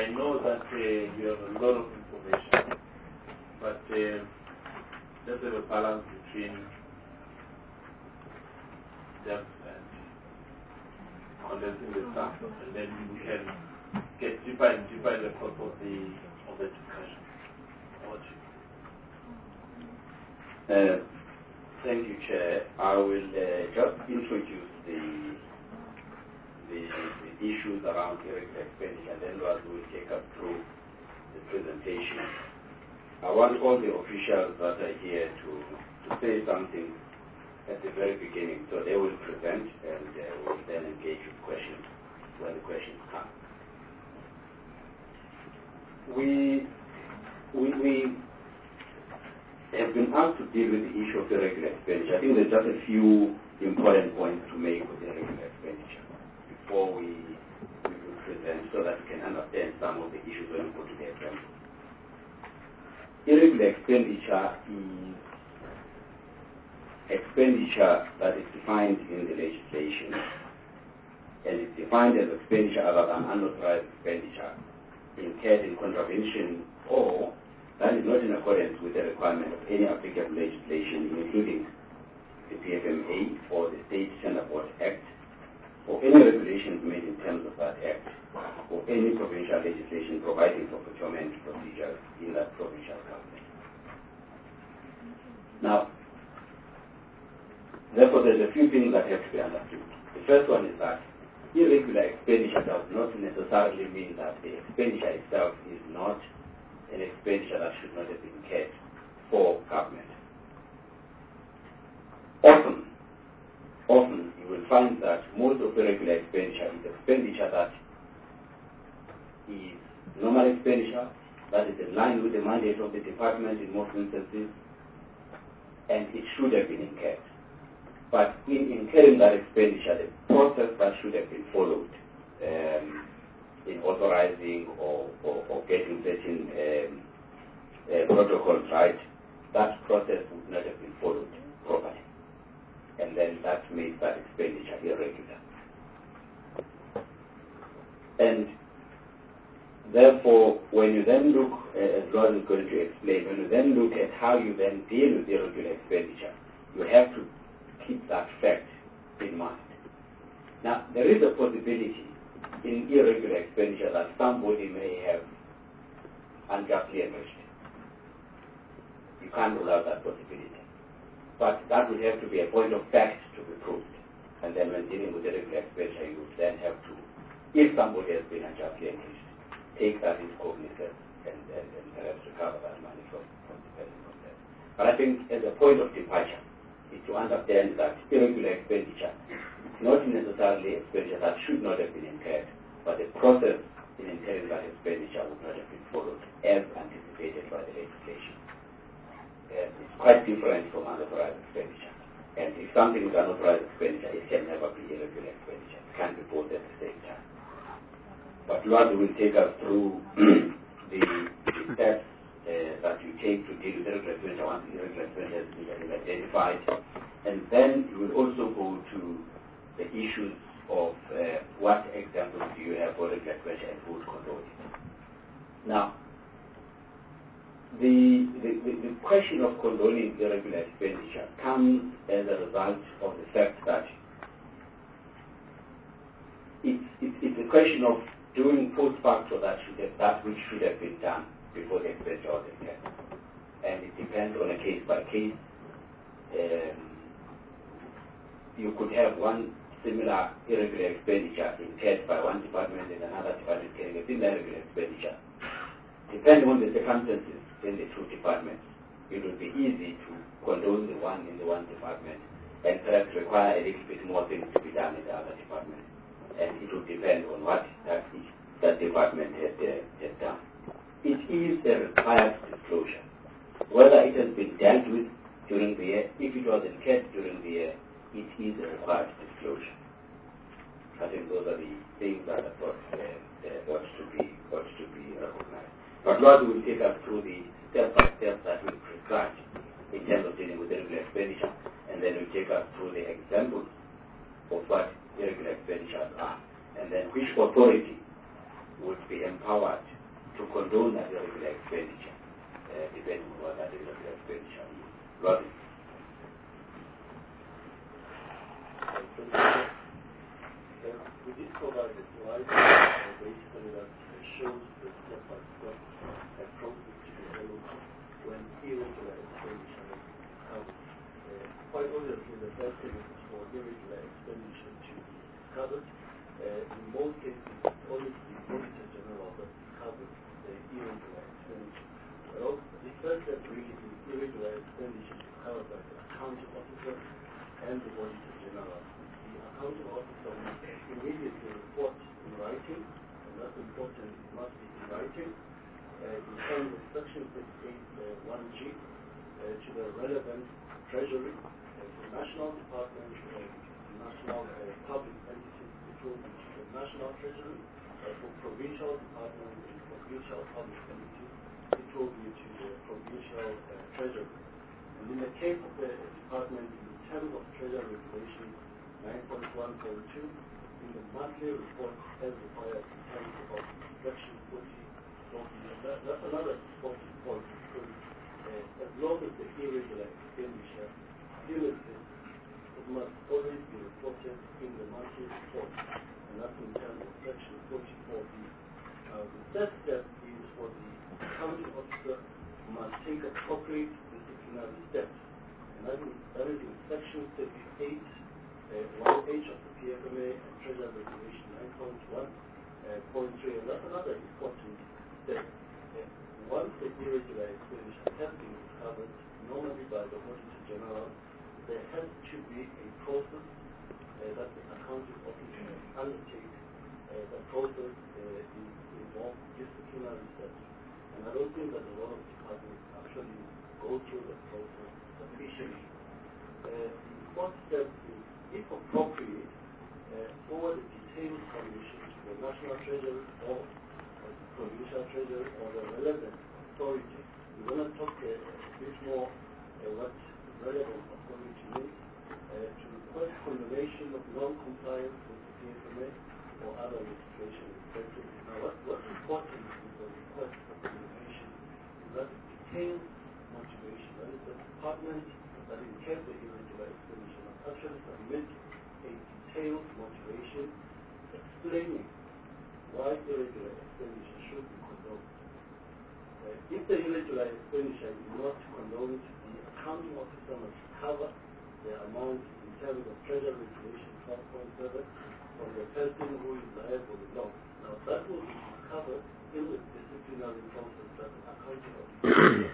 I know that you have a lot of information, but let's have a balance between depth and condensing the stuff, and then we can get deeper and deeper in the course of the discussion. Thank you, Chair. I will just introduce the issues around irregular expenditure, and then Lwazi will take us through the presentation. I want all the officials that are here to say something at the very beginning, so they will present and will then engage with questions when the questions come. We have been asked to deal with the issue of irregular expenditure. I think there's just a few important points to make with irregular expenditure before we will present, so that we can understand some of the issues when we go to the example. Irregular expenditure is expenditure that is defined in the legislation, and it's defined as expenditure other than unauthorized expenditure incurred in contravention or that is not in accordance with the requirement of any applicable legislation, including the PFMA or the State Tender Board Act, or any regulations made in terms of that Act, or any provincial legislation providing for procurement procedures in that provincial government. Now, therefore, there's a few things that have to be understood. The first one is that irregular expenditure does not necessarily mean that the expenditure itself is not an expenditure that should not have been incurred for government. Often you will find that most of irregular expenditure is expenditure that is normal expenditure, that is in line with the mandate of the department in most instances, and it should have been incurred. But in incurring that expenditure, the process that should have been followed in authorizing or getting certain protocols right, that process would not have been followed properly. And then that makes that expenditure irregular. And therefore, when you then look, as Lord is going to explain, when you then look at how you then deal with irregular expenditure, you have to keep that fact in mind. Now, there is a possibility in irregular expenditure that somebody may have unjustly enriched. You can't rule out that possibility. But that would have to be a point of fact to be proved. And then when dealing with irregular expenditure, you would then have to, if somebody has been unjustly enriched, take that into cognizance and perhaps recover that money from the person from that. But I think as a point of departure is to understand that irregular expenditure is not necessarily expenditure that should not have been incurred, but the process in incurring that expenditure would not have been followed as anticipated by the legislation. It's quite different from unauthorized expenditure. And if something is unauthorized expenditure, it can never be irregular expenditure. It can't be both at the same time. But Lord will take us through the steps that you take to deal with irregular expenditure once irregular expenditure is identified. And then you will also go to the issues of what examples do you have for irregular expenditure and who would control it. Now, the question of condoning irregular expenditure comes as a result of the fact that it's a question of doing post facto that which should have been done before the expenditure was incurred. And it depends on a case by case. You could have one similar irregular expenditure incurred by one department and another department carrying a similar irregular expenditure. Depending on the circumstances in the two departments, it would be easy to condone the one in the one department and perhaps require a little bit more things to be done in the other department. And it would depend on what that department has done. It is a required disclosure. Whether it has been dealt with during the year, if it was incurred during the year, it is a required disclosure. I think those are the things that are ought to be recognized. But Lord will take us through the step-by-step that we prescribe in terms of dealing with irregular expenditure, and then we'll take us through the examples of what irregular expenditures are, and then which authority would be empowered to condone that irregular expenditure, depending on what that irregular expenditure is. Rodney. We did provide a slide basically that shows the step-by-step process to be followed when irregular expenditure is covered. Quite obviously, the first thing is for irregular expenditure to be covered. In most cases, only the Auditor General that covers the irregular expenditure. But also, the first step really is irregular expenditure is covered by the accounting officer and the Auditor General. The accounting officer will immediately report in writing, and that's important, it must be in writing, in terms of Section 38(1)(g) to the relevant treasury, to national departments, national public entities, it will be to the national treasury, for provincial departments and provincial public entities, it will be to the provincial treasury. And in the case of the department, in terms of treasury regulations 9.1.2, in the monthly report as required in terms of Section 40. So that's another important point, because as long as the irregular expenditure still exists, it must always be reported in the monthly report, and that's in terms of Section 44B. The third step is for the accounting officer must take appropriate disciplinary steps, and that is in Section 38. 1H of the PFMA and Treasury Regulation 9.1.3, and that's another important step. Once the irregular expenditure has been discovered, normally by the Auditor General, there has to be a process that the accounting officer undertakes. The process involves disciplinary steps, and I don't think that a lot of departments actually go through the process sufficiently. The fourth step is, if appropriate, forward the detailed submission to the National Treasury or the Provincial Treasury or the relevant authority. We're going to talk a bit more what relevant authority means, to request condonation of non-compliance with the PFMA or other legislation respectively. Now, what's important with the request for condonation is that detailed motivation. That is, the department that incurs the irregular expenditure must actually submit a detailed motivation explaining why irregular expenditure should be condoned. If the irregular expenditure is not condoned, the accounting officer must cover the amount in terms of Treasury Regulation 12.7 from the person who is liable alone. Now, that will be discovered in the disciplinary process that the accounting officer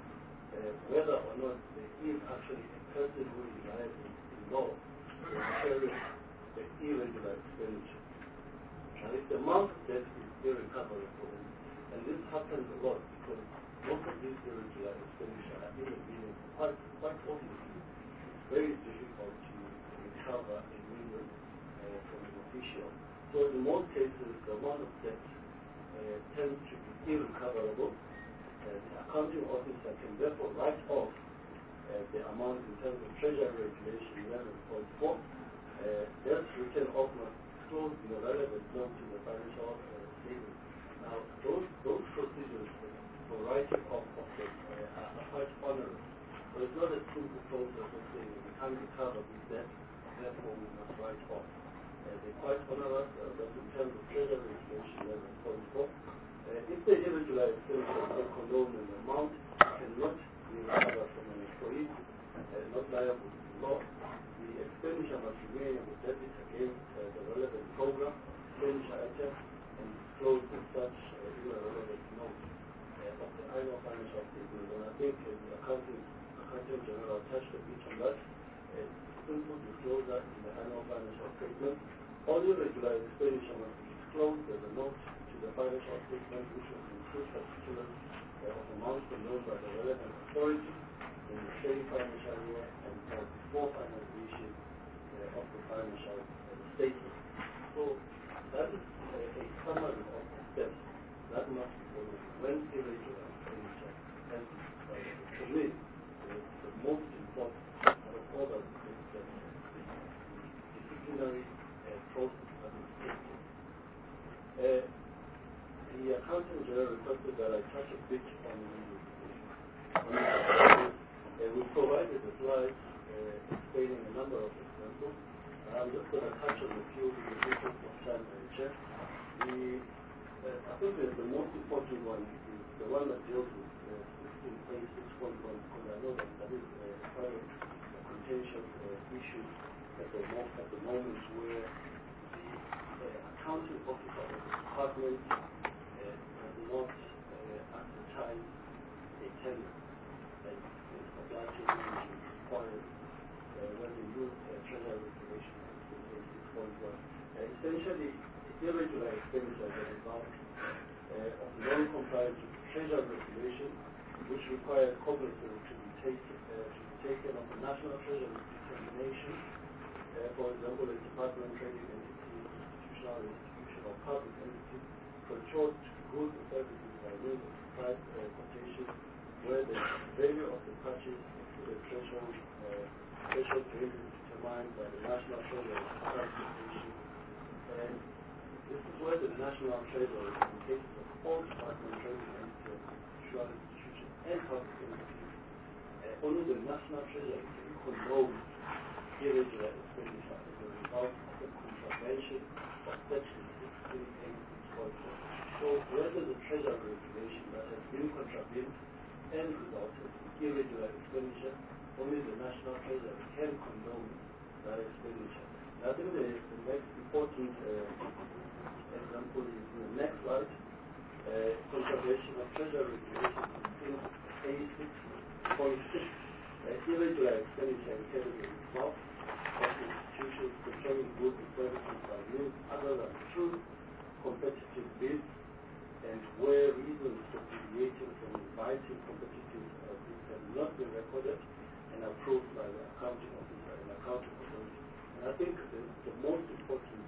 whether or not there is actually a person who is liable in law to carry the irregular expenditure. Now, if the amount of debt is irrecoverable, and this happens a lot because most of these irregular expenditure are in the millions, quite obviously, it's very difficult to recover a million from an official. So in most cases, the amount of debt tends to be irrecoverable. The accounting officer can therefore write off the amount in terms of Treasury Regulation 11.4. That's written off must disclose the relevant note to the financial statement. Now, those procedures for writing off of debt are quite onerous. So it's not a simple process of saying we can't recover this debt, therefore we must write off. They're quite onerous, that's in terms of Treasury Regulation 11.4. If the irregular expenditure is condoned and the amount cannot be recovered from an employee, not liable to law, the expenditure must remain as a debit against the relevant program, expenditure item, and disclose as such in a relevant note of the annual financial statement. And I think the accountant general touched a bit on that. Simple disclosure in the annual financial statement. All irregular expenditure must be disclosed as a note the financial statement, which will include particulars of amounts condoned by the relevant authority in the same financial year and before finalization of the financial statement. So that is a summary of the steps that must be followed when irregular expenditure has been decided. For me, the most important out of all of these steps is the disciplinary process that is taken. The the accountant general requested that I touch a bit on we provided the slides explaining a number of examples. I'm just going to touch on a few in the interest of time and check. I think that the most important one is the one that deals with 16A6.1, because I know that is quite a contentious issue at the moment, where the accounting officer of the department does not advertise a tender as supply chain management requires when they use treasury regulation 16A6.1. Essentially, irregular expenditure as a result of non-compliance with treasury regulation, which requires cognizance to be taken of the national treasury determination. For example, a department, trading entity, institutional institution, or public entity, controlled goods and services by means of price quotation, where the value of the purchase exceeded threshold values determined by the national treasury quotation. And this is where the national treasury, in cases of all department, trading entities, institutional institutions, and public entities, only the national treasury can condone irregular expenditure as a result of the contravention of Section 16A6.4. So whether the treasury regulation that has been contravened and resulted in irregular expenditure, only the national treasury can condone that expenditure. And I think the next important example is in the next slide, contravention of treasury regulation 16A6.6. Irregular expenditure in category 12 of institutions controlling goods and services by means other than true competitive bids, and where reasons for deviating from inviting competitive bids have not been recorded and approved by the accounting officer and accounting authority. And I think the most important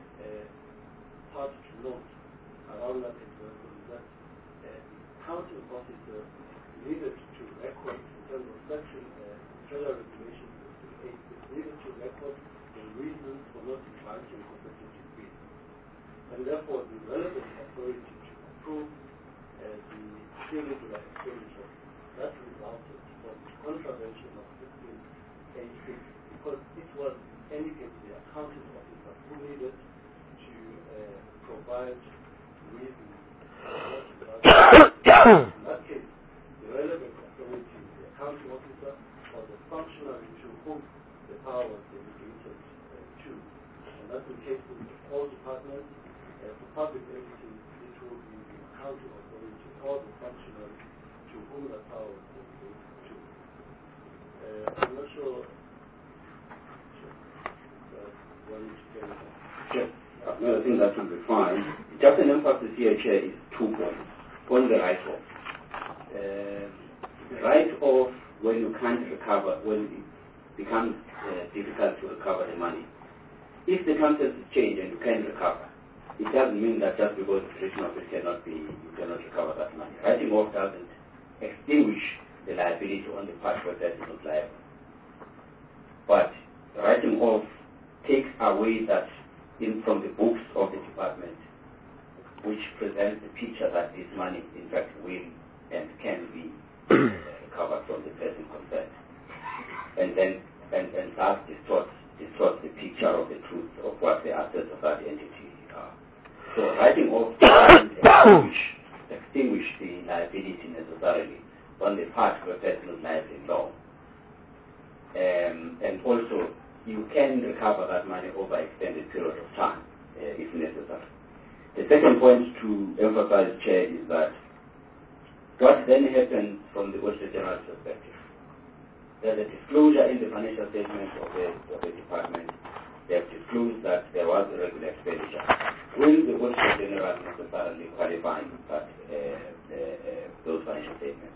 part to note around that example is that the accounting officer needed to record, in terms of section treasury regulation 16A, needed to record the reasons for not inviting competitive bids. And therefore, the relevant authority to approve the irregular expenditure that resulted from the contravention of 16A6, because it was, in any case, the accounting officer who needed to provide reasons for not inviting. In that case, the relevant authority is the accounting officer or the functionary to whom the power was delegated to. And that's the case with all departments. For public entities, it will be the accounting authority or the functionary to whom the power was delegated to. I'm not sure. Yes, I think that will be fine. Just an emphasis here, Chair, is 2 points. On the write-off. Write-off when you can't recover, when it becomes difficult to recover the money. If the circumstances change and you can recover, it doesn't mean that just because the situation of it you cannot recover that money. Writing off doesn't extinguish the liability on the part where that is not liable. But writing off takes away that from the books of the department, which presents the picture that this money, in fact, will and can be recovered from the person concerned, and thus distorts the picture of the truth of what the assets of that entity are. So writing off doesn't extinguish the liability necessarily on the part of a person who's liable in law. And also, you can recover that money over an extended period of time, if necessary. The second point to emphasize, Chair, is that what then happens from the Auditor General's perspective. There's a disclosure in the financial statements of the department. They have disclosed that there was irregular expenditure. Will the Auditor General necessarily qualify that, those financial statements?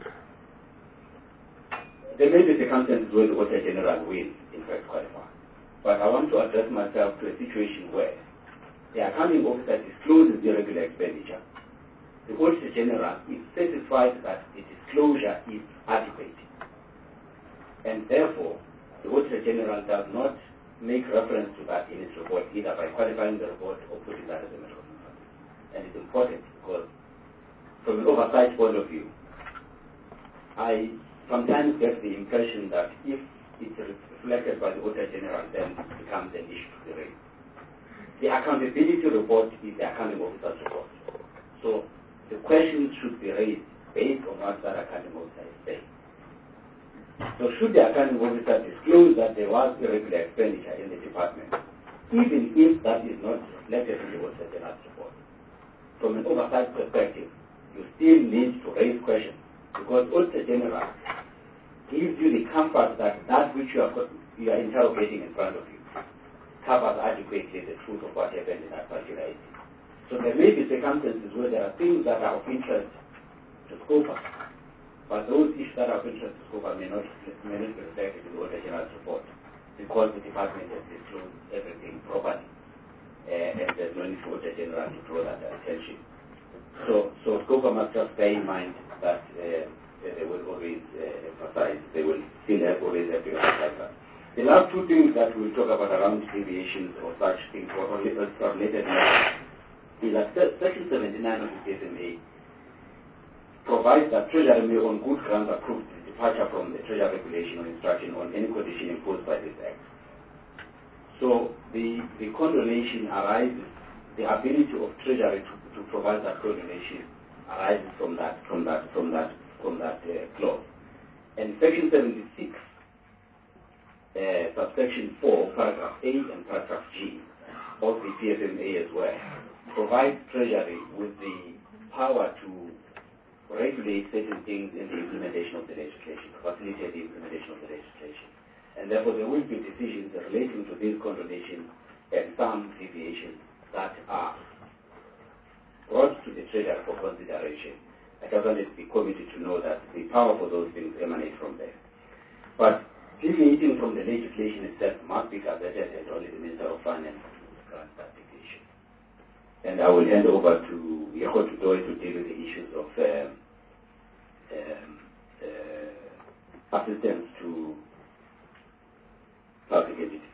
There may be circumstances where the Auditor General will, in fact, qualify. But I want to address myself to a situation where the accounting officer discloses irregular expenditure. The Auditor General is satisfied that the disclosure is adequate. And therefore, the Auditor General does not make reference to that in its report, either by qualifying the report or putting that as a matter of information. And it's important because from an oversight point of view, I sometimes get the impression that if it's reflected by the Auditor General, then it becomes an issue to be raised. The accountability report is the accounting officer's report. So the questions should be raised based on what that accounting officer is saying. So should the accounting officer disclose that there was irregular expenditure in the department, even if that is not reflected in the Auditor General's report, from an oversight perspective, you still need to raise questions, because Auditor General gives you the comfort that that which you are interrogating in front of you covers adequately the truth of what happened in that particular issue. So there may be circumstances where there are things that are of interest to SCOFA, but those issues that are of interest to SCOFA may not be reflected in the Auditor General's report, because the department has disclosed everything properly, and there's no need for Auditor General to draw that attention. So SCOFA must just bear in mind that they will always emphasize, they will still always have to emphasize that. The last two things that we'll talk about around deviations or such things or related is that Section 79 of the CSMA provides that Treasury may on good grounds approve the departure from the Treasury regulation or instruction on any condition imposed by this Act. So the condonation arises, the ability of Treasury to provide that condonation arises from that clause. And Section 76, subsection 4, paragraph A and paragraph G of the PFMA as well, provides Treasury with the power to regulate certain things in the implementation of the legislation, facilitate the implementation of the legislation. And therefore there will be decisions relating to this condonation and some deviations that are brought to the Treasury for consideration. I just wanted the committee to know that the power for those things emanate from there. But deviating from the legislation itself must be gazetted, and only the Minister of Finance grants that application. And I will hand over to Yeko Tutoy to deal with the issues of assistance to public entities.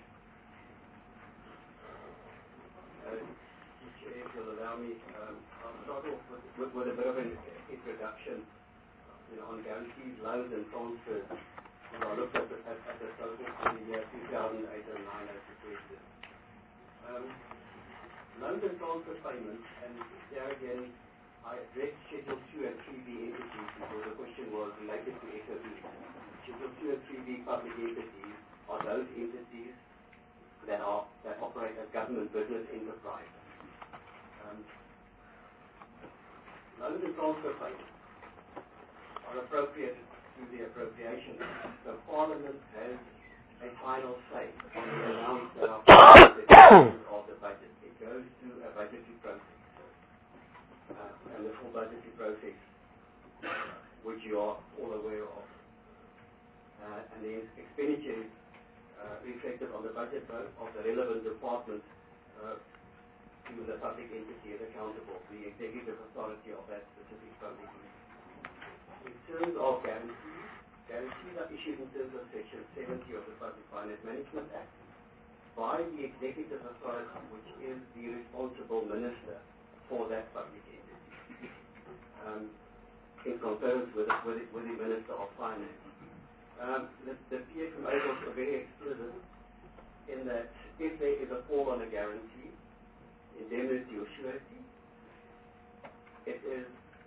If you'll allow me, I'll start off with a bit of an introduction on guarantees, loans and transfers. I looked at the total for the year 2008 and 2009 as requested. Loans and transfer payments, and there again, I addressed Schedule 2 and 3B entities because the question was related to SOBs. Schedule 2 and 3B public entities are those entities that operate as government business enterprises. Loans and transfer payments are appropriated through the Appropriation Act. So Parliament has a final say on the amounts that are of the budget. It goes through a budgetary process. And the full budgetary process, which you are all aware of. And the expenditure is reflected on the budget of the relevant department to the public entity is accountable, the executive authority of that specific public entity. In terms of guarantees are issued in terms of Section 70 of the Public Finance Management Act by the executive authority, which is the responsible minister for that public entity, in concurrence with the Minister of Finance. The PFMA is also very explicit in that if there is a call on a guarantee, indemnity or surety, it is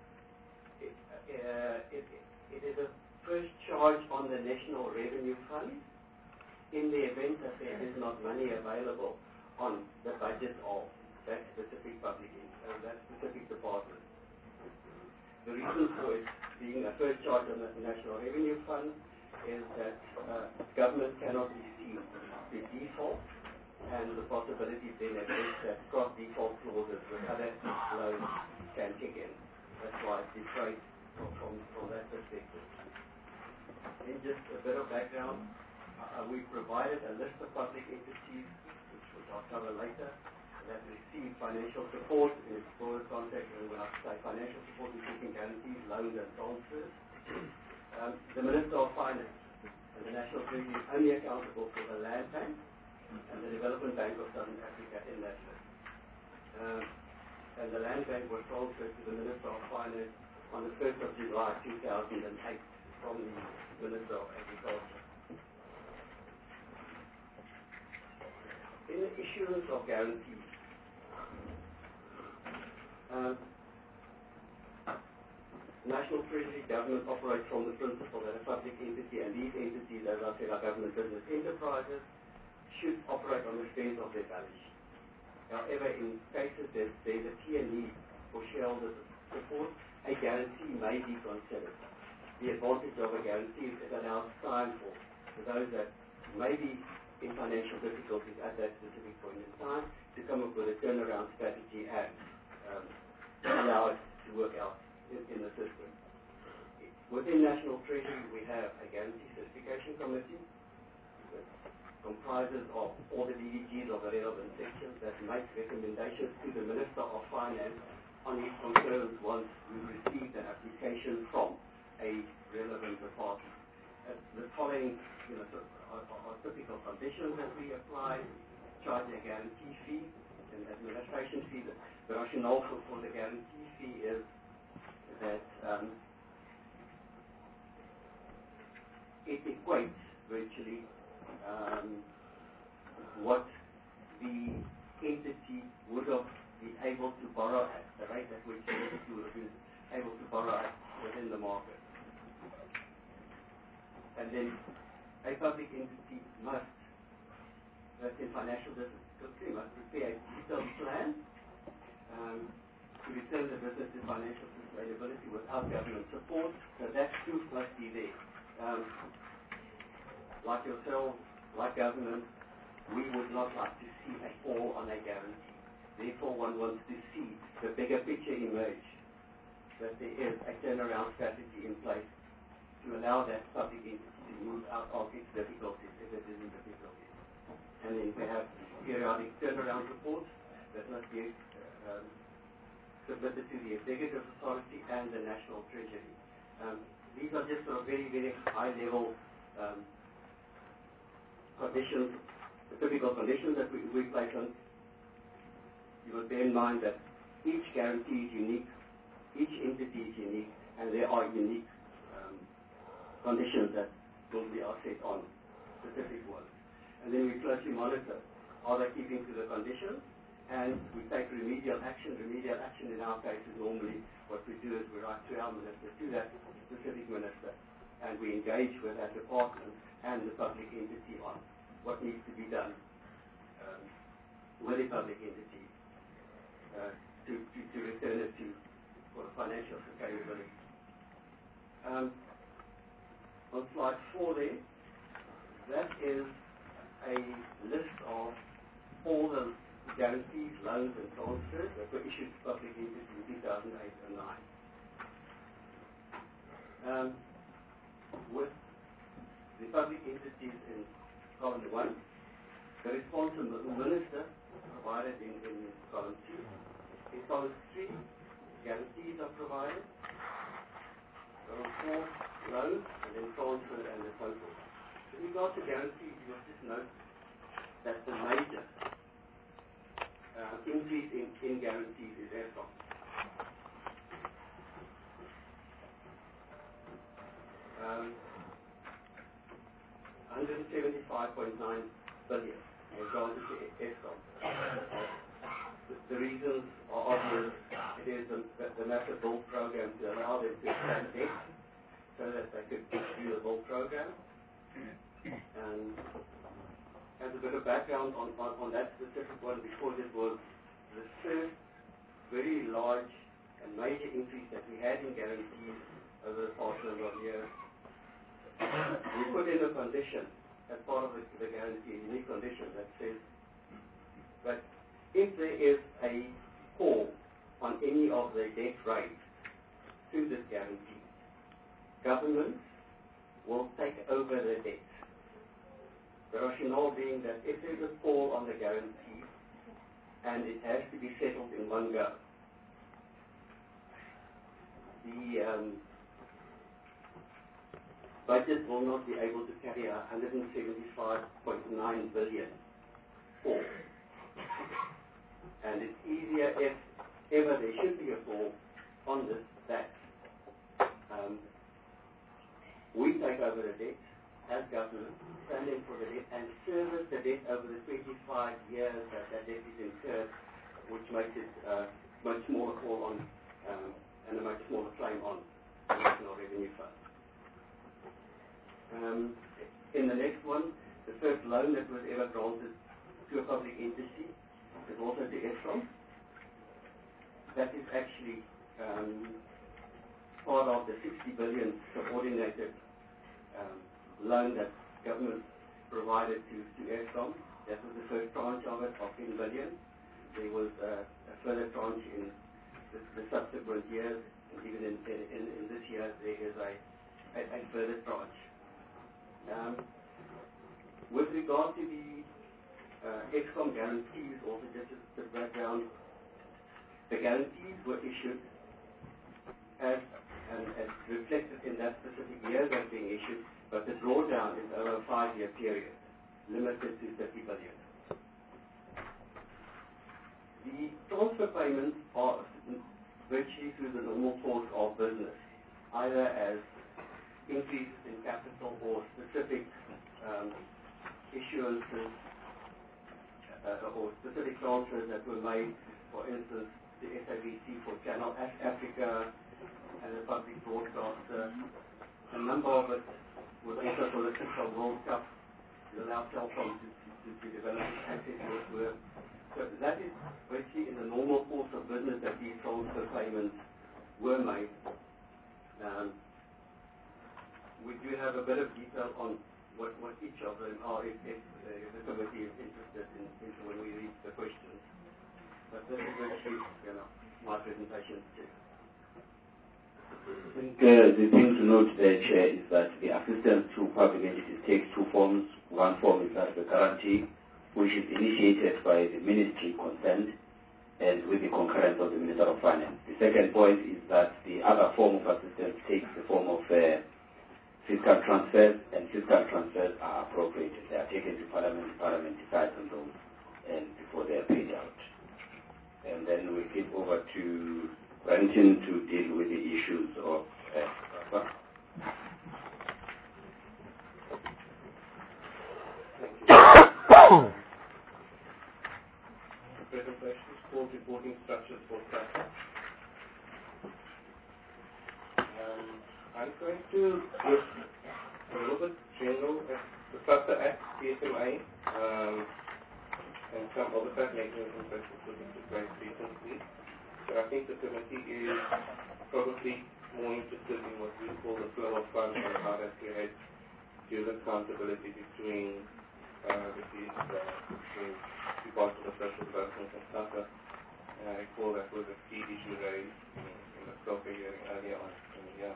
a first charge on the National Revenue Fund in the event that there is not money available on the budget of that specific that specific department. The reason for it being a first charge on the National Revenue Fund is that government cannot receive the default, and the possibility then exists that cross-default clauses with other loans can kick in. That's why it's defined from that perspective. Then just a bit of background. We provided a list of public entities, which I'll cover later, that receive financial support in its broader context. And when I say financial support, we're taking guarantees, loans, and transfers. The Minister of Finance and the National Treasury is only accountable for the Land Bank and the Development Bank of Southern Africa in that list. And the Land Bank was transferred to the Minister of Finance on the 1st of July 2008 from the Minister of Agriculture. In the issuance of guarantees, National Treasury government operates from the principle that a public entity, and these entities, as I said, are government business enterprises, should operate on the strength of their balance sheet. However, in cases that there's a clear need for shareholder support, a guarantee may be considered. The advantage of a guarantee is it allows time for those that may be in financial difficulties at that specific point in time to come up with a turnaround strategy and allow it to work out in the system. Within National Treasury, we have a guarantee certification committee that comprises of all the DDGs of the relevant sections that make recommendations to the Minister of Finance on his concerns once we receive an application from a relevant department. The following are typical conditions that we apply: charge a guarantee fee, an administration fee. The rationale for the guarantee fee is that it equates virtually what the entity would have been able to borrow at, the rate at which the entity would have been able to borrow at within the market. And then a public entity must, that's in financial difficulty, must prepare a detailed plan to return the business to financial sustainability without government support. So that proof must be there. Like yourself, like government, we would not like to see a fall on a guarantee. Therefore, one wants to see the bigger picture emerge, that there is a turnaround strategy in place to allow that public entity to move out of its difficulties, if it is in difficulties. And then we have periodic turnaround reports that must be submitted to the Executive Authority and the National Treasury. These are just sort of very, very high-level conditions, the typical conditions that we place on. You must bear in mind that each guarantee is unique, each entity is unique, and there are unique conditions that normally are set on specific ones. And then we closely monitor, are they keeping to the conditions? And we take remedial action. Remedial action in our case is normally what we do is we write to our minister, to that specific minister, and we engage with that department and the public entity on what needs to be done with the public entity to return it to for financial sustainability. On slide 4 there, that is a list of all the guarantees, loans, and transfers that were issued to public entities in 2008 and 9. With the public entities in column 1, the response from the minister provided in column 2. In column 3, guarantees are provided. Column 4, loans, and then transfer and the total. With regard to guarantees, you must just note that the major increase in guarantees is Eskom. $175.9 billion was granted to Eskom. The reasons are obvious. It is the massive build program to allow them to expand debt so that they could do the build program. And as a bit of background on that specific one, because it was the first very large and major increase that we had in guarantees over the past number of years, we put in a condition as part of the guarantee, a unique condition that says that if there is a call on any of the debt raised through this guarantee, government will take over the debt. The rationale being that if there is a call on the guarantee and it has to be settled in one go, the budget will not be able to carry a $175.9 billion fall. And it's easier if ever there should be a fall on this that we take over the debt as government, stand in for the debt, and service the debt over the 25 years that that debt is incurred, which makes it much smaller call on and a much smaller claim on the National Revenue Fund. In the next one, the first loan that was ever granted to a public entity is also to Eskom. That is actually part of the 60 billion subordinated loan that government provided to Eskom. That was the first tranche of it, of 10 billion. There was a further tranche in the subsequent years, and even in this year there is a further tranche. With regard to the Eskom guarantees, also just to break down, the guarantees were issued as reflected in that specific year that's being issued, but the drawdown is over a 5-year period, limited to 30 billion. The transfer payments are virtually through the normal course of business, either as increases in capital or specific issuances or specific transfers that were made, for instance, the SABC for Channel Africa and the public broadcaster. A number of it was also for the FIFA World Cup to allow Telkom to develop its access network. So that is virtually in the normal course of business that these transfer payments were made. We do have a bit of detail on what each of them are if the committee is interested in when we read the questions. But this is virtually, my presentation too. I think the thing to note there, Chair, is that the assistance to public entities takes two forms. One form is that of a guarantee, which is initiated by the ministry concerned and with the concurrence of the Minister of Finance. The second point is that the other form of assistance takes the form of fiscal transfers, and fiscal transfers are appropriated. They are taken to Parliament decides on those and before they are paid out. And then we give over to Renton to deal with the issues of The presentation is called Reporting Structures for SASSA. I'm going to look a little bit general at the SASSA Act, CSMA, and some oversight mechanisms that were put into place recently. So I think the committee is probably more interested in what we call the flow of funds and how that creates due accountability between the Department of Social Development and SASSA. And I recall that was a key issue raised in the SCOPA hearing earlier on in the year.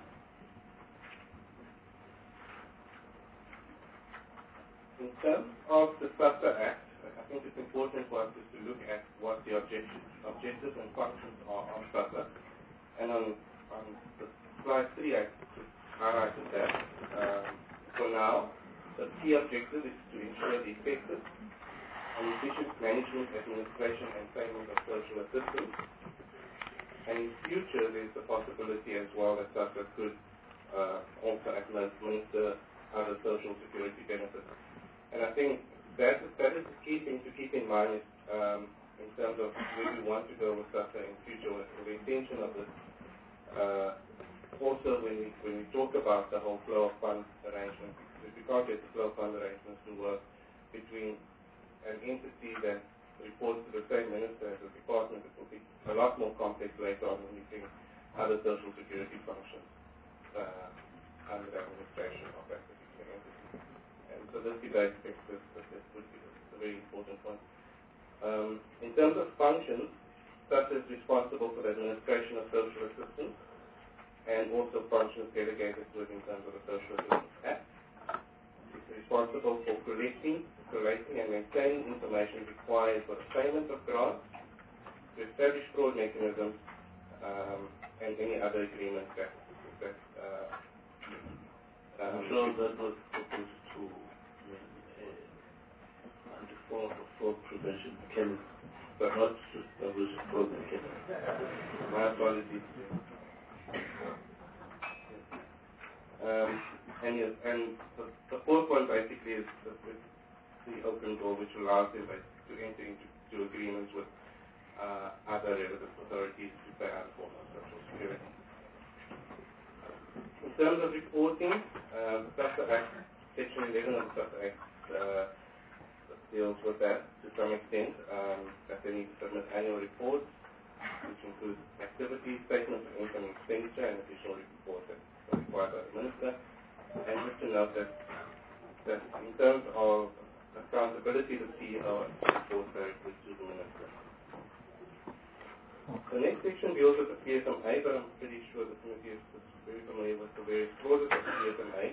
In terms of the SASSA Act, I think it's important for us to look at what the objectives and functions are of SASSA. And on the slide 3, I highlighted that. For now, the key objective is to ensure the effective and efficient management, administration, and payment of social assistance. And in future, there's the possibility as well that SASSA could also administer other social security benefits. And I think that is the key thing to keep in mind in terms of where we want to go with SASSA in future, with the intention of this. Also, when we talk about the whole flow of funds arrangement, if we can't get the flow of funds arrangements to work between an entity that reports to the same minister as a department, it will be a lot more complex later on when we think other social security functions under the administration of that particular entity. And so this debate thinks this would be a very important one. In terms of functions, SASSA is responsible for the administration of social assistance and also functions delegated to it in terms of the Social Assistance Act. It's responsible for collecting, and maintaining information required for the payment of grants, to establish fraud mechanisms, and any other agreements that I'm sure that was proposed to under form of fraud prevention mechanism, but not to establish a fraud mechanism. My apologies. And the fourth one basically is the open door, which allows them to enter into agreements with other relevant authorities to pay out for Social Security. In terms of reporting, the SASSA Act, Section 11 of the SASSA Act deals with that to some extent, that they need to submit annual reports, which include activities, statements of income and expenditure, and additional reports that are required by the Minister. And just to note that in terms of accountability, the CEO reports directly to the Minister. The next section deals with the PSMA, but I'm pretty sure the committee is very familiar with the various clauses of PSMA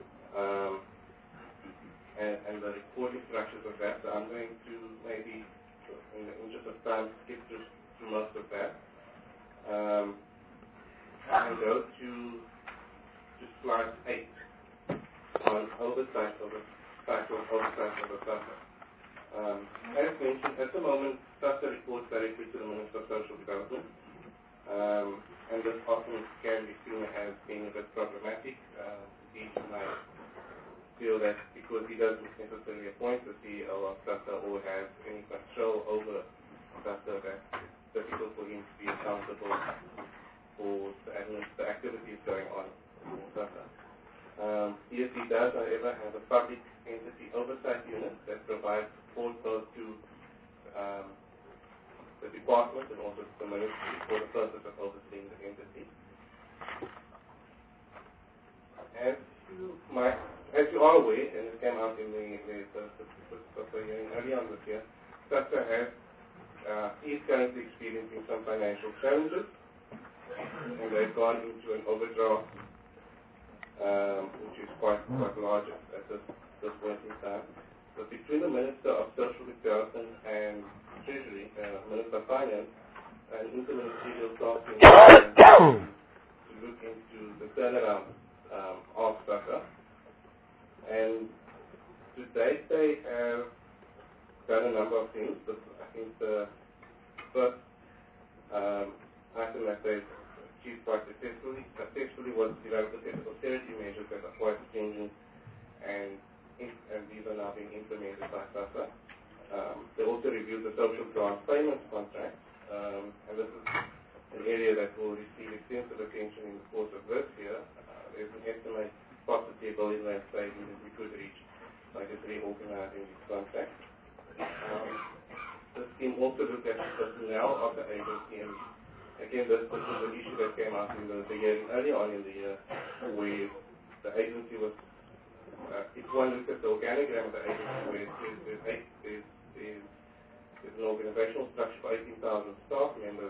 and the reporting structures of that. So I'm going to maybe, in the interest of time, skip through most of that and go to slide 8 on oversight of the cycle of oversight of the SASSA. As mentioned, at the moment, SASSA reports directly to the Minister of Social Development, and this often can be seen as being a bit problematic. He might feel that because he doesn't necessarily appoint the CEO of SASSA or has any control over SASSA, that it's difficult for him to be accountable for the activities going on in SASSA. PSC does, however, have a public entity oversight unit that provides support both to the department and also to the ministry for the purpose of overseeing the entity. As you are aware, and it came out in the hearing earlier on this year, SASSA is currently experiencing some financial challenges, and they've gone into an overdraft, which is quite large at this point in time. So between the Minister of Social Development and Treasury, Minister of Finance, an interministerial task to look into the turnaround of SASSA. And to date, they have done a number of things. But I think the first item that they've achieved quite successfully was develop a set of austerity measures that are quite stringent, and these are now being implemented by SASSA. They also reviewed the social grant payments contract, and this is an area that will receive extensive attention in the course of this year. There's an estimate possibly $1 billion savings that we could reach by just reorganizing these contracts. This team also looked at the personnel of the agency, and again, this was an issue that came out in the hearing early on in the year, where the agency was, if one looks at the organigram of the agency, where there's an organizational structure for 18,000 staff members.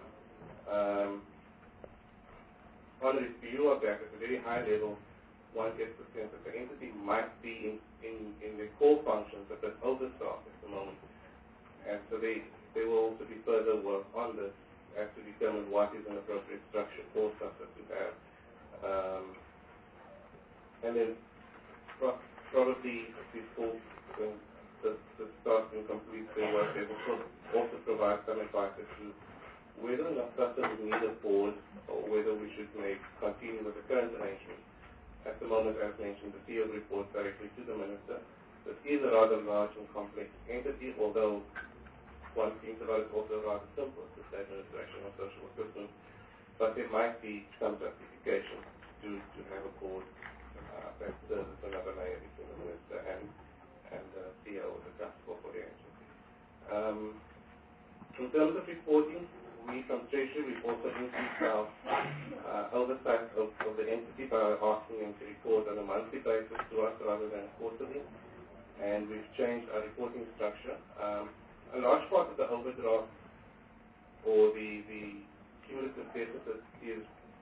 On review of that, at a very high level, one gets the sense that the entity might be in the core functions a bit overstaffed at the moment. And so there will also be further work on this as to determine what is an appropriate structure for SASSA to have. And then probably before the start and complete their work, they will also provide some advice as to whether or not SASSA would need a board or whether we should continue with the current arrangement. At the moment, as mentioned, the CEO reports directly to the Minister. This is a rather large and complex entity, although one thinks about it also rather simple, the state administration of social assistance. But there might be some justification to have a board that serves as another layer between the Minister and the CEO of the accountable for the agency. In terms of reporting, we from Treasury, we've also increased our oversight of the entity by asking them to report on a monthly basis to us rather than quarterly. And we've changed our reporting structure. A large part of the overdraft or the cumulative deficit is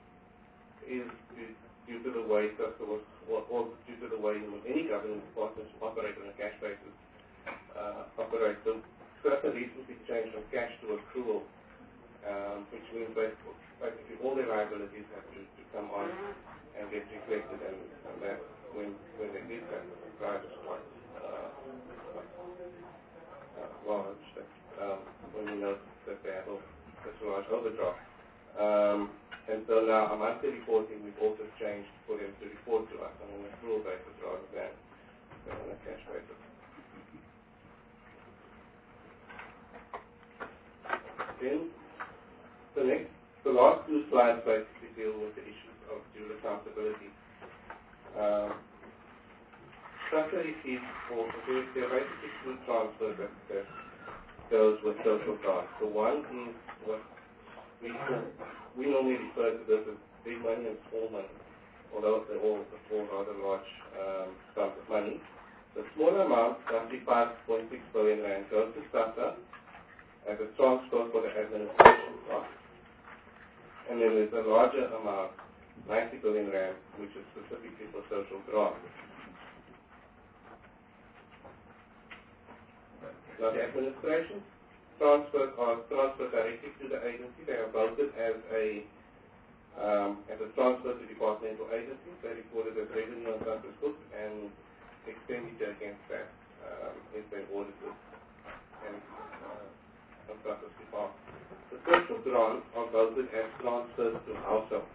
due to the way SASSA was, or due to the way any government departments operate on a cash basis operate. So SASSA recently changed from cash to accrual, which means that basically all their liabilities have to come on and get reflected, and that when they did that, the price was quite large. When we noticed that they had such a large overdraft. And so now, a monthly reporting, we've also changed for them to report to us on an accrual basis rather than on a cash basis. Then, the last two slides basically deal with the issues of dual accountability. Structure receipts, or there are basically two transfers that goes with social grants. So one is what we normally refer to this as big money and small money, although they're all rather large sums of money. The smaller amount, roughly 5.6 billion rand, goes to SASSA as a transfer for the administration cost. And then there's a larger amount, 90 billion rand, which is specifically for social grants. Now the administration transfers are transferred directly to the agency. They are voted as a transfer to departmental agencies. They recorded as revenue on SASSA's books, and expenditure against that is then audited and on SASSA's department. The social grants are voted as transfers to households.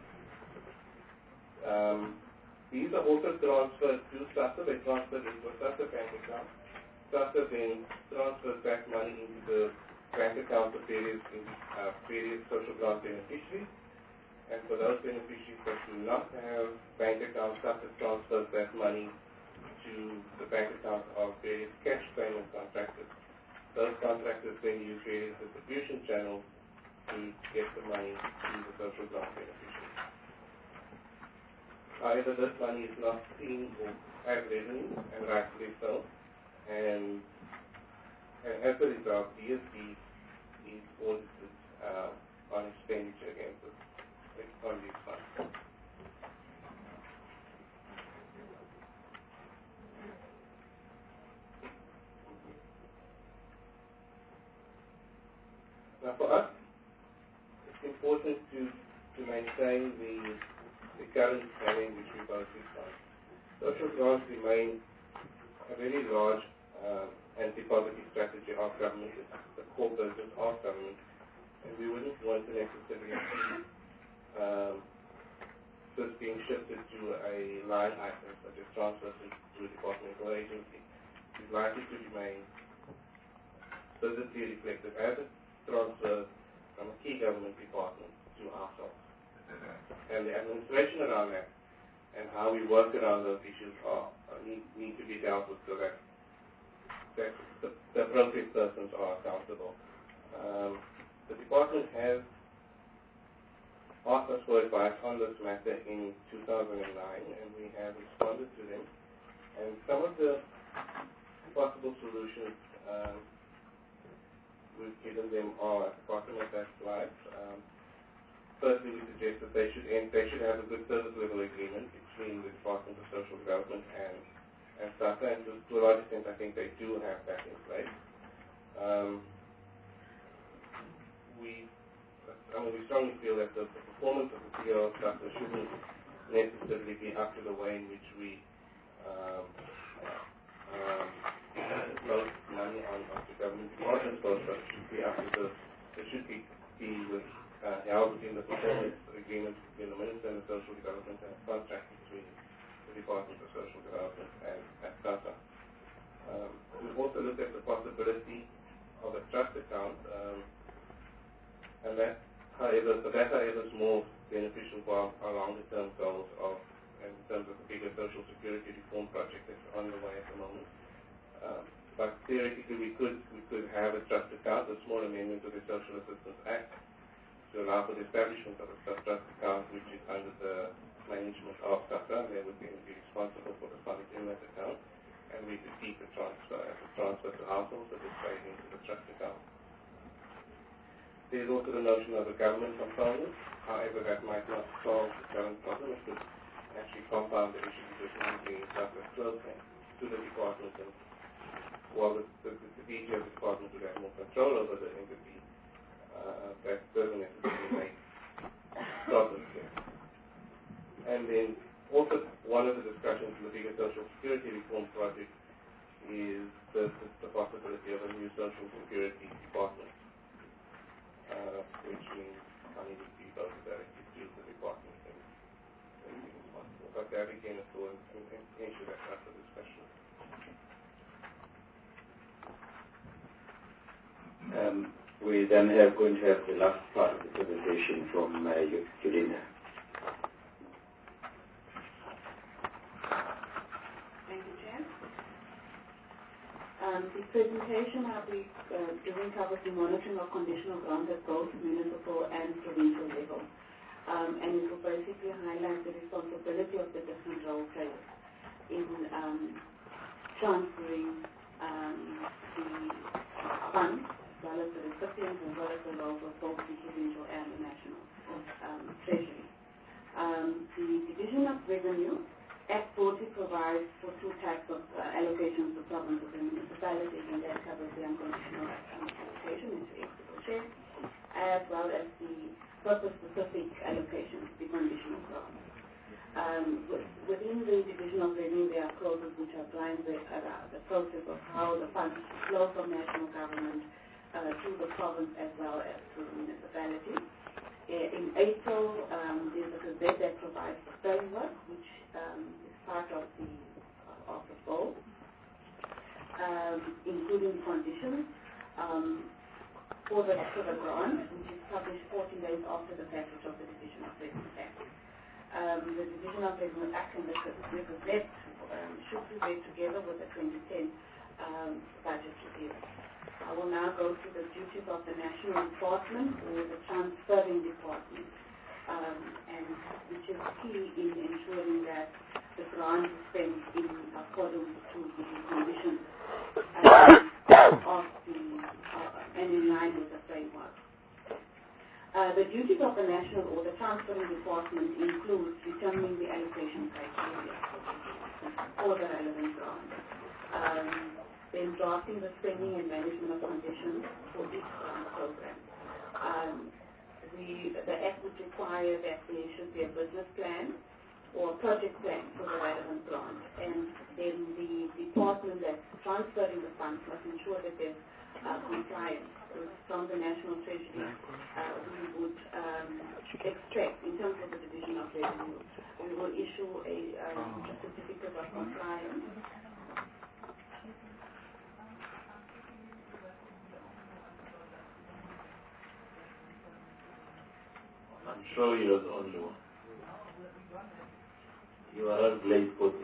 These are also transferred to SASSA. They transfer into a SASSA bank account. SASSA then transfers back money into the bank accounts of various social grant beneficiaries. And for those beneficiaries that do not have bank accounts, SASSA transfers that money to the bank accounts of various cash payment contractors. Those contractors then use various distribution channels to get the money to the social grant beneficiaries. However, this money is not seen as revenue, and rightfully so. And as a result, DSB is audited on expenditure against on these funds. Now, for us, it's important to maintain the current planning which we both discussed. Social grants remain a very large anti-poverty strategy of government. It's the core business of government, and we wouldn't want to necessarily see this being shifted to a line item such as transfers to a departmental agency. It's likely to remain physically reflected as a transfer from a key government department to ourselves. And the administration around that and how we work around those issues need to be dealt with so that the appropriate persons are accountable. The department has asked us for advice on this matter in 2009, and we have responded to them. And some of the possible solutions we've given them are at the bottom of that slide. Firstly, we suggest that they should have a good service level agreement between the Department of Social Development and SASSA, and to a large extent, I think they do have that in place. We strongly feel that the performance of the PO of SASSA shouldn't necessarily be up to the way in which we load money on the government departments, but it should be up to held within the performance agreement between the Minister and the Social Development and a contract between the Department of Social Development and SASSA. We've also looked at the possibility of a trust account, and that, however, is more beneficial for our longer-term goals in terms of the bigger social security reform project that's on the way at the moment. But theoretically, we could have a trust account, a small amendment to the Social Assistance Act, to allow for the establishment of a trust account which is under the management of SASSA, and they would then be responsible for the funds in that account, and we could keep the transfer as a transfer to households that is paid into the trust account. There's also the notion of a government component. However, that might not solve the current problem. It could actually compound the issue because managing SASSA closely to the department, and while the DG of the department would have more control over the entity, that doesn't necessarily make problems here. And then also one of the discussions in the bigger social security reform project is the possibility of a new social security department, which means money would be voted directly to the department. that again is so ensure that after this question. We then are going to have the last part of the presentation from Yulinda. Thank you, Chair. The presentation I'll be doing covers the monitoring of conditional grants at both municipal and provincial level. And it will basically highlight the responsibility of the different role players in transferring the funds, as well as the recipients, as well as the roles of both the provincial and the national treasury. The Division of Revenue Act 40 provides for two types of allocations to provinces and municipalities, and that covers the unconditional allocation into equitable share, as well as the purpose-specific allocations, the conditional grants. Within the Division of Revenue, there are clauses which outline the process of how the funds flow from national government to the province as well as to the municipality. In April, there's a gazette that provides the framework, which is part of the bill, including conditions for the grant, which is published 14 days after the passage of the Division of Revenue Act. The Division of Revenue Act and the gazette should be read together with the 2010 budget review. I will now go to the duties of the National Department or the Transferring Department, and which is key in ensuring that the grant is spent in accordance to the conditions of the and in line with the framework. The duties of the National or the Transferring Department include determining the allocation criteria for the relevant grant. Then drafting the spending and management of conditions for each grant program. The Act would require that there should be a business plan or a project plan for the relevant grant, and then the department that's transferring the funds must ensure that there's compliance from the National Treasury. We would expect, in terms of the Division of Revenue, we will issue a certificate of compliance. I'm sure you're the only one. You are a great person.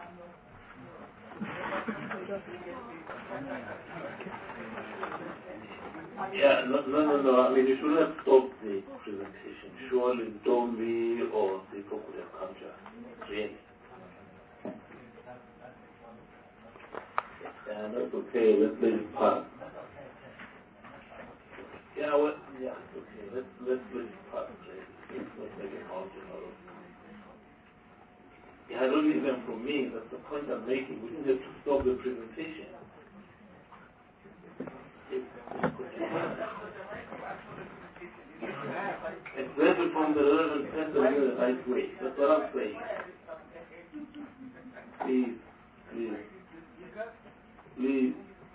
Yeah, no. I mean, you should have stopped the presentation. Surely Ntombi or people could have come to us. Really. Yeah, that's okay. Let's let it pass. Yeah, well, yeah, okay. Let's let it pass. Let's make it mountain out of it. Yeah, I don't need them from me. That's the point I'm making. We didn't have to stop the presentation. Express it from the relevant center in the right way. That's what I'm saying. Please.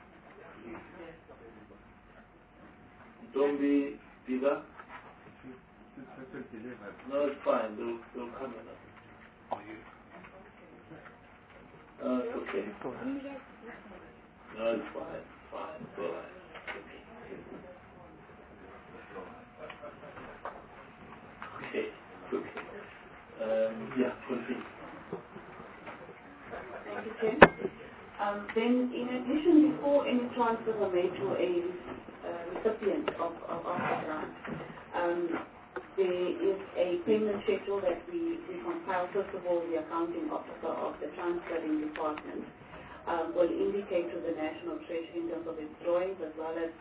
Don't be bigger. No, it's fine. They'll come in. It's okay. No, it's fine. It's all right. Okay. Yeah, continue. Thank you, Tim. Then, in addition, before any transfers are made to a recipient of the grant, there is a payment schedule that we compile. First of all, the accounting officer of the transferring department will indicate to the National Treasury in terms of its drawings, as well as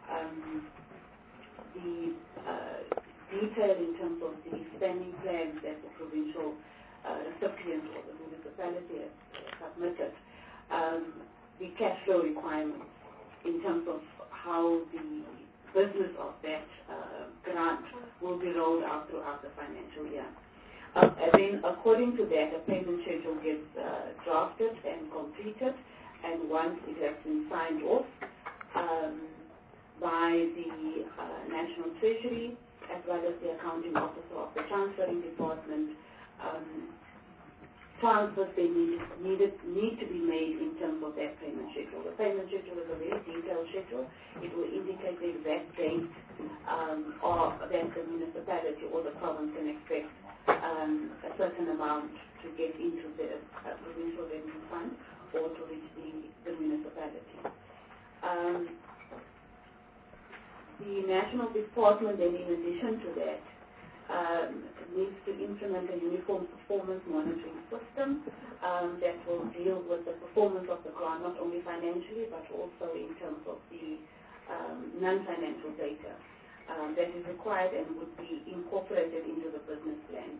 the detail in terms of the spending plans that the provincial recipient or the municipality has submitted, the cash flow requirements in terms of how the business of that grant will be rolled out throughout the financial year. And then according to that, a payment schedule gets drafted and completed, and once it has been signed off by the National Treasury, as well as the accounting officer of the transferring department, transfers they need to be made in terms of that payment schedule. The payment schedule is a very detailed schedule. It will indicate the exact date or that the municipality or the province can expect a certain amount to get into the provincial revenue fund or to reach the municipality. The national department then, in addition to that, needs to implement a uniform performance monitoring system that will deal with the performance of the grant, not only financially but also in terms of the non-financial data that is required and would be incorporated into the business plan.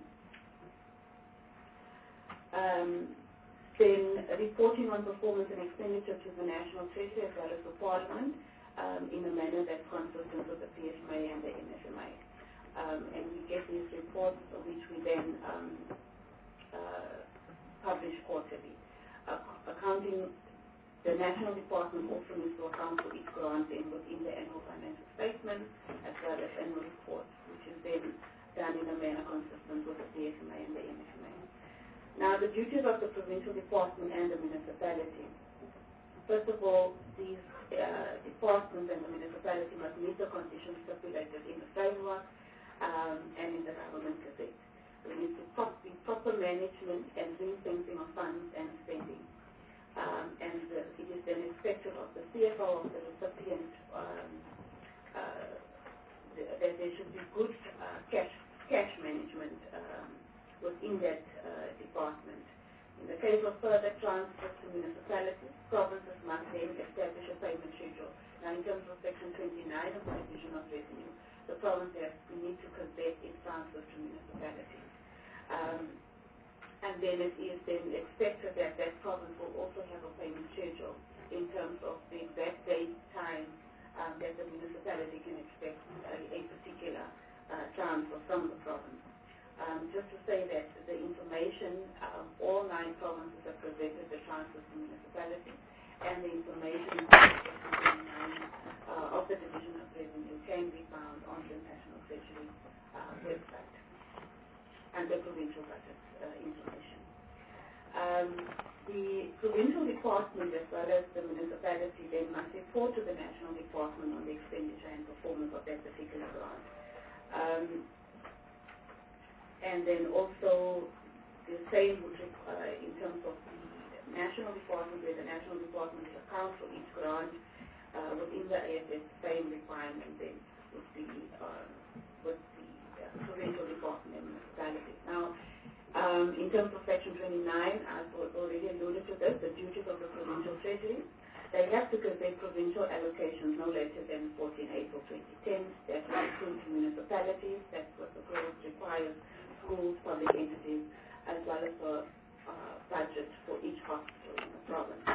Then reporting on performance and expenditure to the National Treasury as well as the Parliament in a manner that's consistent with the PFMA and the NFMA. And we get these reports which we then publish quarterly. Accounting, the National Department also needs to account for each grant within the annual financial statement as well as annual reports, which is then done in a manner consistent with the PFMA and the NFMA. Now, the duties of the provincial department and the municipality. First of all, these departments and the municipality must meet the conditions stipulated in the framework and in the government gazette. There needs to be proper management and ring-fencing of funds and spending. And it is then expected of the CFO of the recipient that there should be good cash management within that department. In the case of further transfers to municipalities, provinces must then establish a payment schedule. Now, in terms of Section 29 of the Division of Revenue, the province need to gazette its transfers to municipalities. And then it is then expected that that province will also have a payment schedule in terms of the exact date, time that the municipality can expect a particular transfer from the province. Just to say that the information, all 9 provinces have presented the transfers to municipalities, and the information of the Division of Revenue can be found on the National Treasury website under provincial budget information. The provincial department as well as the municipality then must report to the national department on the expenditure and performance of that particular grant. And then also the same would in terms of the national department, where the national department accounts for each grant within the AFS, same requirement then would be with the provincial department and municipalities. Now, in terms of Section 29, I've already alluded to this, the duties of the provincial treasury. They have to gazette provincial allocations no later than 14 April 2010. That will include municipalities, that's what the clause requires, schools, public entities, as well as the budget for each hospital in the province.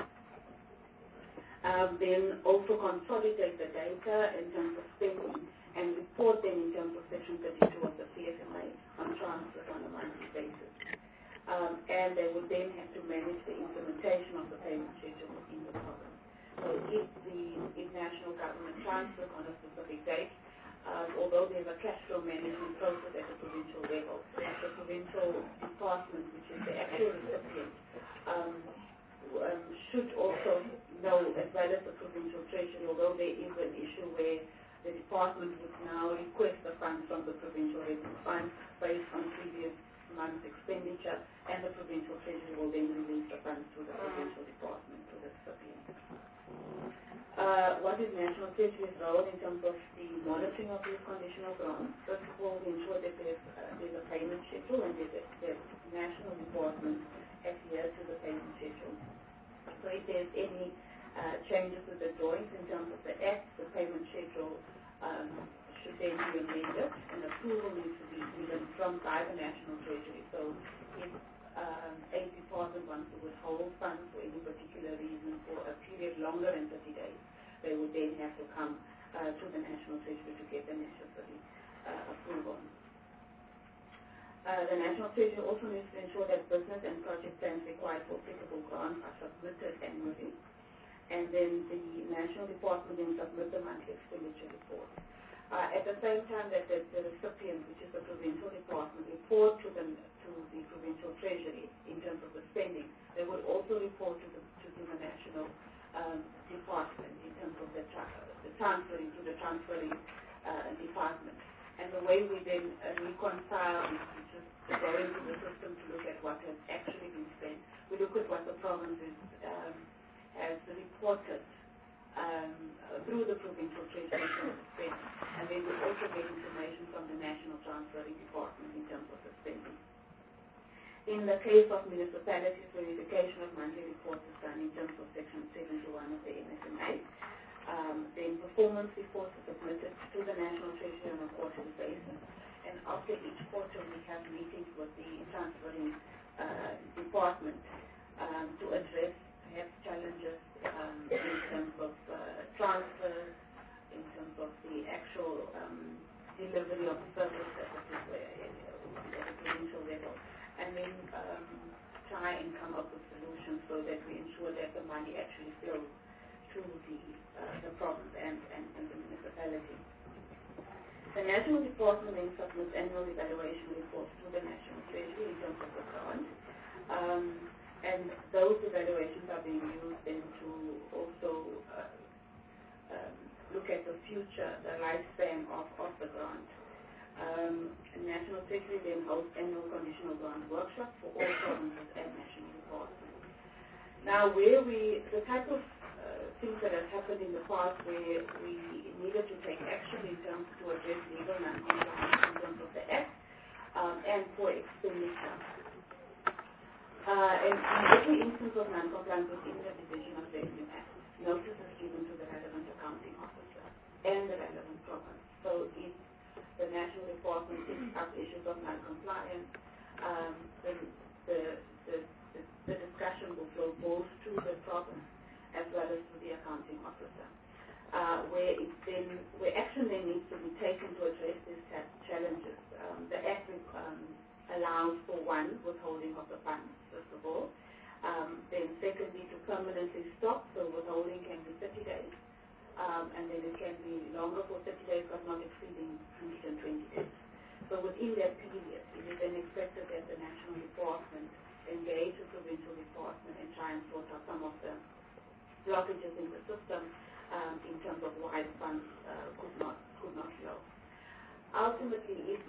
Then also consolidate the data in terms of spending and report them in terms of Section 32 of the PFMA on transfers on a monthly basis. And they would then have to manage the implementation of the payment schedule within the province. So if the national government transfers on a specific date, although there's a cash flow management process at the provincial level, the provincial department, which is the actual recipient, should also know, as well as the provincial treasury, although there is an issue where the department would now request the funds from the provincial revenue fund based on previous month's expenditure, and the provincial treasury will then release the funds to the provincial department, to the recipient. What is National Treasury's role in terms of the monitoring of these conditional grants? First of all, we ensure that there's a payment schedule and that national departments adhere to the payment schedule. So if there's any changes to the drawings in terms of the act, the payment schedule should then be amended, and approval needs to be given by the National Treasury. So if a department wants to withhold funds for any particular reason for a period longer than 30 days, they would then have to come to the National Treasury to get the necessary approval. The National Treasury also needs to ensure that business and project plans required for applicable grants are submitted annually. And then the National Department then submit the monthly expenditure report. At the same time that the recipient, which is the provincial department, report to the provincial treasury in terms of the national department in terms of the transferring to the transferring department. And the way we then reconcile is to just go into the system to look at what has actually been spent. We look at what the province has reported through the provincial treasury spend, and then we also get information from the national transferring department in terms of the spending. In the case of municipalities, verification of monthly reports is done in terms of Section 71 of the NSMA. Then performance reports are submitted to the National Treasury on a quarterly basis, and after each quarter we have meetings with the transferring department to address perhaps challenges in terms of transfers, in terms of the actual delivery of service at the provincial level, and then try and come up with solutions so that we ensure that the money actually flows to the province and the municipality. The National Department then submits annual evaluation reports to the National Treasury in terms of the grant. And those evaluations are being used then to also look at the future, the lifespan of the grant. National Treasury then hosts annual conditional grant workshops for all provinces and national departments. Now, the type of things that have happened in the past where we needed to take action in terms to address legal non-compliance in terms of the Act and for expenditure. And in every instance of non-compliance within the Division of Revenue Act, notice is given to the relevant accounting officer and the relevant province. So if the national department picks up issues of non-compliance, the discussion will flow both to the province as well as to the accounting officer, where action then needs to be taken to address these challenges. The Act allows for one, withholding of the funds, first of all. Then secondly, to permanently stop, so withholding can be 30 days, and then it can be longer for 30 days but not exceeding 120 days. So within that period, it is then expected that the national department engage the provincial department and try and sort out some of the blockages in the system in terms of why the funds could not flow. Ultimately, if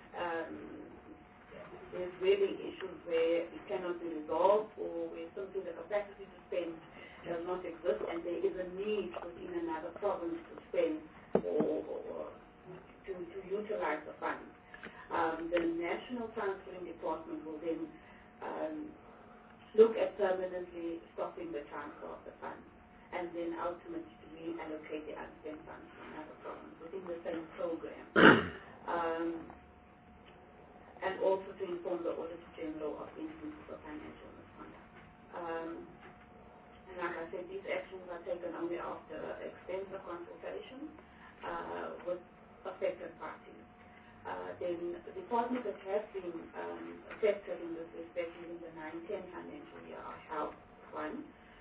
there's really issues where it cannot be resolved or where simply the capacity to spend does not exist and there is a need within another province to spend or to utilize the funds, the National Transferring Department will then look at permanently stopping the transfer of the funds and then ultimately reallocate the unspent funds to another province within the same program. And also to inform the Auditor General of instances of financial misconduct. And like I said, these actions are taken only after extensive consultation with affected parties. Then the departments that have been affected in this respect in the 9-10 financial year are Health One.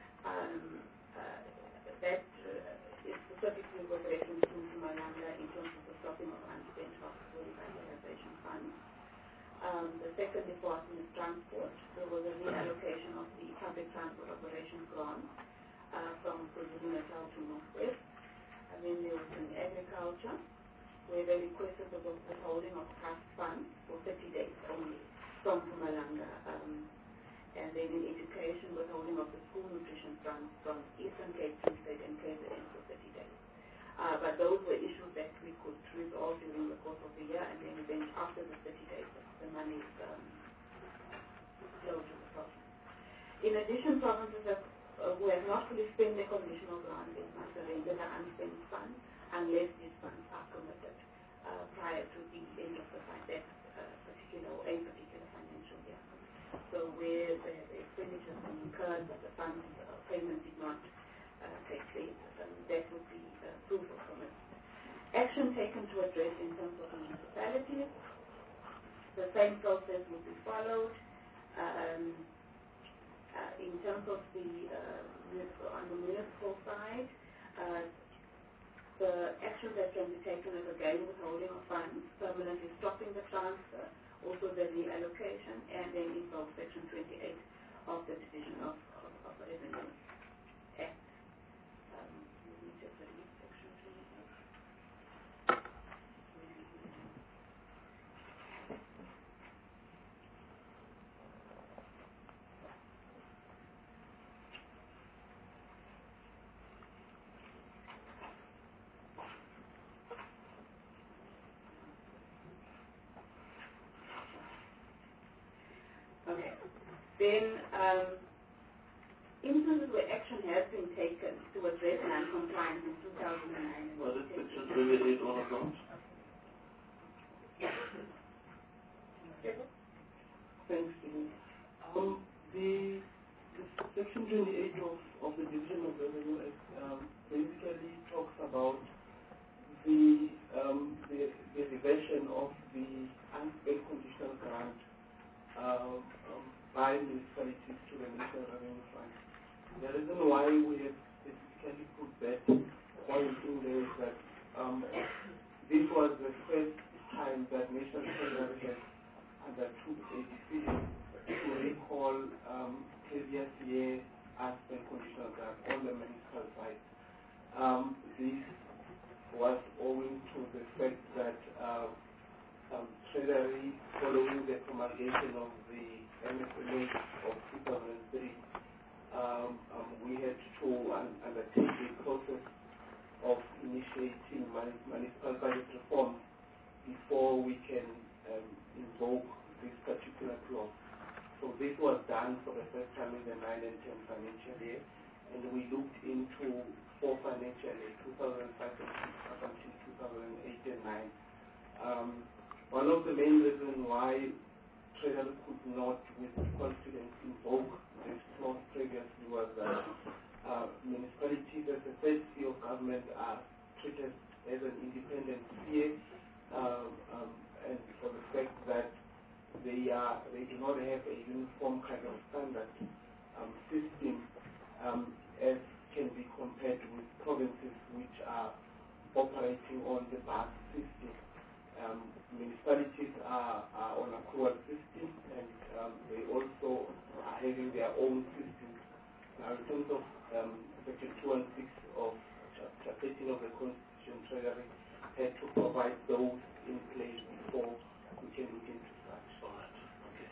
That is specifically with reference to Mpumalanga in terms of the stopping of unspent hospital revitalization funds. The second department is Transport. There was a reallocation of the public transport operations grant from KwaZulu-Natal to North West. And then there was in Agriculture, where they requested the withholding of past funds for 30 days only from Mpumalanga. And then in Education, withholding of the school nutrition funds from Eastern Cape, Free State, and KZN for 30 days. But those were issues that we could resolve during the course of the year, and then after the 30 days, the money is flowed to the province. In addition, provinces who have not fully spent their conditional grant, they must surrender the unspent funds unless these funds are committed prior to the end of the particular financial year. So where the expenditures are incurred but the funds payment did not take place, that would be proof of commitment. Action taken to address in terms of municipalities, the same process would be followed. In terms of on the municipal side, the action that can be taken is again withholding of funds, permanently stopping the transfer, also the reallocation, and then involve Section 28 of the Division of Revenue. Then, instances where action has been taken to address non-compliance in 2009. What is Section 28 on accounts? Thanks, Stephen. The Section 28 of the Division of Revenue Act basically talks about the reversion of the unspent conditional grant by municipalities to the National Revenue Fund. The reason why we have specifically put that point in there is that this was the first time that National Treasury has undertook a decision to recall previous year unspent conditional grant on the municipal side. This was owing to the fact that Treasury, following the promulgation of the MFLA of 2003, we had to undertake the process of initiating municipal budget reform before we can invoke this particular clause. So this was done for the first time in the 9 and 10 financial year, and we looked into 4 financial years, 2005 and 6 up until 2008 and 9. One of the main reasons why Treasury could not with confidence invoke this clause previously was that municipalities as a third sphere of government are treated as an independent sphere, and for the fact that they do not have a uniform kind of standard system as can be compared with provinces which are operating on the BAS system. Municipalities are on a accrual system, and they also are having their own systems. Now, in terms of Section 2 and 6 of Chapter 13 of the Constitution, Treasury had to provide those in place before we can look into such. All right. Okay.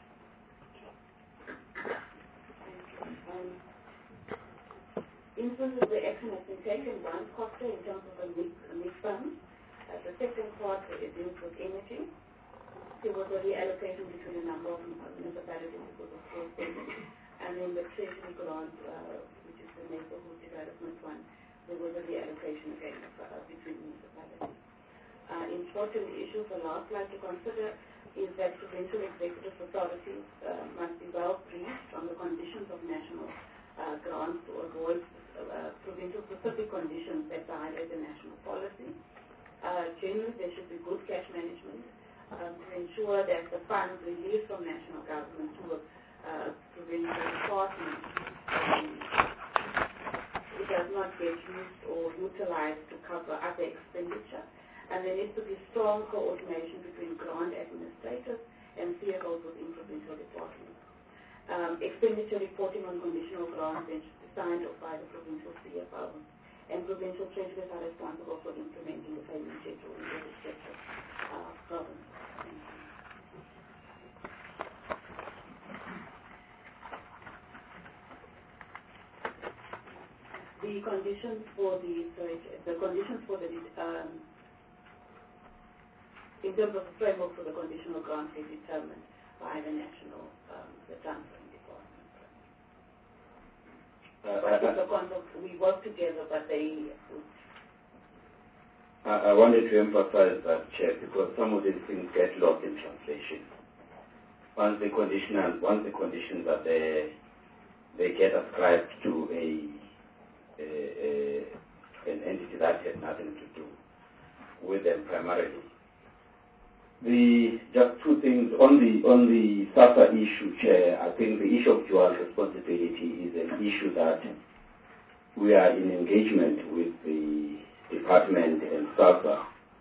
Instances where action has been taken, one quarter in terms of a mixed fund. The second quarter it deals with energy. There was a reallocation between a number of municipalities because of course payments. And then the treasury grant, which is the neighborhood development one, there was a reallocation again between municipalities. Important issue for last slide to consider is that provincial executive authorities must be well briefed on the conditions of national grants to avoid provincial specific conditions that violate the national policy. Generally, there should be good cash management to ensure that the funds released from national government to provincial departments it does not get used or utilized to cover other expenditure. And there needs to be strong coordination between grant administrators and CFOs within provincial departments. Expenditure reporting on conditional grants is signed off by the provincial CFOs, and provincial treasurers are responsible for implementing the payment schedule in the respective province. The conditions for the in terms of the framework for the conditional grants is determined by the national, the transferring department. We work together, but they. I wanted to emphasize that, Chair, because some of these things get lost in translation. Once the conditions are there, they get ascribed to an entity that has nothing to do with them primarily. Just two things on the SASSA issue, Chair. I think the issue of dual responsibility is an issue that we are in engagement with the department and SASSA,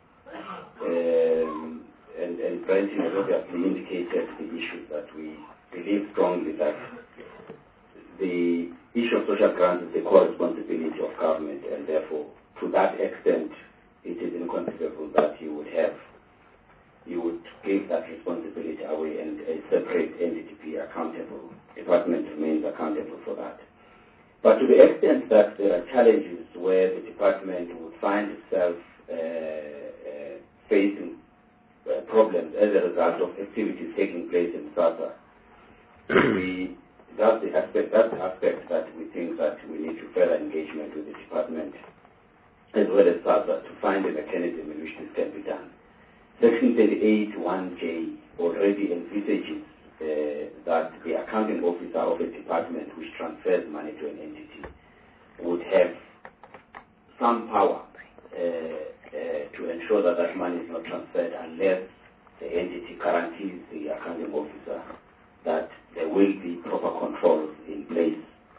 and Brenton has obviously indicated the issues that we believe strongly that the issue of social grants is the core responsibility of government, and therefore, to that extent, it is inconceivable that you would give that responsibility away and a separate entity be accountable. Department remains accountable for that. But to the extent that there are challenges where the department would find itself facing problems as a result of activities taking place in SASSA, we that's the aspect that we think that we need to further engagement with the department as well as SASSA to find a mechanism in which this can be done. Section 38(1)J already envisages that the accounting officer of a department which transfers money to an entity would have some power to ensure that that money is not transferred unless the entity guarantees the accounting officer that there will be proper controls in place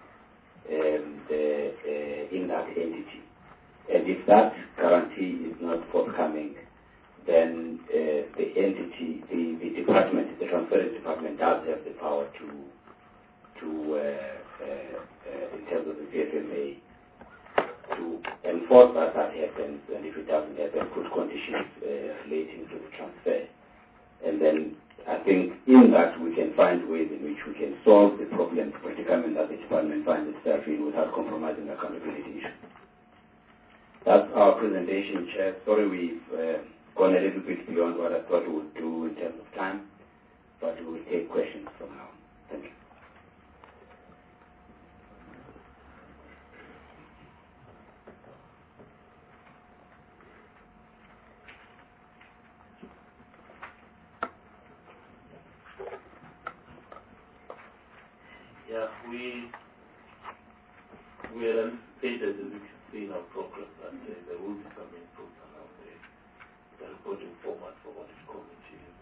in that entity. And if that guarantee is not forthcoming, then the entity, the department, the transferring department does have the power to in terms of the CFMA, to enforce that happens, and if it doesn't happen, put conditions relating to the transfer. And then I think in that we can find ways in which we can solve the problem, the predicament that the department finds itself in without compromising the accountability issue. That's our presentation, Chair. Sorry we've gone a little bit beyond what I thought we would do in terms of time, but we will take questions from now on. Thank you. Yeah, we had anticipated, as you can see in our program, that there will be some input around the reporting format for audit committees,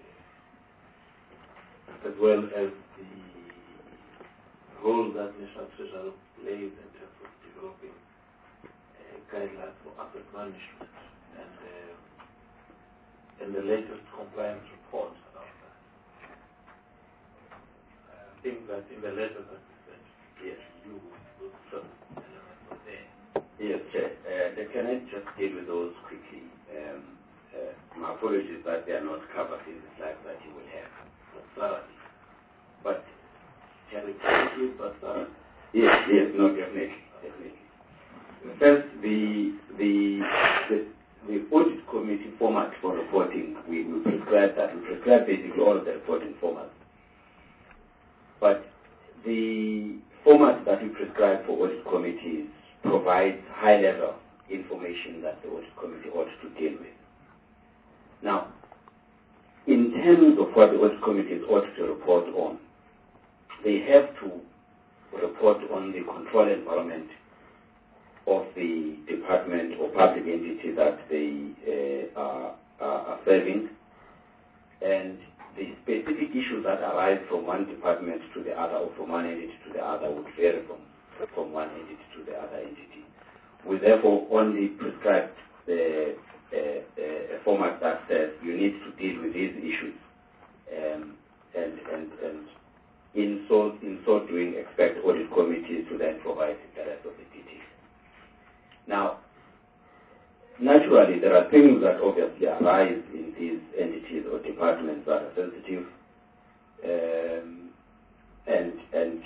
and as well as the role that National Treasury plays in terms of developing guidelines for asset management, and the latest compliance report around that. I think that in the letter that we sent here to you, those some elements are there. Yes, Chair. Can I just deal with those quickly? My apologies that they are not covered in the slides that you will have thoroughly. But yes, no, definitely. First, the audit committee format for reporting, we prescribe that. We prescribe basically all of the reporting formats. But the format that we prescribe for audit committees provides high-level information that the audit committee ought to deal with. Now, in terms of what the audit committees ought to report on, they have to report on the control environment of the department or public entity that they are serving, and the specific issues that arise from one department to the other or from one entity to the other would vary from one entity to the other entity. We therefore only prescribe a format that says you need to deal with these issues, and in so doing, expect audit committees to then provide the rest of the details. Now, naturally, there are things that obviously arise in these entities or departments that are sensitive, and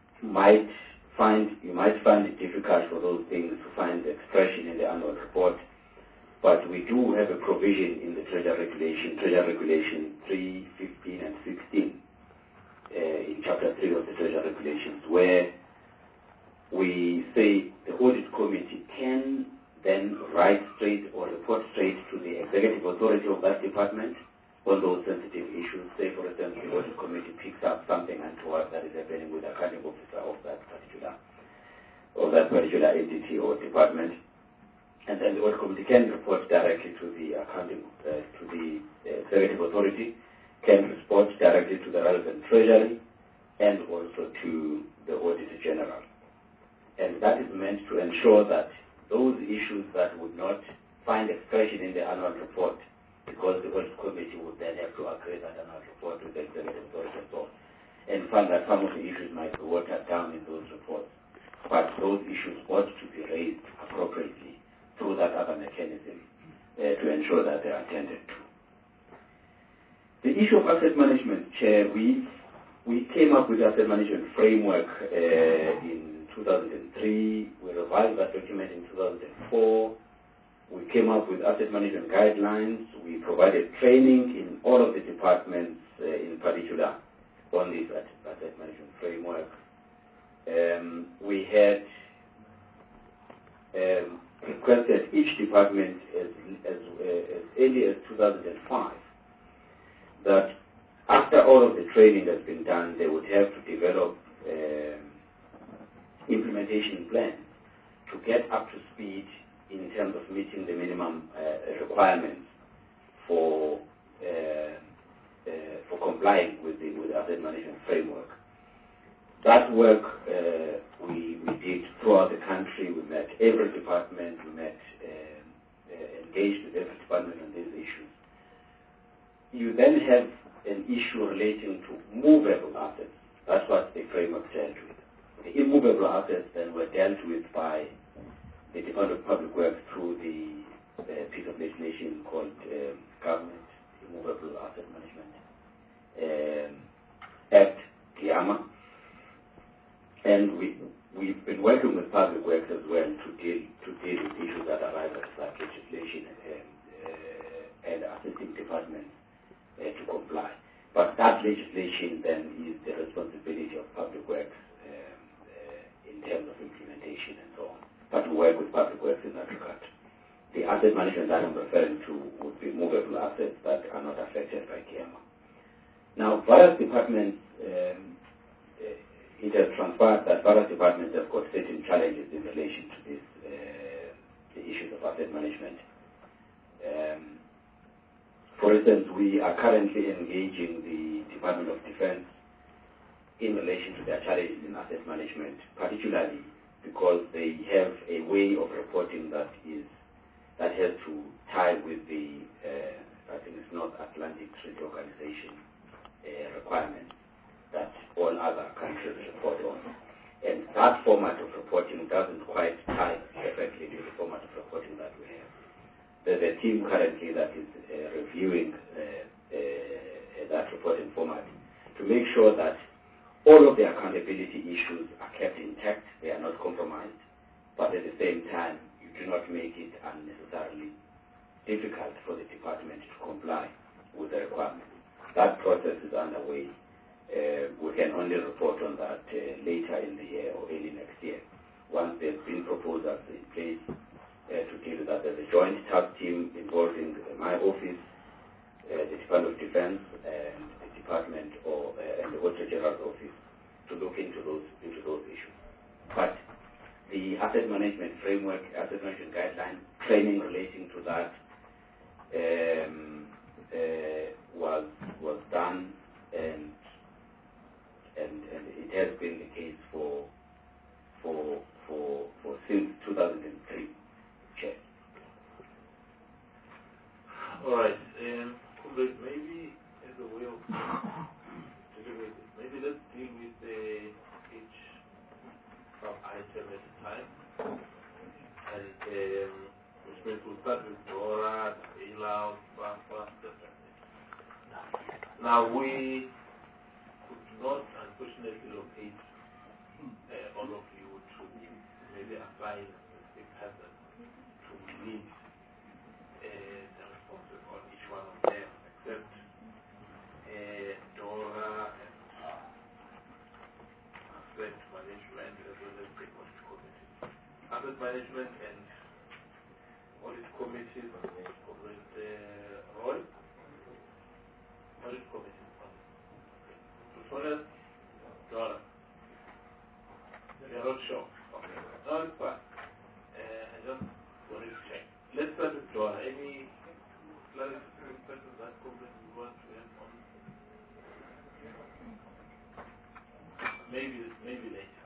you might find it difficult for those things to find expression in the annual report. But we do have a provision in the Treasury Regulation 3, 15, and 16, in Chapter 3 of the Treasury Regulations, where we say the audit committee can then write straight or report straight to the executive authority of that department on those sensitive issues. Say, for example, the audit committee picks up something untoward that is happening with the accounting officer of that particular entity or department, and then the audit committee can report directly to the to the executive authority, can report directly to the relevant treasury, and also to the auditor general. And that is meant to ensure that those issues that would not find expression in the annual report, because the audit committee would then have to agree that annual report with the executive authority and so on, and find that some of the issues might be watered down in those reports. But those issues ought to be raised appropriately through that other mechanism to ensure that they are attended to. The issue of asset management, Chair, we came up with the asset management framework in 2003. We revised that document in 2004. We came up with asset management guidelines. We provided training in all of the departments, in particular, on this asset management framework. We had requested each department as early as 2005 that after all of the training has been done, they would have to develop implementation plans to get up to speed in terms of meeting the minimum requirements for complying with the asset management framework. That work we did throughout the country. We met every department. We met engaged with every department on these issues. You then have an issue relating to movable assets. That's what the framework dealt with. The immovable assets then were dealt with by the Department of Public Works through the piece of legislation called Government Immovable Asset Management Act, GIAMA. And we've been working with Public Works as well to deal with issues that arise out of that legislation and assisting departments to comply. But that legislation then is the responsibility of Public Works in terms of implementation and so on. But we work with Public Works in that regard. The asset management that I'm referring to would be movable assets that are not affected by GIAMA. Now, various departments, it has transpired that various departments have got certain challenges in relation to this, the issues of asset management. For instance, we are currently engaging the Department of Defense in relation to their challenges in asset management, particularly because they have a way of reporting that has to tie with the, I think it's North Atlantic Treaty Organization requirements that all other countries report on. And that format of reporting doesn't quite tie perfectly to the format of reporting that we have. There's a team currently that is reviewing that reporting format to make sure that all of the accountability issues are kept intact, they are not compromised, but at the same time, you do not make it unnecessarily difficult for the department to comply with the requirements. That process is underway. We can only report on that later in the year or early next year. Once there's been proposals in place to deal with that, there's a joint task team involving my office, the Department of Defense, and the Department and the Auditor General's office to look into those issues. But the asset management framework, asset management guideline, training relating to that was done, and it has been the case for since 2003. Chair. All right. Maybe as a way of dealing with this, maybe let's deal with each sub-item at a time. And which means we'll start with DORA, bailout, etc. Now, we could not, unfortunately, locate all of you to maybe assign a specific person to lead the responses on each one of them, except DORA and asset management as well as the audit committee. Asset management and audit committees with Roy. Audit committee. Tutorial, DORA. You're not sure. Okay. No, it's fine. I just wanted to check. Let's start with DORA. Any questions that comment you want to have on? Maybe later.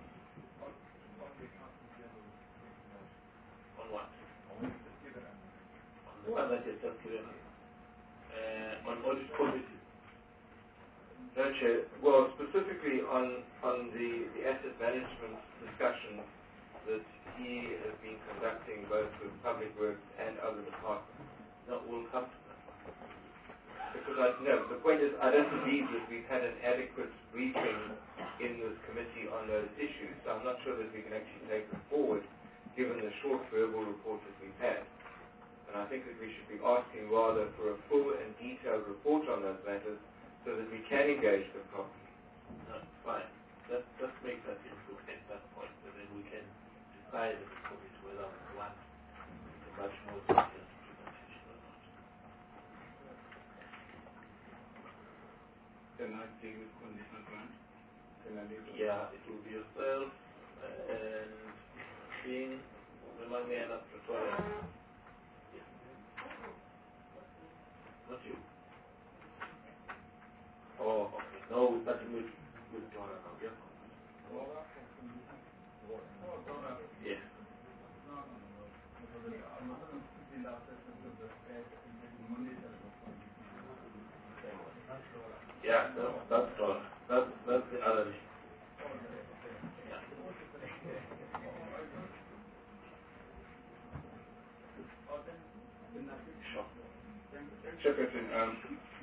On what? On the one that is just given us. On audit committee. No, Chair. Well, specifically on the asset management discussions that he has been conducting both with Public Works and other departments, not all come to that. Because the point is, I don't believe that we've had an adequate briefing in this committee on those issues, so I'm not sure that we can actually take them forward, given the short verbal report that we've had. And I think that we should be asking rather for a full and detailed report on those matters so that we can engage them properly. Let's make that input at that point, and then we can decide as a committee whether we want a much more detailed implementation or not. Can I deal with conditional grant? Yeah, it will be yourself and being Memangela Pretoria. Yeah. Not you. Oh, okay. No, we're starting with Dora now, yeah? Yes. Yeah, that's Dora. That's the other name. Yeah. Sure. Chairperson,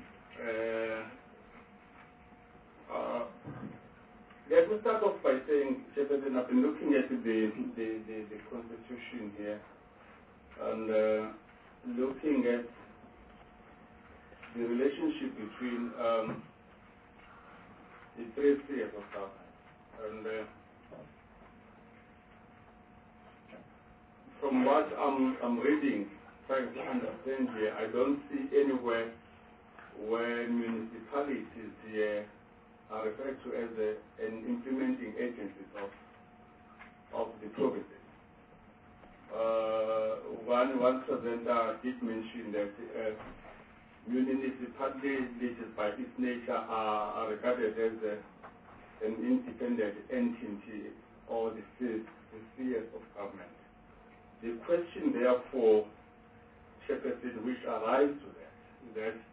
let me start off by saying, Chairperson, I've been looking at the Constitution here and looking at the relationship between the three spheres of government. And from what I'm reading, trying to understand here, I don't see anywhere where municipalities here are referred to as an implementing agencies of the provinces. One presenter did mention that municipalities by its nature are regarded as an independent entity or the spheres of government. The question therefore, Chairperson, which arrives to that is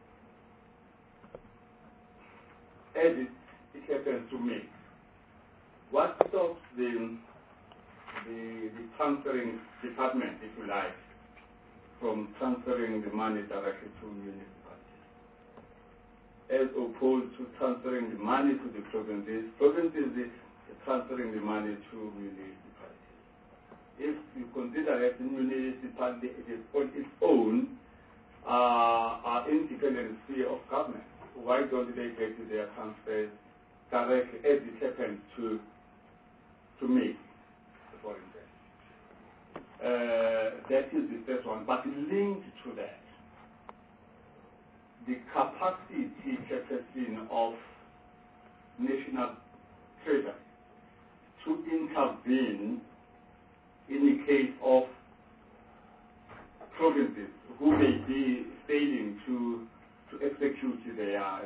that as it happens to me, what stops the transferring department, if you like, from transferring the money directly to municipalities, as opposed to transferring the money to the provinces? Provinces is transferring the money to municipalities. If you consider that the municipality is on its own independent sphere of government, why don't they get their transfers directly as it happens to me, for instance? That is the first one. But linked to that, the capacity, Chairperson, of National Treasury to intervene in the case of provinces who may be failing to execute their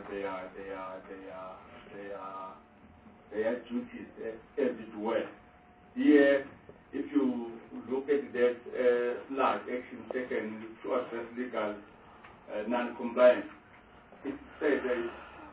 duties as it were. Here, if you look at that large action taken to address legal non-compliance, it says that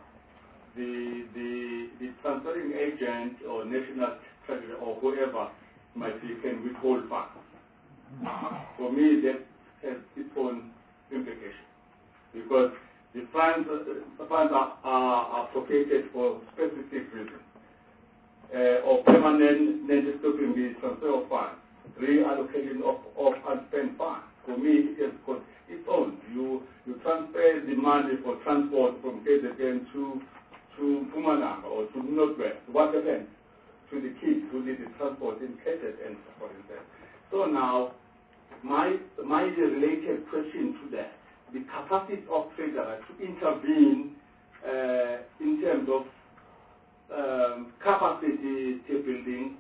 the transferring agent or national treasury or whoever might be can withhold funds. For me, that has its own implication, because the funds are appropriated for specific reasons, or permanent stopping the transfer of funds, reallocation of unspent funds. For me, it has got its own. You transfer the money for transport from KZN to Mpumalanga or to Northwest. What happens to the kids who need the transport in KZN, for instance? So now, my related question to that, the capacity of treasury to intervene in terms of capacity building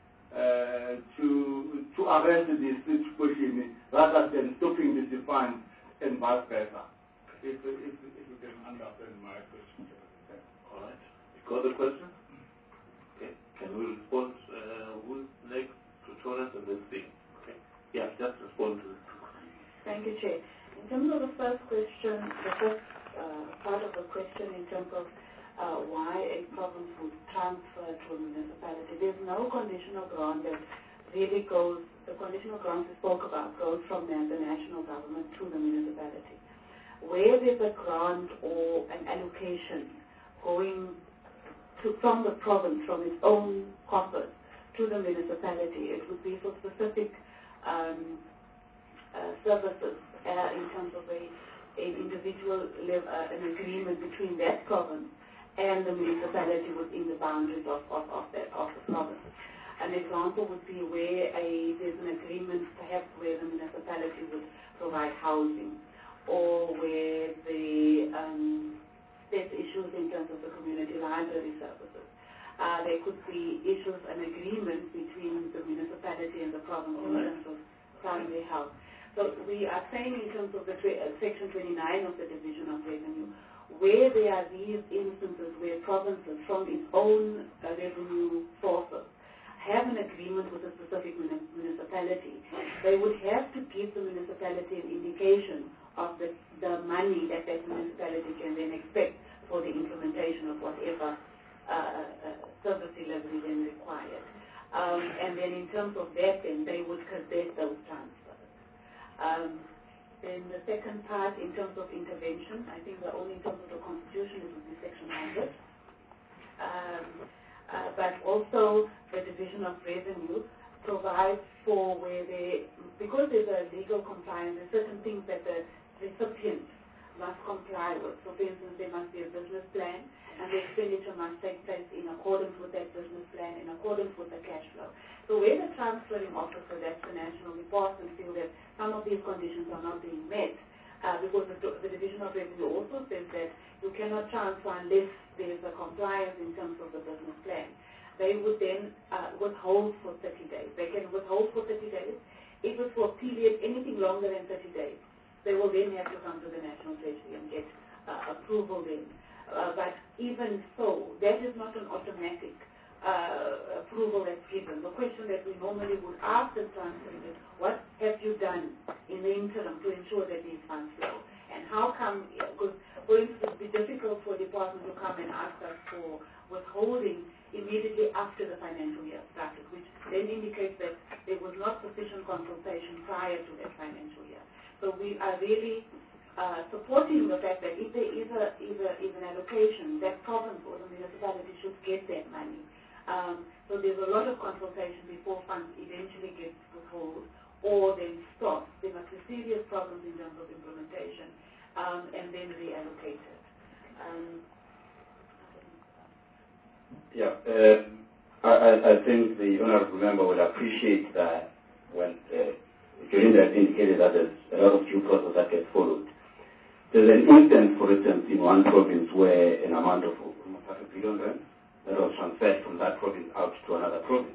to arrest this situation rather than stopping the funds and vice versa. If you can understand my question. All right. You got the question? Okay. Can we respond? Who's next? Tutorials and then thing. Okay. Yeah, just respond to it. Thank you, Chair. In terms of the first question, the first part of the question in terms of why a province would transfer to a municipality, there's no conditional grant that really goes, the conditional grant we spoke about goes from the national government to the municipality. Where there's a grant or an allocation going from the province, from its own coffers to the municipality, it would be for specific services in terms of an individual an agreement between that province and the municipality within the boundaries of the province. An example would be where there's an agreement perhaps where the municipality would provide housing, or where there's issues in terms of the community library services. There could be issues and agreements between the municipality and the province in terms of primary health. So we are saying in terms of the Section 29 of the Division of Revenue, where there are these instances where provinces from its own revenue sources have an agreement with a specific municipality, they would have to give the municipality an indication of the money that municipality can then expect for the implementation of whatever service delivery then required. And then in terms of that, then they would contest those transfers. Then the second part, in terms of intervention, I think only in terms of the Constitution, it would be Section 100. But also the Division of Revenue provides for where because there's a legal compliance, there's certain things that the recipient must comply with. So for instance, there must be a business plan, and the expenditure must take place in accordance with that business plan, in accordance with the cash flow. So where the transferring officer, that's the national department, feel that some of these conditions are not being met, because the Division of Revenue also says that you cannot transfer unless there is a compliance in terms of the business plan. They would then withhold for 30 days. They can withhold for 30 days. If it's for a period anything longer than 30 days, they will then have to come to the National Treasury and get approval then. But even so, that is not an automatic approval that's given. The question that we normally would ask the transferring is, what have you done in the interim to ensure that these funds flow? And how come, because for instance, it would be difficult for a department to come and ask us for withholding immediately after the financial year started, which then indicates that there was not sufficient consultation prior to that financial year. So we are really supporting the fact that if there is an allocation, that province or the municipality should get that money. So there's a lot of consultation before funds eventually get withheld or then stop. There must be serious problems in terms of implementation and then reallocated. I think the honourable member will appreciate that when Jorinda has indicated that there's a lot of due process that gets followed. There's an instance, for instance, in one province where an amount of almost R500 million that was transferred from that province out to another province.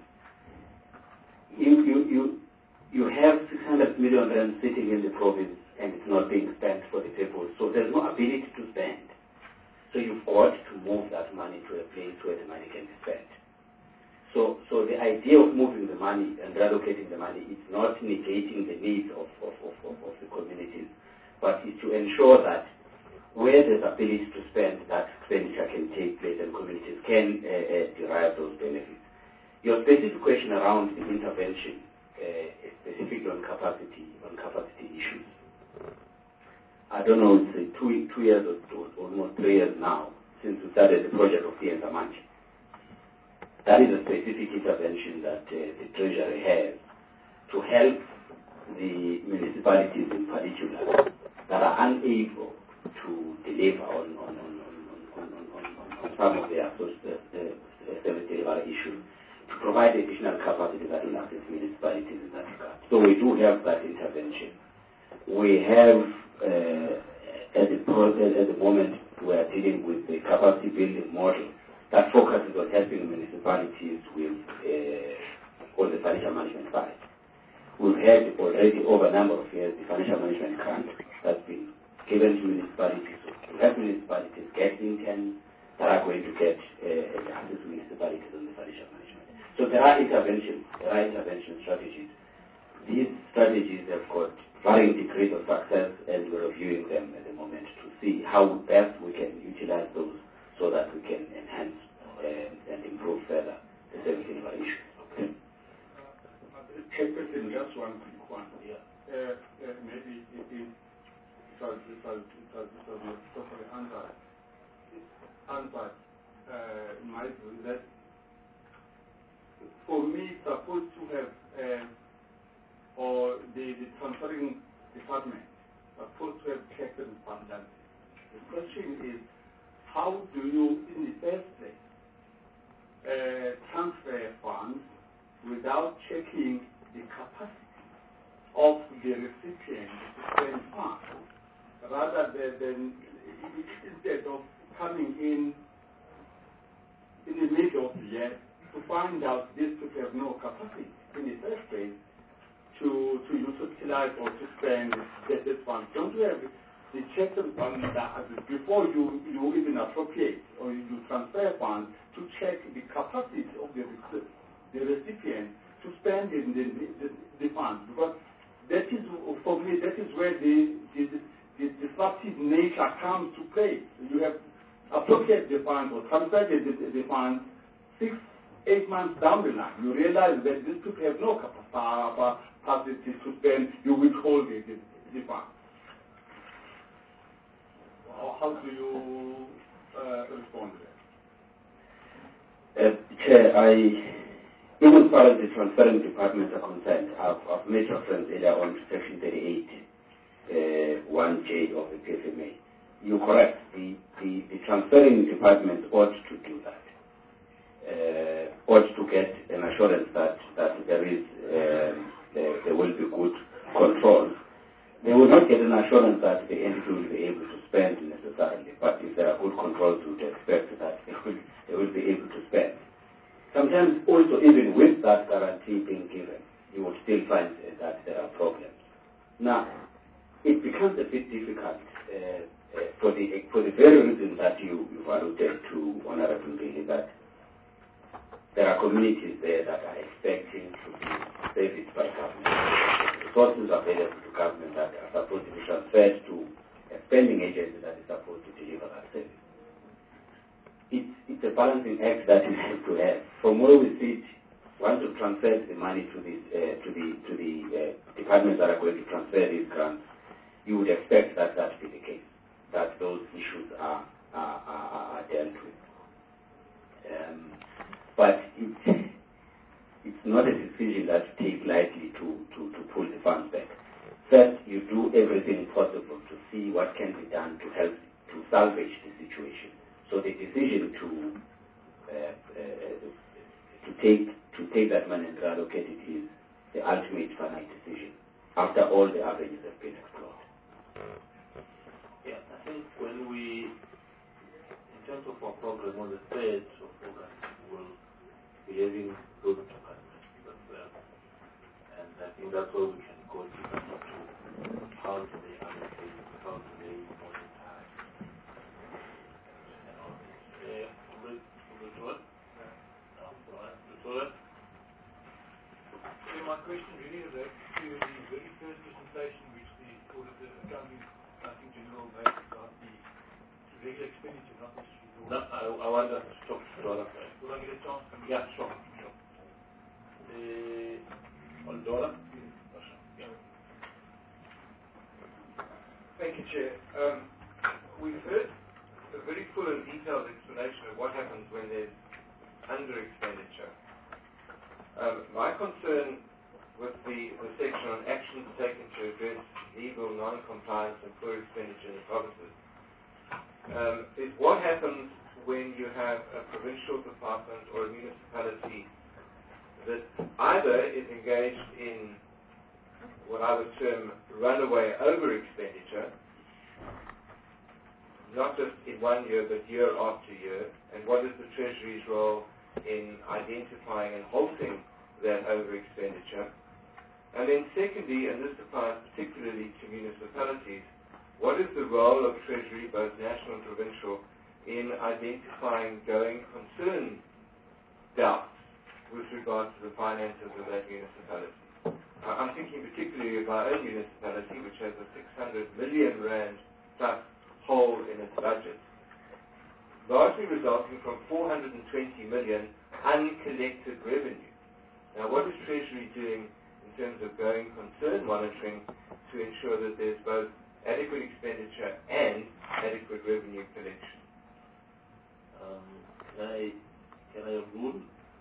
You have 600 million rand sitting in the province and it's not being spent for the purpose, so there's no ability to spend. So you've got to move that money to a place where the money can be spent. So the idea of moving the money and reallocating the money is not negating the needs of the communities, but is to ensure that where there's ability to spend, that expenditure can take place and communities can derive those benefits. Your specific question around the intervention, specifically on capacity issues. I don't know, it's 2 years or almost 3 years now since we started the project of the Nzamanche. That is a specific intervention that the Treasury has to help the municipalities in particular that are unable to deliver on some of their service delivery issues, to provide additional capacity that will assist municipalities in that regard. So we do have that intervention. We have, at the moment, we are dealing with the capacity building model that focuses on helping municipalities with on the financial management side. We've had already over a number of years the financial management grant that's been given to municipalities to help municipalities get interns that are going to get assist municipalities on the financial management. So there are intervention strategies. These strategies have got varying degrees of success, and we're reviewing them at the moment to see how best we can utilize those so that we can enhance and improve further the service delivery issues. Chairperson, just one quick one. Yeah. Maybe it was totally answered in my view that for me it's supposed to have or the transferring department supposed to have checks and balances. The question is, how do you, in the first place, transfer funds without checking the capacity of the recipient to spend funds, rather than instead of coming in the middle of the year to find out these people have no capacity in the first place to utilize or to spend this funds. Don't you have the checks and balances before you even appropriate or you transfer funds to check the capacity of the recipient to spend the funds? Because that is, for me, that is where the disruptive nature comes to play. You have appropriate the funds or transferred the funds 6-8 months down the line. You realize that these people have no capacity to spend. You withhold the funds. How do you respond to that? Chair, even as far as the transferring departments are concerned, I've made reference earlier on to Section 38, 1J of the PFMA. You're correct. The transferring departments ought to do that. Ought to get an assurance that there will be good control. They will not get an assurance that the entity will be able to spend necessarily, but if there are good controls, we would expect that they will be able to spend. Sometimes also even with that guarantee being given, you will still find that there are problems. Now, it becomes a bit difficult for the very reason that you've alluded to, Honorable Billy, that there are communities there that are expecting to be serviced by government. Resources available to government that are supposed to be transferred to a spending agency that is supposed to deliver that service. It's a balancing act that you have to have. From where we sit, once you transfer the money to the departments that are going to transfer these grants, you would expect that that be the case, that those issues are dealt with. But it's not a decision that you take lightly to pull the funds back. First, you do everything possible to see what can be done to help to salvage the situation. So the decision to take that money and reallocate it is the ultimate final decision after all the avenues have been explored. Yeah, I think when we, in terms of our program, on the 3rd of August, we'll be having those departments as well. And I think that's where we can go to how do they allocate, how do they monetize, and all this. My question really relates to the very first presentation which the Auditor Accounting General made about the regular expenditure, not necessarily. No, I want us to talk to Dora first. Will I get a chance? Yeah, sure. On Dora? Yeah. Thank you, Chair. We've heard a very full and detailed explanation of what happens when there's under-expenditure. My concern with the section on actions taken to address legal non-compliance and poor expenditure in the provinces is what happens when you have a provincial department or a municipality that either is engaged in what I would term runaway over-expenditure, not just in 1 year but year after year, and what is the Treasury's role in identifying and halting that over-expenditure. And then secondly, and this applies particularly to municipalities, what is the role of Treasury, both national and provincial, in identifying going concern doubts with regard to the finances of that municipality? I'm thinking particularly of our own municipality, which has a 600 million rand plus hole in its budget, largely resulting from 420 million uncollected revenue. Now, what is Treasury doing in terms of going concern monitoring to ensure that there's both adequate expenditure and adequate revenue collection? Can I rule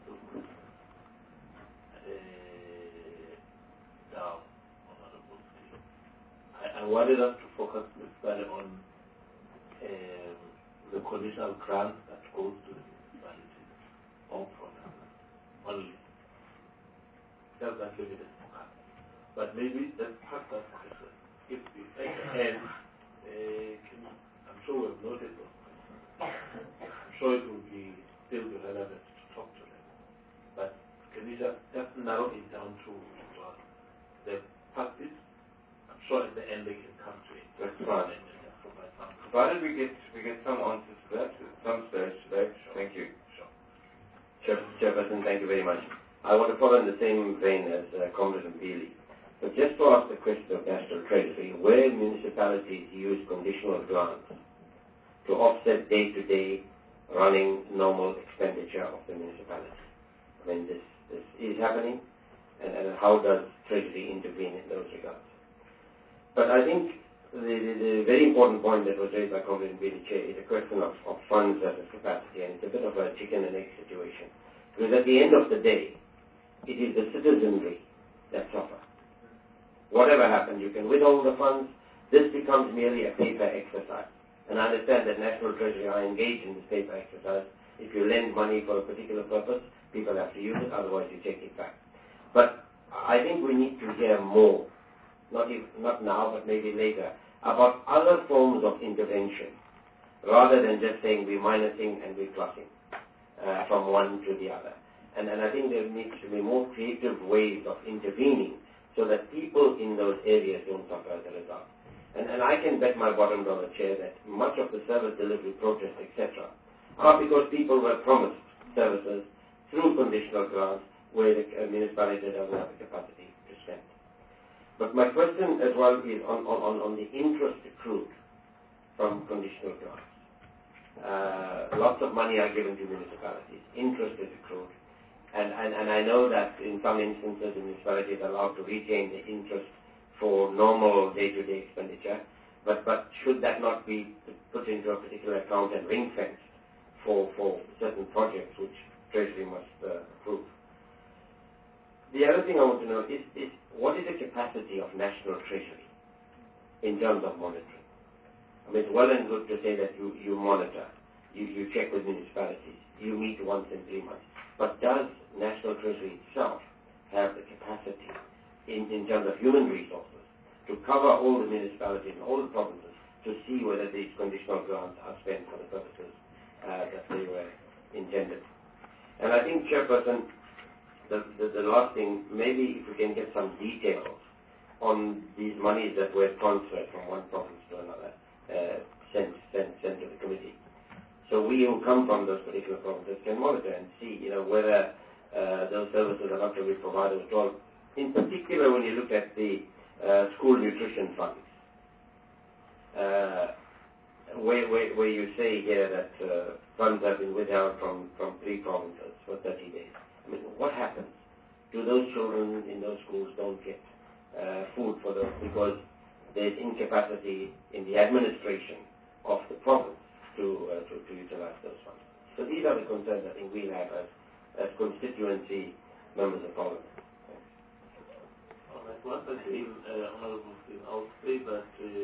down on other books? I wanted us to focus especially on the conditional grant that goes to the municipality or provinces only. That's not limited to CAP. But maybe that's part of that question. If at the end, I'm sure we've noted those questions. I'm sure it will still be relevant to talk to them. But can you just narrow it down to the practice? I'm sure at the end they can come to it. That's fine. And just provide some. Provided we get some answers to that at some stage today. Sure. Thank you. Sure. Chairperson, thank you very much. I want to follow in the same vein as Comrade Mbili. But just to ask the question of National Treasury, where municipalities use conditional grants to offset day-to-day running normal expenditure of the municipality. I mean, this is happening, and how does Treasury intervene in those regards? But I think the very important point that was raised by Comrade Mbili Chair is a question of funds versus capacity, and it's a bit of a chicken and egg situation. Because at the end of the day, it is the citizenry that suffer. Whatever happens, you can withhold the funds. This becomes merely a paper exercise. And I understand that National Treasury are engaged in this paper exercise. If you lend money for a particular purpose, people have to use it, otherwise you take it back. But I think we need to hear more, not now, but maybe later, about other forms of intervention, rather than just saying we're minusing and we're plussing from one to the other. And I think there needs to be more creative ways of intervening so that people in those areas don't suffer as a result. And I can bet my bottom dollar, Chair, that much of the service delivery protests, etc., are because people were promised services through conditional grants where the municipality doesn't have the capacity to spend. But my question as well is on the interest accrued from conditional grants. Lots of money are given to municipalities. Interest is accrued. And I know that in some instances the municipality is allowed to retain the interest for normal day-to-day expenditure, but should that not be put into a particular account and ring-fenced for certain projects which Treasury must approve? The other thing I want to know is what is the capacity of National Treasury in terms of monitoring? I mean, it's well and good to say that you monitor, you check with municipalities, you meet once in 3 months. But does National Treasury itself have the capacity in terms of human resources to cover all the municipalities and all the provinces to see whether these conditional grants are spent for the purposes that they were intended? And I think, Chairperson, the last thing, maybe if we can get some details on these monies that were transferred from one province to another, sent to the committee. So we who come from those particular provinces can monitor and see, whether those services are not to be provided at all. In particular, when you look at the school nutrition funds, where you say here that funds have been withheld from 3 provinces for 30 days. I mean, what happens? Do those children in those schools don't get food for those because there's incapacity in the administration of the province to utilize those funds? So these are the concerns I think we have as constituency members of Parliament. All right. Once again, Honourable Muslim, I would say that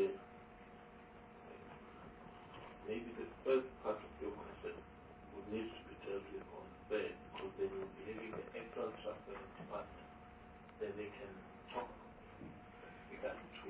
maybe the first part of your question would need to be dealt with on third, because they will be having the actual transparent part. Then they can talk regard to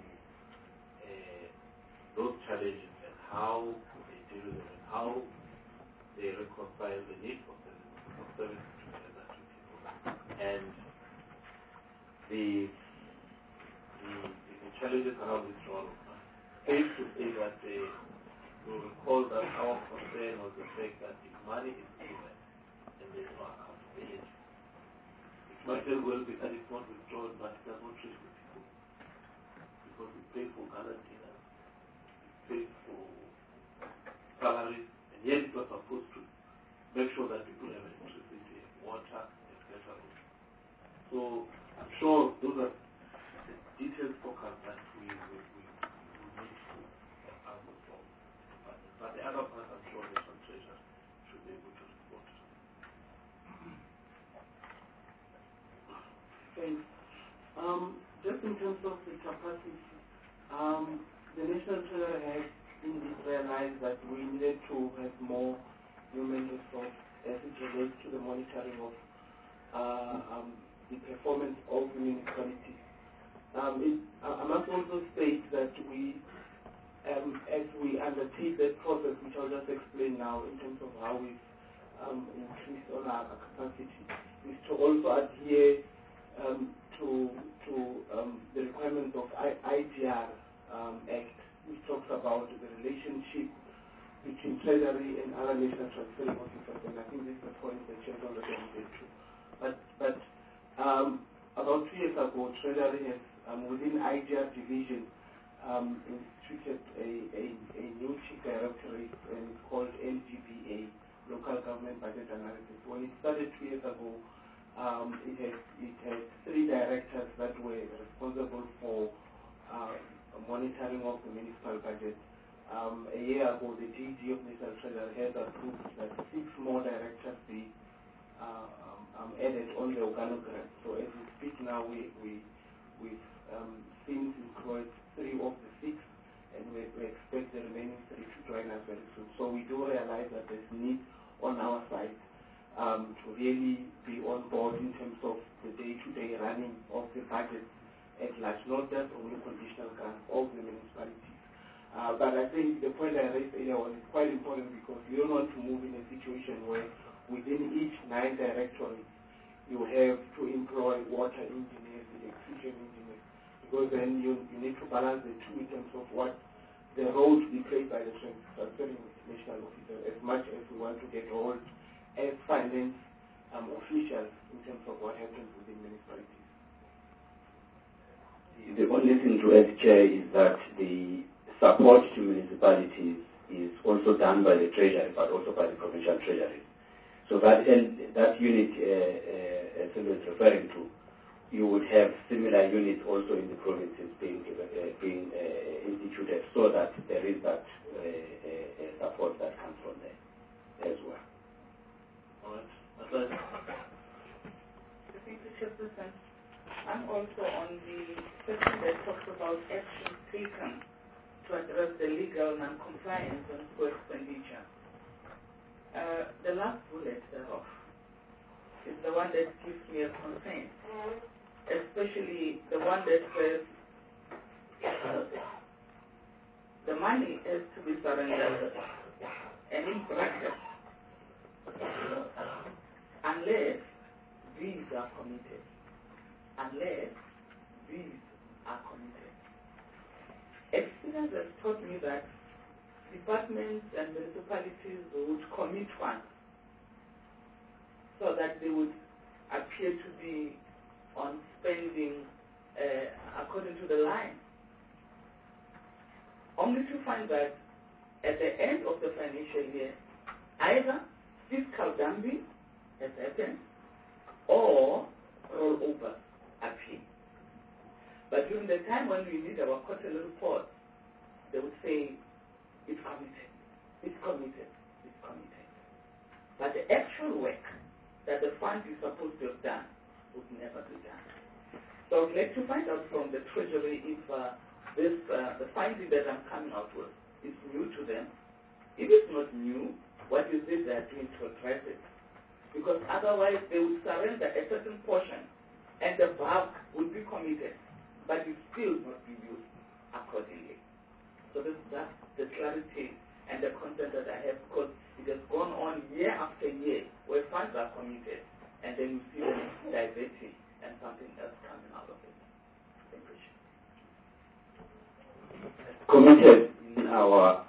those challenges and how they deal with them and how they reconcile the need for services together to people. And the challenges around this role. Safe to say that you'll recall that our concern was the fact that if money is given and there's no accountability, it might well be that it's not withdrawn, but it does not reach the people. Because we pay for guarantees, we pay for salaries, and yet it was supposed to make sure that people have electricity, water, etc. So I'm sure those are the detailed focus that we need to answer from. But the other part, I'm sure the Treasury should be able to report. Thanks. Just in terms of the capacity, the National Treasury has indeed realized that we needed to have more human resource as it relates to the monitoring of the performance of the municipalities. I must also state that we, as we undertake that process, which I'll just explain now in terms of how we've increased on our capacity, is to also adhere to the requirements of IGR Act, which talks about the relationship between Treasury and other national transferring officers, and I think this is the point that Chair already alluded to. But about 2 years ago, Treasury has, within IGR division, instituted a new chief directorate, and it's called LGBA, Local Government Budget Analysis. When it started 2 years ago, it had 3 directors that were responsible for monitoring of the municipal budget. A year ago, the DG of National Treasury has approved that 6 more directors be added on the organogram. So as we speak now, we've since employed 3 of the 6, and we expect the remaining 3 to join us very soon. So we do realize that there's need on our side to really be on board in terms of the day-to-day running of the budget at large, not just only conditional grants of the municipalities. But I think the point I raised earlier on is quite important, because we don't want to move in a situation where within each 9 directorates you have to employ water engineers, electrician engineers, because then you need to balance the two in terms of what the role to be played by the transferring national officer, as much as we want to get roles as finance officials in terms of what happens within municipalities. The only thing to add, Chair, is that the support to municipalities is also done by the Treasury, but also by the provincial treasuries. So that unit Sylvia is referring to, you would have similar units also in the provinces being instituted, so that there is that support that comes from there as well. All right. Thank you, Chairperson. I'm also on the section that talks about action taken to address the legal non-compliance and school expenditure. The last bullet thereof is the one that gives me a concern, especially the one that says the money is to be surrendered, and in brackets, unless these are committed. Unless these are committed. Experience has taught me that departments and municipalities would commit funds so that they would appear to be on spending according to the line, only to find that at the end of the financial year, either fiscal dumping has happened or rollover appear. But during the time when we need our quarterly report, they would say, it's committed, it's committed, it's committed. But the actual work that the fund is supposed to have done would never be done. So I'd like to find out from the Treasury if the finding that I'm coming out with is new to them. If it's not new, what is it they're doing to address it? Because otherwise they would surrender a certain portion and the bulk would be committed, but it still not be used accordingly. So that's the clarity and the content that I have, because it has gone on year after year where funds are committed and then you see them diverting and something else coming out of it. Thank you. Committed in our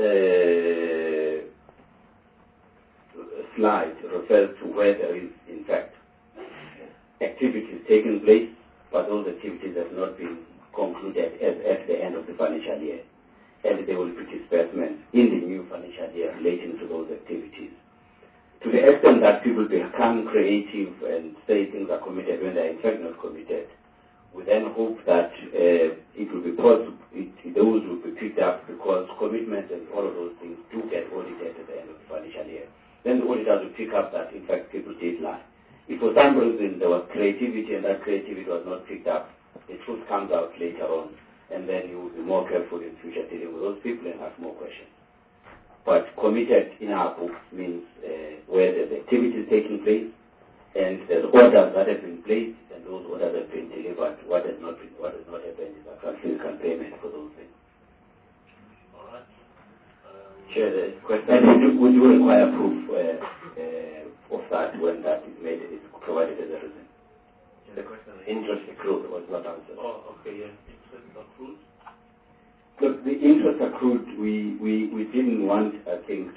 slide refers to where there is, in fact, activities taking place, but those activities have not been concluded at the end of the financial year. And there will be disbursements in the new financial year relating to those activities. To the extent that people become creative and say things are committed when they are in fact not committed, we then hope that it will be possible, those will be picked up, because commitments and all of those things do get audited at the end of the financial year. Then the auditors will pick up that in fact people did lie. If for some reason there was creativity and that creativity was not picked up, the truth comes out later on, and then you will be more careful in future dealing with those people and ask more questions. But committed in our books means where there's activities taking place, and there's orders that have been placed, and those orders have been delivered. What has not happened is actual physical payment for those things. All right. Sure, the question, would you require proof of that when that is made, is provided as a reason? The question, interest accrued was not answered. Oh, okay, yes. Interest accrued. Look, the interest accrued, we didn't want, I think,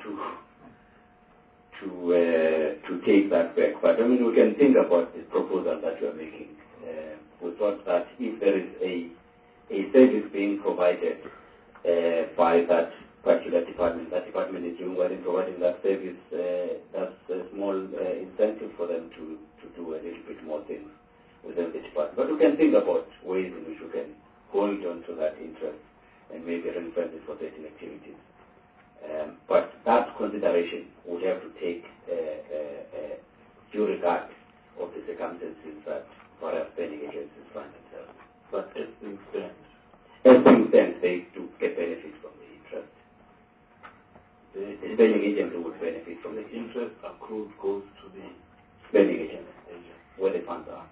to take that back. But I mean, we can think about this proposal that you are making. We thought that if there is a service being provided by that particular department, that department is doing well in providing that service, that's a small incentive for them to do a little bit more things within the department. But we can think about ways in which we can hold on to that interest and maybe ring-fence it for certain activities. But that consideration would have to take due regard of the circumstances that various spending agencies find themselves. But as things stand, they do get benefit from the interest. The spending agency would benefit from the interest accrued goes to the spending agency, where the funds are.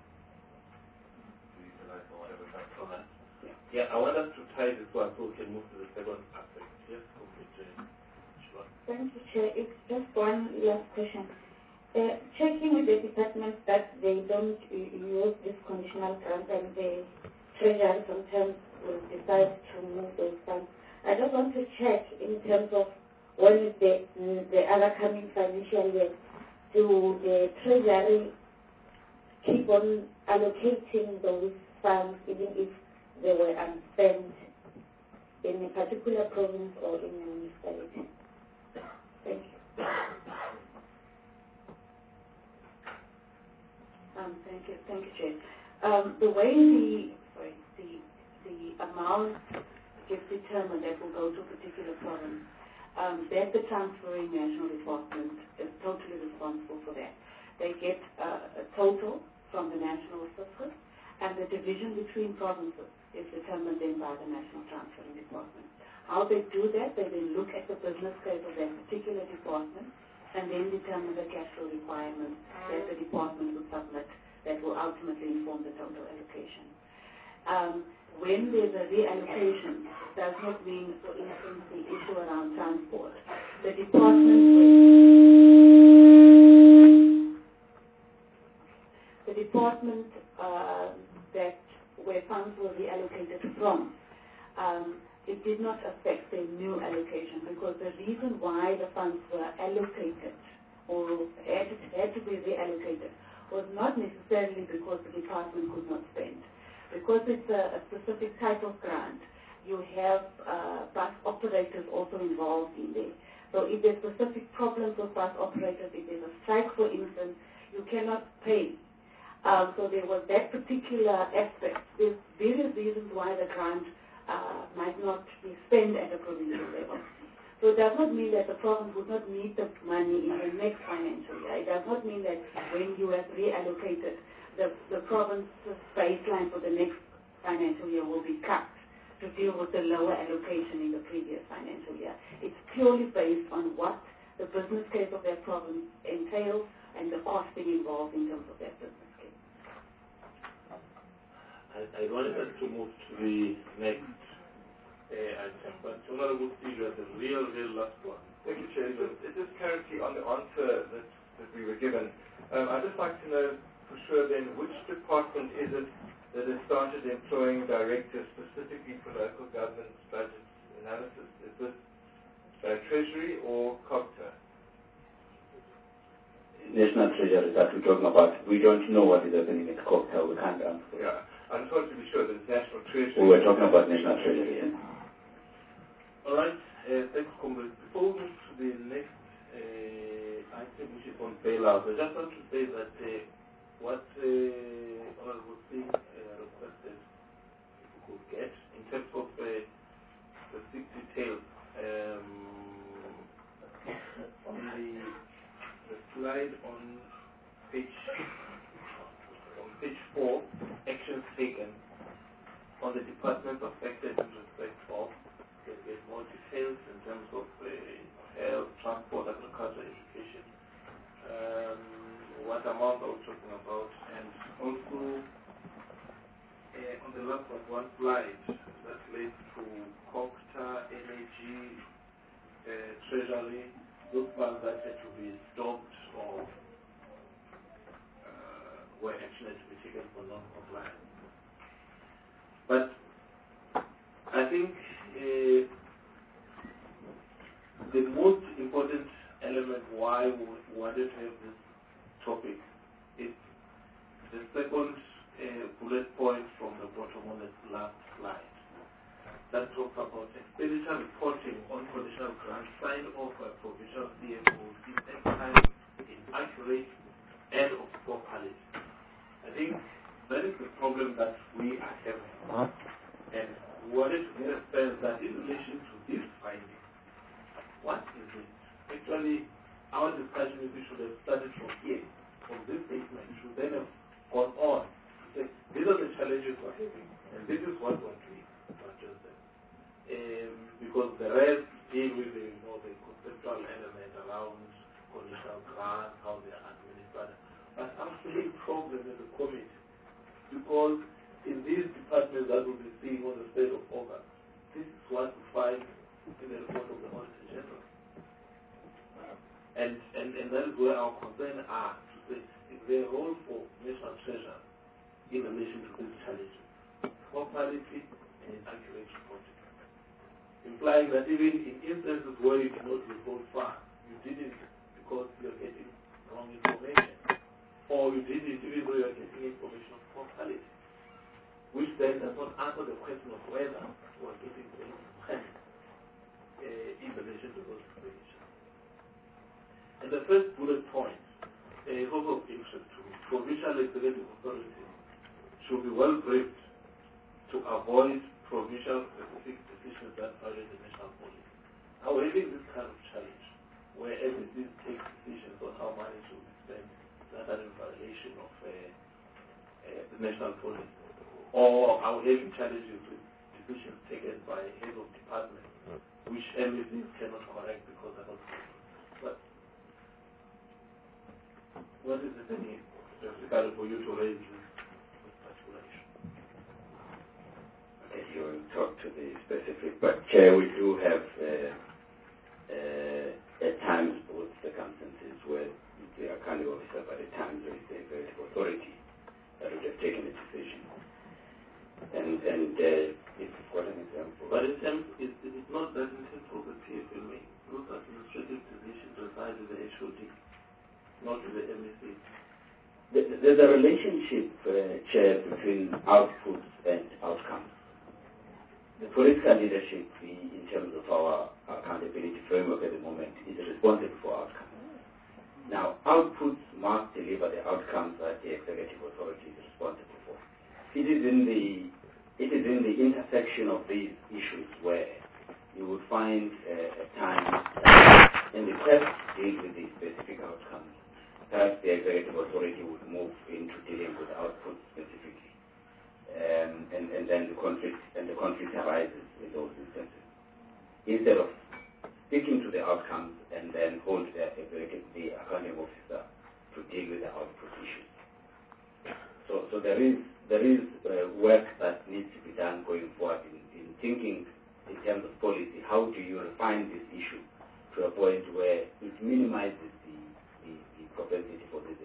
Yeah, I want us to tie this one so we can move to the second aspect. Yes, complete. Thank you, Chair. It's just one last question. Checking with the department that they don't use this conditional grant and the treasury sometimes will decide to move those funds. I just want to check in terms of when is the other coming financial year, do the treasury keep on allocating those funds even if they were unspent in a particular province or in a municipality? Thank you. Thank you, Chair. The way the amount is determined that will go to a particular province, that the transferring national department is totally responsible for that. They get a total from the national surplus, and the division between provinces is determined then by the national transferring department. How they do that, they then look at the business case of that particular department and then determine the cash flow requirements that the department will submit that will ultimately inform the total allocation. When there's a reallocation, it does not mean, for instance, the issue around transport. The department that where funds were reallocated from, it did not affect the new allocation because the reason why the funds were allocated or had to be reallocated was not necessarily because the department could not spend. Because it's a specific type of grant, you have bus operators also involved in there. So if there's specific problems with bus operators, if there's a strike, for instance, you cannot pay. So there was that particular aspect. There's various reasons why the grant might not be spent at a provincial level. So it does not mean that the province would not need the money in the next financial year. It does not mean that when you have reallocated, the province's baseline for the next financial year will be cut to deal with the lower allocation in the previous financial year. It's purely based on what the business case of that province entails and the costing involved in terms of that business case. I wanted us to move to the next item, but Honorable Speaker, the real last one. Thank you, Chair. Just clarity on the answer that we were given. I'd just like to know for sure then which department is it that has started employing directors specifically for local government budget analysis? Is this Treasury or COGTA? National Treasury that we're talking about. We don't know what is happening at COGTA. We can't answer. Yeah, I just wanted to be sure that it's National Treasury. We were talking about National Treasury, yes. All right, thanks, Comrade. Before we move to the next item, which is on bailout, I just want to say that what Honorable Singh requested, if we could get, in terms of the specific details, on the slide on page 4, actions taken. on the departments affected in respect of get more details in terms of health, transport, agriculture, education, what amount I was talking about, and also on the last one slide that relates to COCTA, energy, treasury, those funds that had to be stopped or were action had to be taken for non-compliance. But I think the most important element why we wanted to have this topic is the second bullet point from the bottom on the last slide that talks about expenditure reporting on conditional grants signed off by provincial CFOs is at times inaccurate and of poor quality. I think that is the problem that we are having. And we wanted to get a sense that in relation to this finding, what is it? Actually, our discussion is we should have started from here, from this statement. We should then have gone on to say, these are the challenges we're having, and this is what we're doing to address them. Because the rest deal with the conceptual element around conditional grants, how they are administered. But our main problem as a committee, because in these departments that will be seen on the 3rd of August, this is what we find in the report of the Auditor General. And that is where our concerns are, to say, is there a role for National Treasury in relation to these challenges? Poor quality and inaccurate reporting. Implying that even in instances where you cannot report far, you did it because you're getting wrong information. Or you did it even though you're getting information of poor quality. Which then does not answer the question of whether you are getting the information in relation to those expenditures. And the first bullet point is also of interest to me. Provincial executive authorities should be well briefed to avoid provincial specific decisions that violate the national policy. Now, having this kind of challenge, where MSCs take decisions on how money should be spent, that are in violation of the national policy, or our having challenges with decisions taken by heads of departments, which MSCs cannot correct because they're not possible. But what is the thing specifically for you to raise this particular issue? Okay, you will talk to the specific, but Chair, we do have at times both circumstances where the accounting officer, but at times there is the executive authority that would have taken a decision. And if you've got an example. But it's not that in terms of the PFMA. Those administrative decisions reside with the HOD, not with the MSC. There's a relationship, Chair, between outputs and outcomes. The political leadership, in terms of our accountability framework at the moment, is responsible for outcomes. Now, outputs must deliver the outcomes that the executive authority is responsible for. It is in the intersection of these issues where you would find a time in the quest to deal with these specific outcomes. Perhaps the executive authority would move into dealing with outputs specifically, and then the conflict arises in those instances. Instead of sticking to the outcomes and then hold the accounting officer to deal with the output issues. So there is work that needs to be done going forward in thinking in terms of policy. How do you refine this issue to a point where it minimizes the propensity for this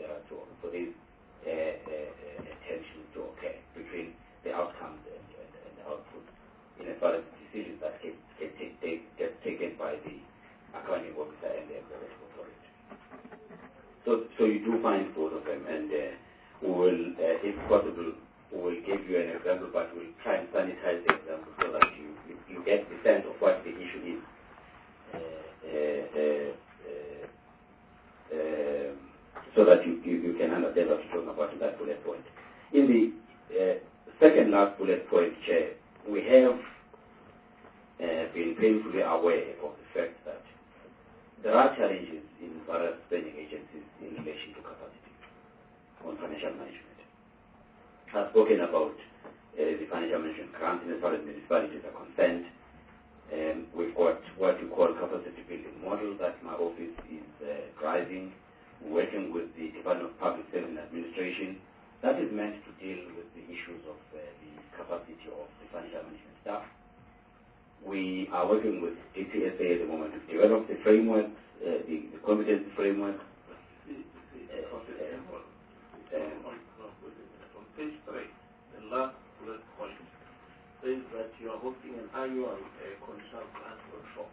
tension to occur between the outcomes and the output, in as far as decisions that get taken by the accounting officer and the executive authority. So you do find both of them, and we will, if possible, we will give you an example, but we'll try and sanitize the example so that you get the sense of what the issue is. So that you can understand what you're talking about in that bullet point. In the second last bullet point, Chair, we have been painfully aware of the fact that there are challenges in various spending agencies in relation to capacity on financial management. I've spoken about the financial management grants as far as municipalities are concerned. We've got what we call capacity building model that my office is driving, working with the Department of Public Service and Administration. That is meant to deal with the issues of the capacity of the financial management staff. We are working with DPSA at the moment to develop the framework, the competency framework. On page 3, the last bullet point says that you are hosting an annual conditional grant workshop.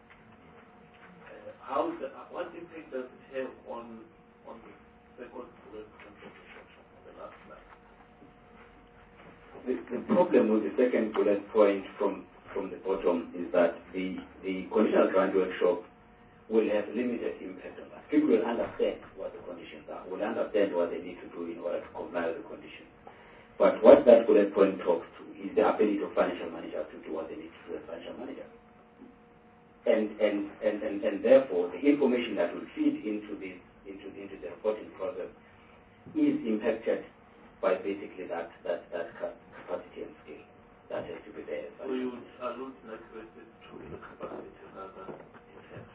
What impact does it have on the second bullet point of the workshop on the last slide? The problem with the second bullet point from the bottom is that the conditional grant workshop will have limited impact on that. People will understand what the conditions are, will understand what they need to do in order to comply with the conditions. But what that bullet point talks to is the ability of financial managers to do what they need to do as financial managers. And therefore, the information that will feed into the reporting process is impacted by basically that capacity and skill that has to be there. So you would allude necessarily to the capacity rather than intent?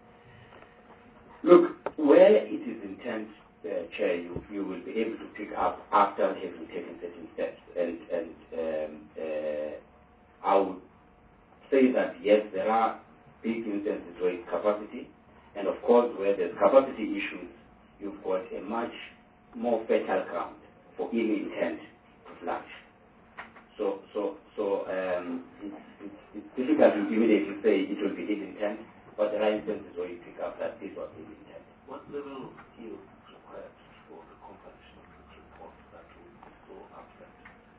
Look, where it is intent, Chair, you will be able to pick up after having taken certain steps. And I would say that yes, there are big instances where it's capacity, and of course where there's capacity issues, you've got a much more fertile ground for ill intent to flourish. So it's difficult to immediately say it will be ill intent, but there are instances where you pick up that this was ill intent. What level of skill is required for the compilation of this report that will be so absent?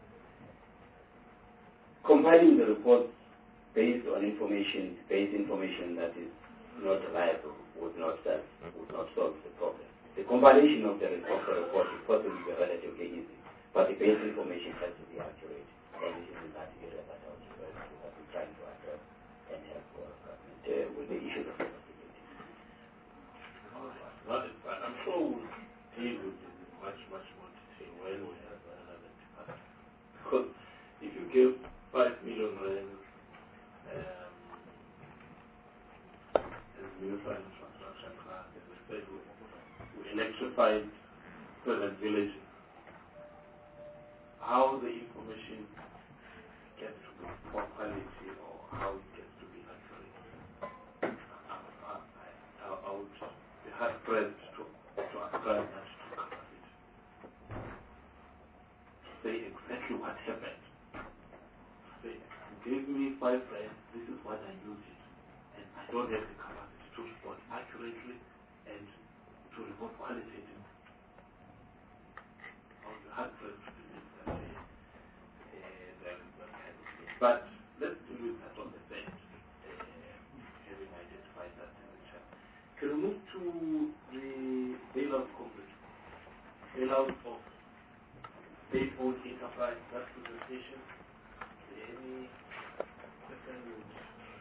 Compiling the report based on base information that is not reliable would not solve the problem. The compilation of the report is possibly relatively easy, but the base information has to be accurate, and this is in that area that I was referring to, that we're trying to address and help government with the issues of accessibility. I'm sure we'll deal with it in much more detail when we have another department. Because if you give 5 million rand as unified infrastructure grant, and we said we electrified certain villages, how the information gets to be more quality or how it gets to be accurate, I would be hard-pressed to ascribe that to capacity. To say exactly what happened. To say, you gave me 5 rand, this is what I used it, and I don't have the capacity to report accurately and to report qualitatively. I would be hard-pressed to believe that there is that kind of thing. But let's deal with that on the bench, having identified that in the chat. Can we move to the bailout complex? Bailout of state-owned enterprise, that presentation. Any person would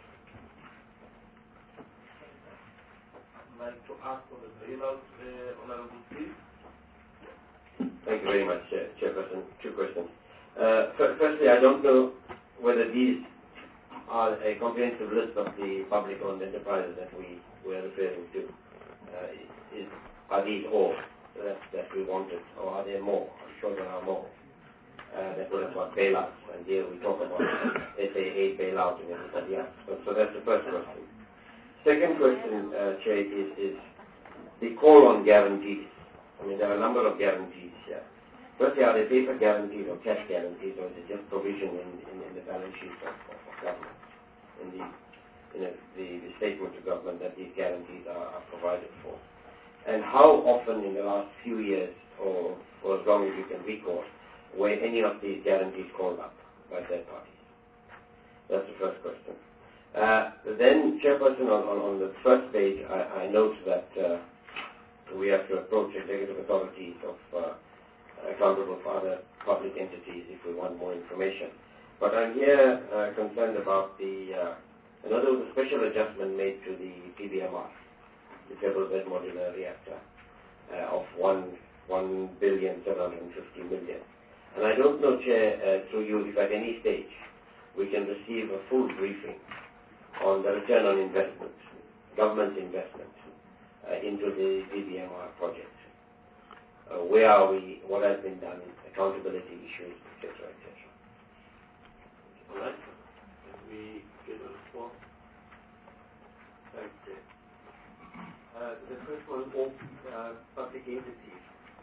like to ask for the bailout, Honorable Chief? Thank you very much, Chairperson. 2 questions. Firstly, I don't know whether these are a comprehensive list of the public-owned enterprises that we were referring to. Are these all that we wanted, or are there more? I'm sure there are more. That would have got bailouts, and here we talk about SAA bailout and everybody else. So that's the first question. Second question, Chair, is the call on guarantees. I mean, there are a number of guarantees here. Firstly, are they paper guarantees or cash guarantees, or is it just provision in the balance sheet of government, in the statement to government that these guarantees are provided for? And how often in the last few years, or for as long as you can recall, were any of these guarantees called up by third parties? That's the first question. Then, Chairperson, on the first page, I note that we have to approach executive authorities accountable for other public entities if we want more information. But I'm here concerned about there was a special adjustment made to the PBMR, the Pebble Bed Modular Reactor, of 1,750,000,000. And I don't know, Chair, through you, if at any stage we can receive a full briefing on the return on investment, government investment into the BBMR project. Where are we? What has been done? Accountability issues, etc., etc. All right. Can we get a response? Thanks, Chair. The first one, all public entities.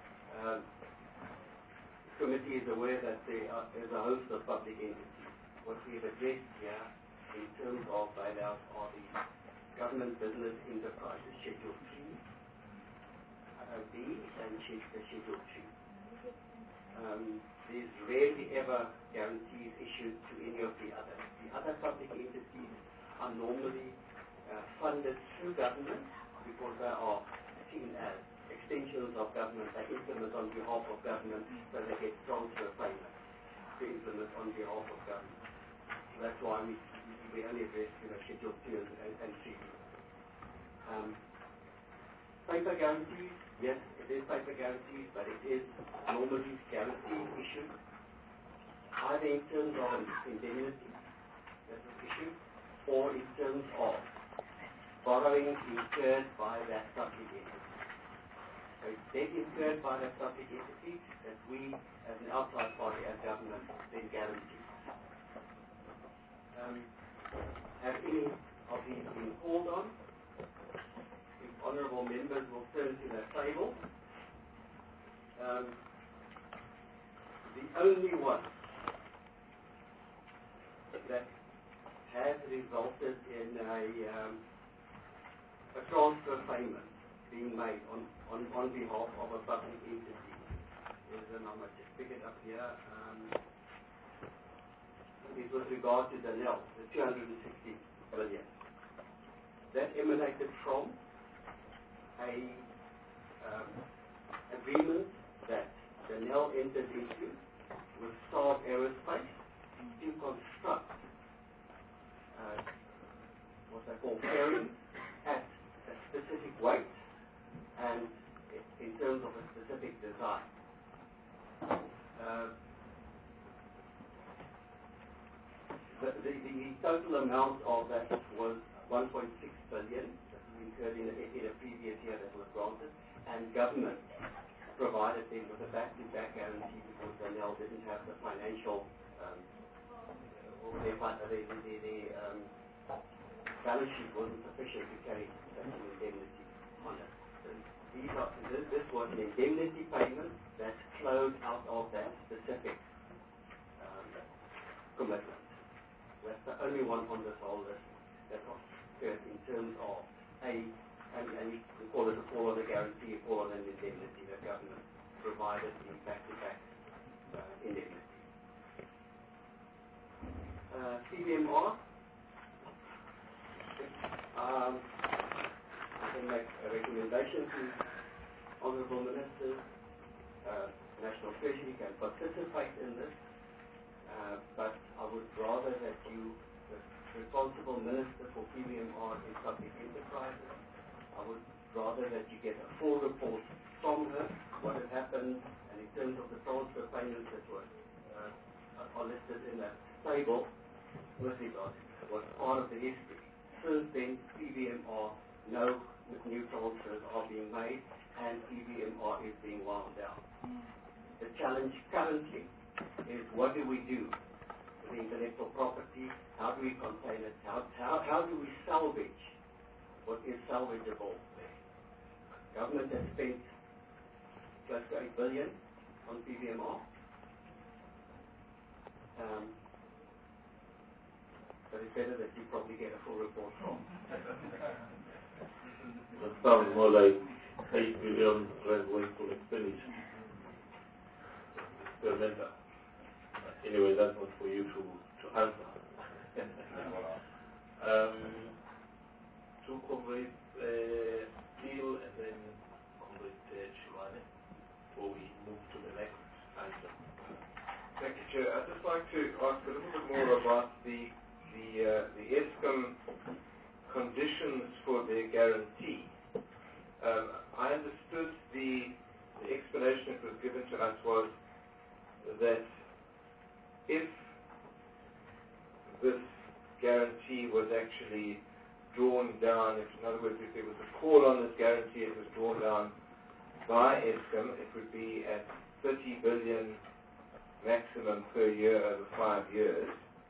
The committee is aware that there is a host of public entities. What we have addressed here in terms of bailouts are the government business enterprises, Schedule 3, B, and Schedule 2. There's rarely ever guarantees issued to any of the others. The other public entities are normally funded through government because they are seen as extensions of government. They implement on behalf of government, so they get transfer payments to implement on behalf of government. So that's why we only address Schedule 2 and 3. Paper guarantees, yes, it is paper guarantees, but it is normally guarantees issued either in terms of an indemnity that is issued or in terms of borrowing incurred by that public entity. So it's debt incurred by that public entity that we, as an outside party, as government, then guarantee. Have any of these been called on? If honourable members will turn to that table. The only one that has resulted in a transfer payment being made on behalf of a public entity is, and I might just pick it up here, is with regard to the NEL, the 260 billion. That emanated from a agreement that the NEL entered into with Saab Aerospace to construct what they call ferries at a specific weight and in terms of a specific design. The total amount of that was 1.6 billion that was incurred in a previous year that was granted, and government provided them with a back-to-back guarantee because the NEL didn't have the financial or their balance sheet wasn't sufficient to carry such an indemnity on it. So this was an indemnity payment that flowed out of that specific commitment. That's the only one on this whole list that occurred in terms of and you can call it a call on a guarantee, a call on an indemnity that government provided the back-to-back indemnity. CBMR, I can make a recommendation to honourable ministers. National Treasury can participate in this, but I would rather that you, the responsible minister for PBMR in public enterprises, I would rather that you get a full report from her, what has happened, and in terms of the transfer payments that were are listed in that table with regard to what part of the history. Since then, PBMR, no new transfers are being made, and PBMR is being wound down. The challenge currently is what do we do with the intellectual property? How do we contain it? How do we salvage what is salvageable there? Government has spent close to 8 billion on PBMR. But it's better that you probably get a full report from. That sounds more like 8 billion rand wasteful expenditure. Experimental. Anyway, that's not for you to answer. To Comrade Steele and then Comrade Chimane before we move to the next item. Thank you, Chair. I'd just like to ask a little bit more about the Eskom conditions for their guarantee. I understood the explanation that was given to us was that if this guarantee was actually drawn down, in other words, if there was a call on this guarantee, it was drawn down by Eskom, it would be at 30 billion maximum per year over 5 years.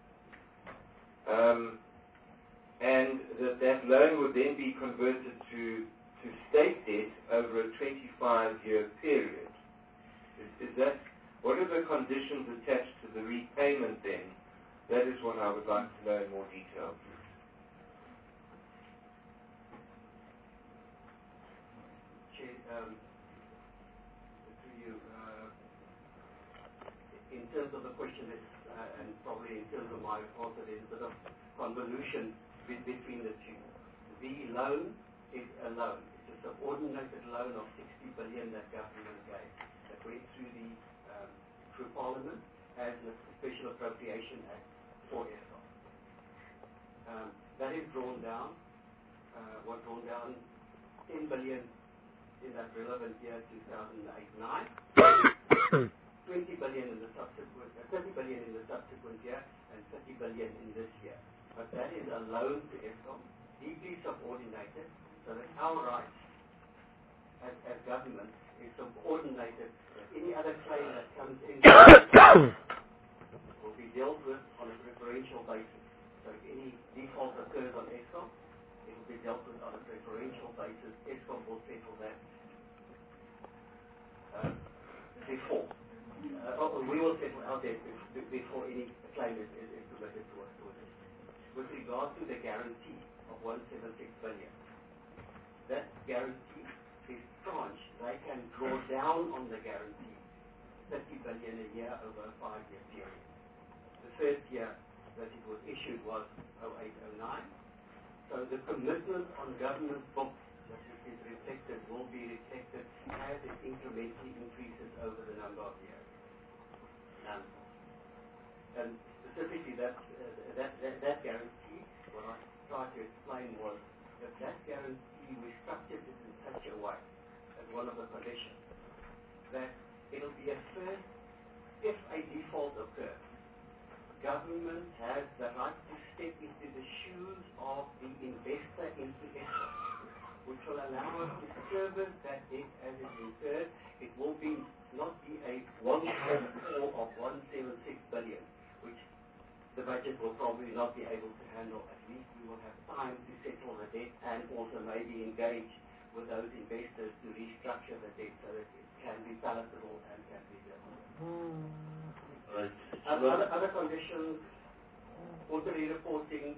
And that loan would then be converted to state debt over a 25-year period. Is that, what are the conditions attached to the repayment then? That is what I would like to know in more detail, please. Chair, to you, in terms of the question, and probably in terms of my answer, there's a bit of convolution between the two. The loan is a loan. It's a subordinated loan of 60 billion that government gave, that went through Parliament as a special appropriation act for Eskom. That is drawn down, was drawn down 10 billion in that relevant year, 2008-9, 20 billion in the subsequent, 30 billion in the subsequent year, and 30 billion in this year. But that is a loan to Eskom, deeply subordinated, so that our rights as government is subordinated. Any other claim that comes in will be dealt with on a preferential basis. So if any default occurs on Eskom, it will be dealt with on a preferential basis. Eskom will settle that before. We will settle our debt before any claim is submitted to us. With regard to the guarantee of 176 billion, that guarantee is tranched. They can draw down on the guarantee 30 billion a year over a 5-year period. The first year that it was issued was 08-09. So the commitment on government books that is reflected will be reflected as it incrementally increases over the number of years. And specifically that guarantee, what I tried to explain was that guarantee, we structured it in such a way, as one of the conditions, that it'll be a first, if a default occurs, government has the right to step into the shoes of the investor into Eskom, which will allow us to service that debt as it incurred. It will not be a one-time call of 176 billion, which the budget will probably not be able to handle. At least we will have time to settle the debt and also maybe engage with those investors to restructure the debt so that it can be palatable and can be dealt with. Right. Other conditions, quarterly reporting,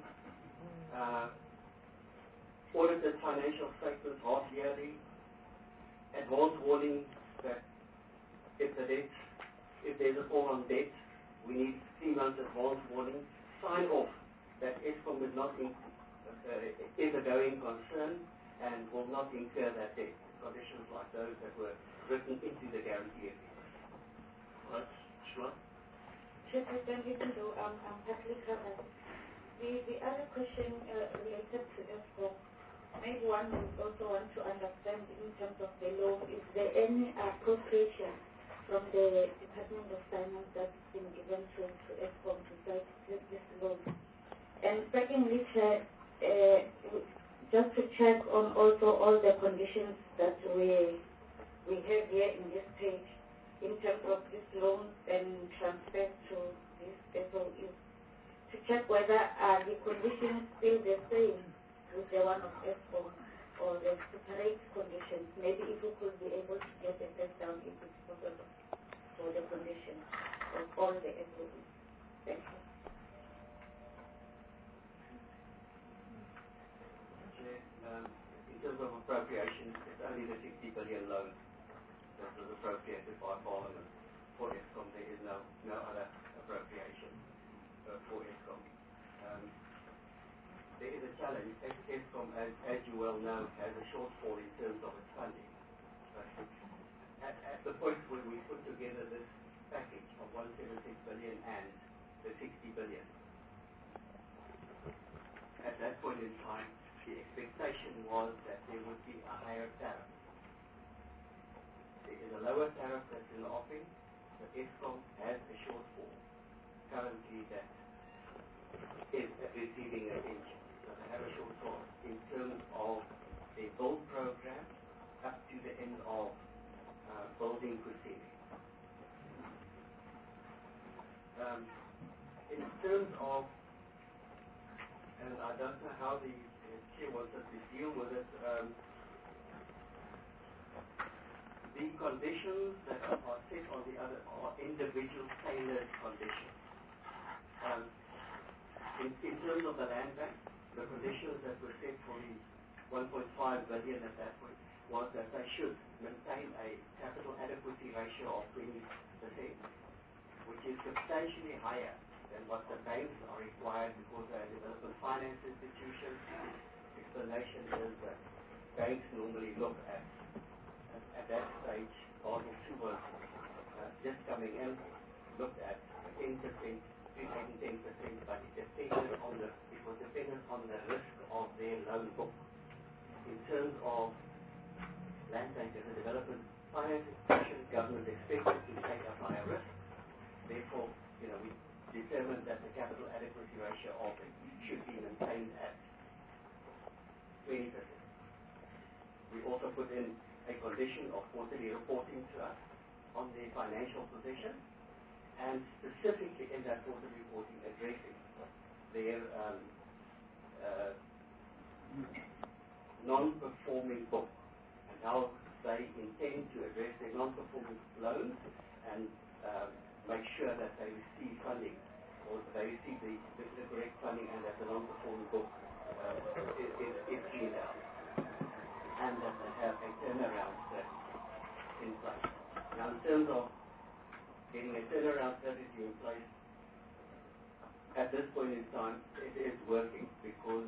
audited financial statements half yearly, advance warning that if there's a fall on debt, we need 3 months advance warning, sign off that Eskom is a going concern and will not incur that debt. Conditions like those that were written into the guarantee agreement. Right. Sure. Chairperson, even though I'm partly covered, the other question related to Eskom, maybe one would also want to understand in terms of the loan, is there any appropriation from the Department of Finance that's been given to Eskom to take this loan? And secondly, just to check on also all the conditions that we have here in this page in terms of this loan and transfer to this SOE, to check whether the conditions still the same with the one of Eskom or the separate conditions. Maybe if we could be able to get a breakdown if it's possible for the conditions of all the SOEs. Thank you. In terms of appropriation, it's only the 60 billion loan that was appropriated by Parliament for Eskom. There is no other appropriation for Eskom. There is a challenge. Eskom, as you well know, has a shortfall in terms of its funding. But at the point where we put together this package of 176 billion and the 60 billion, at that point in time, the expectation was that there would be a higher tariff. There is a lower tariff that's in the offing, but ESCOM has a shortfall currently that is receiving attention. So they have a shortfall in terms of a build program up to the end of building proceedings. In terms of, and I don't know how the chair wants us to deal with it, the conditions that are set on the other are individual tailored conditions. In terms of the land bank, the conditions that were set for the 1.5 billion at that point was that they should maintain a capital adequacy ratio of 20%, which is substantially higher than what the banks are required because they're a development finance institution. Explanation is that banks normally look at that stage, Basel II was just coming in, looked at 10%, between 8 and 10%, but it was dependent on the risk of their loan book. In terms of land bank as a development finance institution, government expected to take a higher risk. Therefore, we determined that the capital adequacy ratio of it should be maintained at 20%. We also put in a condition of quarterly reporting to us on the financial position, and specifically in that quarterly reporting addressing their non-performing book and how they intend to address their non-performing loans and make sure that they receive funding or they receive the correct funding and that the non-performing book is cleaned out, and that they have a turnaround strategy in place. Now, in terms of getting a turnaround strategy in place, at this point in time, it is working because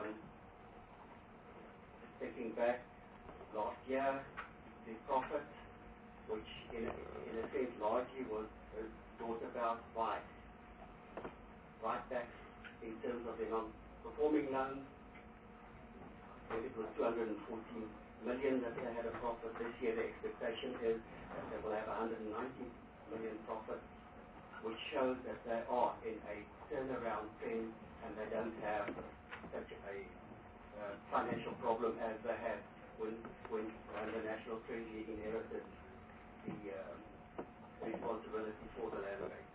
thinking back last year, the profit, which in a sense largely was brought about by write-backs in terms of the non-performing loans. It was 214 million that they had a profit. This year the expectation is that they will have 190 million profit, which shows that they are in a turnaround trend and they don't have such a financial problem as they had when the National Treasury inherited the responsibility for the land bank.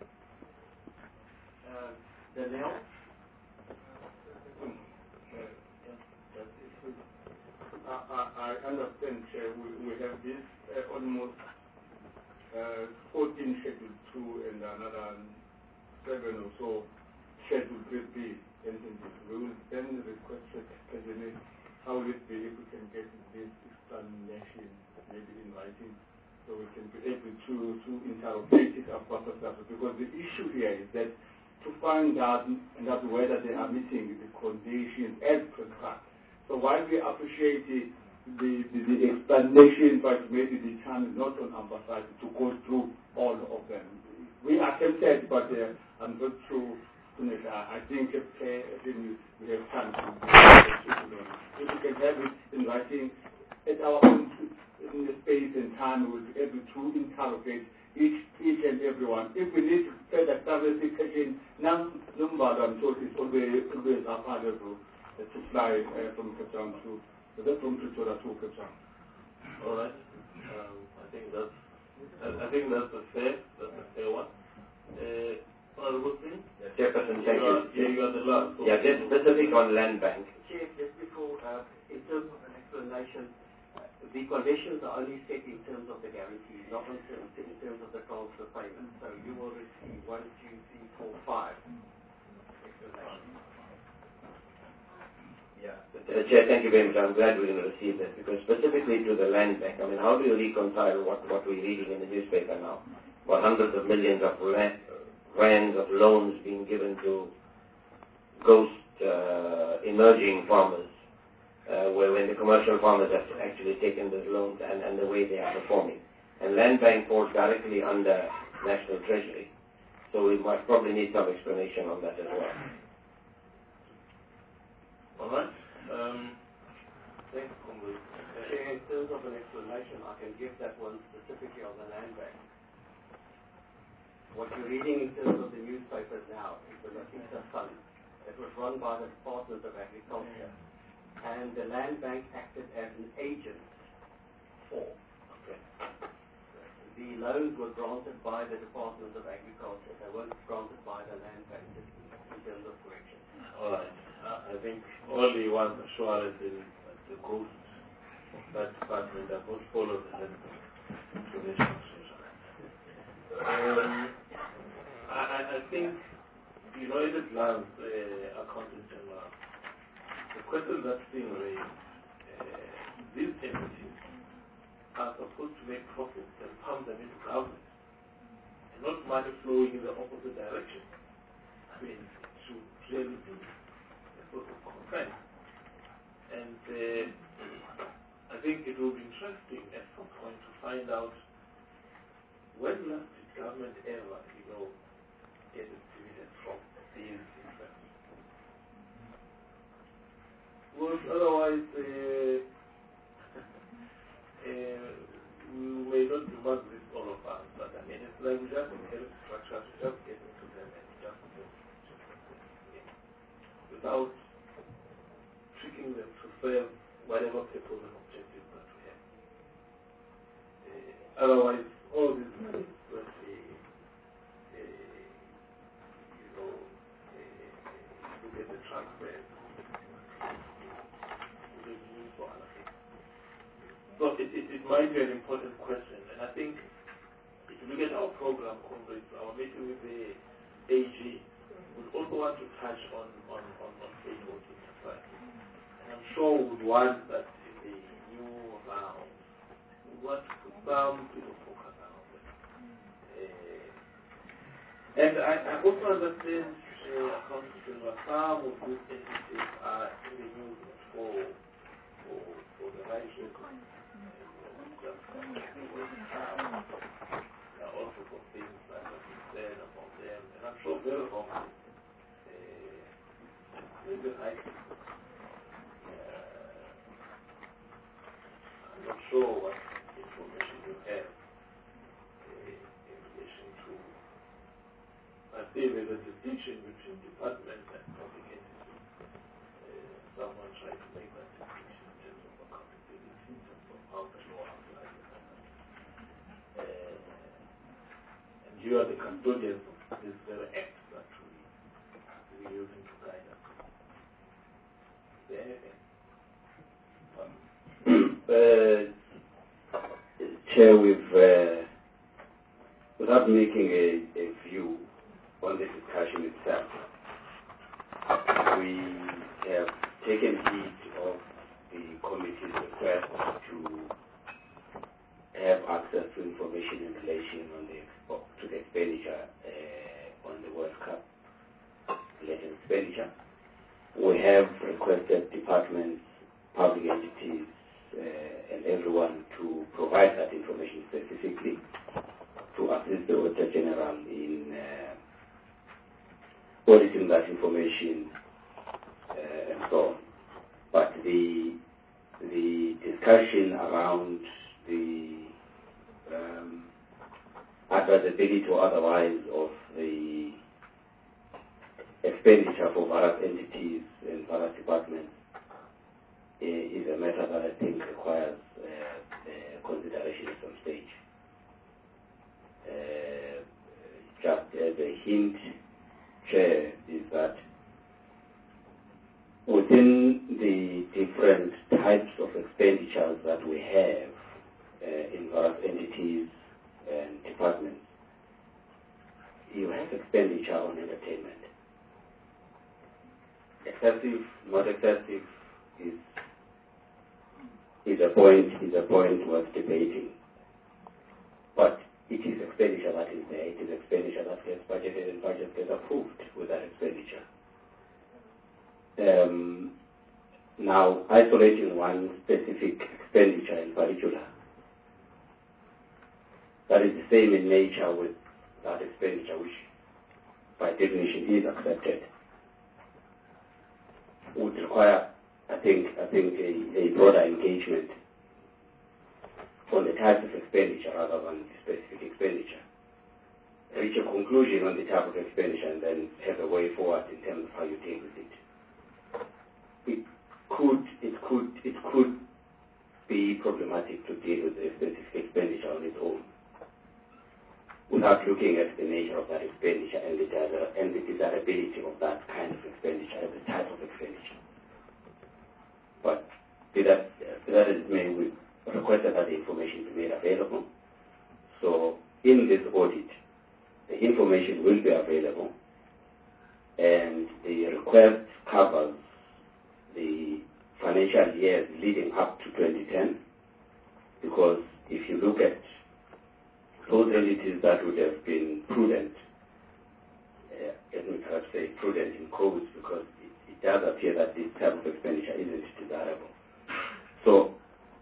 Danielle? I understand, Chair, we have this almost 14 Schedule 2 and another 7 or so Schedule 3B. We will then request President, how will it be if we can get this explanation maybe in writing so we can be able to interrogate it after that. Because the issue here is that to find out whether they are meeting the conditions as prescribed. So while we appreciate the explanation, but maybe the time is not on our side to go through all of them. We are tempted, but I'm not sure. I think if we have time to if we can have it in writing at our own in the space and time, we will be able to interrogate each and everyone. If we need further clarification, number I'm told is always available to fly from Cape Town from Pretoria to Cape Town. All right. I think that's a fair one. Honorable Singh? Chairperson, thank you. You got the last. Yeah, just specific on land bank. Chair, just before, in terms of an explanation, the conditions are only set in terms of the guarantee, not in terms of the transfer payment. So you will receive 1, 2, 3, 4, 5 explanations. Yeah. Chair, thank you very much. I'm glad we're going to receive that because specifically to the land bank, I mean, how do you reconcile what we're reading in the newspaper now? About hundreds of millions of rands of loans being given to ghost emerging farmers, where when the commercial farmers have actually taken those loans and the way they are performing. And land bank falls directly under National Treasury. So we might probably need some explanation on that as well. All right. Thanks, Kumbu. Chair, in terms of an explanation, I can give that one specifically on the land bank. what you're reading in terms of the newspapers now is the Lafisa Fund. It was run by the Department of Agriculture, and the Land Bank acted as an agent for. The loans were granted by the Department of Agriculture. They weren't granted by the Land Bank in terms of correction. All right. I think only one assurance is that the ghosts of that department have not followed the land information. I think, you know, at a glance, Accountant General, the question that's being raised, these entities are supposed to make profits and pump them into government, and not money flowing in the opposite direction. I mean, it should clearly be a sort of concern. And I think it will be interesting at some point to find out when last did government ever, you know, get its dividends from these interests. Well, otherwise, we may not demand this all of us, but I mean, it's like we just inherit structures, we just get into them and just without tricking them to serve whatever purpose and objectives that we have. Otherwise, all these money that look at the transfers, will be used for other things. So it might be an important question, and I think if you look at our program, comrades, our meeting with the AG, we also want to touch on state-owned enterprises. And I'm sure we would want that in the new round, we want to put some bit of focus around it. And I also understand, Accountant General, some of these entities are in the news for the right reason. There are also some things that are concerned about them, and I'm sure very often maybe I'm not sure what information you have in relation to. I think there's a distinction between departments and public entities. Someone tried to make that distinction in terms of accountability, in terms of how the law applies. And you are the custodians of this very act that we're using to guide us. Is there anything? Chair, without making a view on the discussion itself, we have taken heed of the committee's request to have access to information in relation to the expenditure on the World Cup related expenditure. We have requested departments, public entities, and everyone to provide that information specifically to assist the Auditor General in auditing that information and so on. But the discussion around the advisability or otherwise of the expenditure for various entities and various departments is a matter that I think requires consideration at some stage. Just as a hint, Chair, is that within the different types of expenditures that we have in various entities and departments, you have expenditure on entertainment. Excessive, not excessive, is a point worth debating. But it is expenditure that is there. It is expenditure that gets budgeted and budget gets approved with that expenditure. Now, isolating one specific expenditure in particular, that is the same in nature with that expenditure, which by definition is accepted, would require, I think a broader engagement on the types of expenditure rather than the specific expenditure, which reach a conclusion on the type of expenditure and then have a way forward in terms of how you deal with it. It could be problematic to deal with a specific expenditure on its own without looking at the nature of that expenditure and the desirability of that kind of expenditure as a type of expenditure. But be that as it may, we requested that the information be made available. So in this audit, the information will be available, and the request covers the financial years leading up to 2010, because if you look at those entities that would have been prudent, let me perhaps say prudent in codes, because it does appear that this type of expenditure isn't desirable. So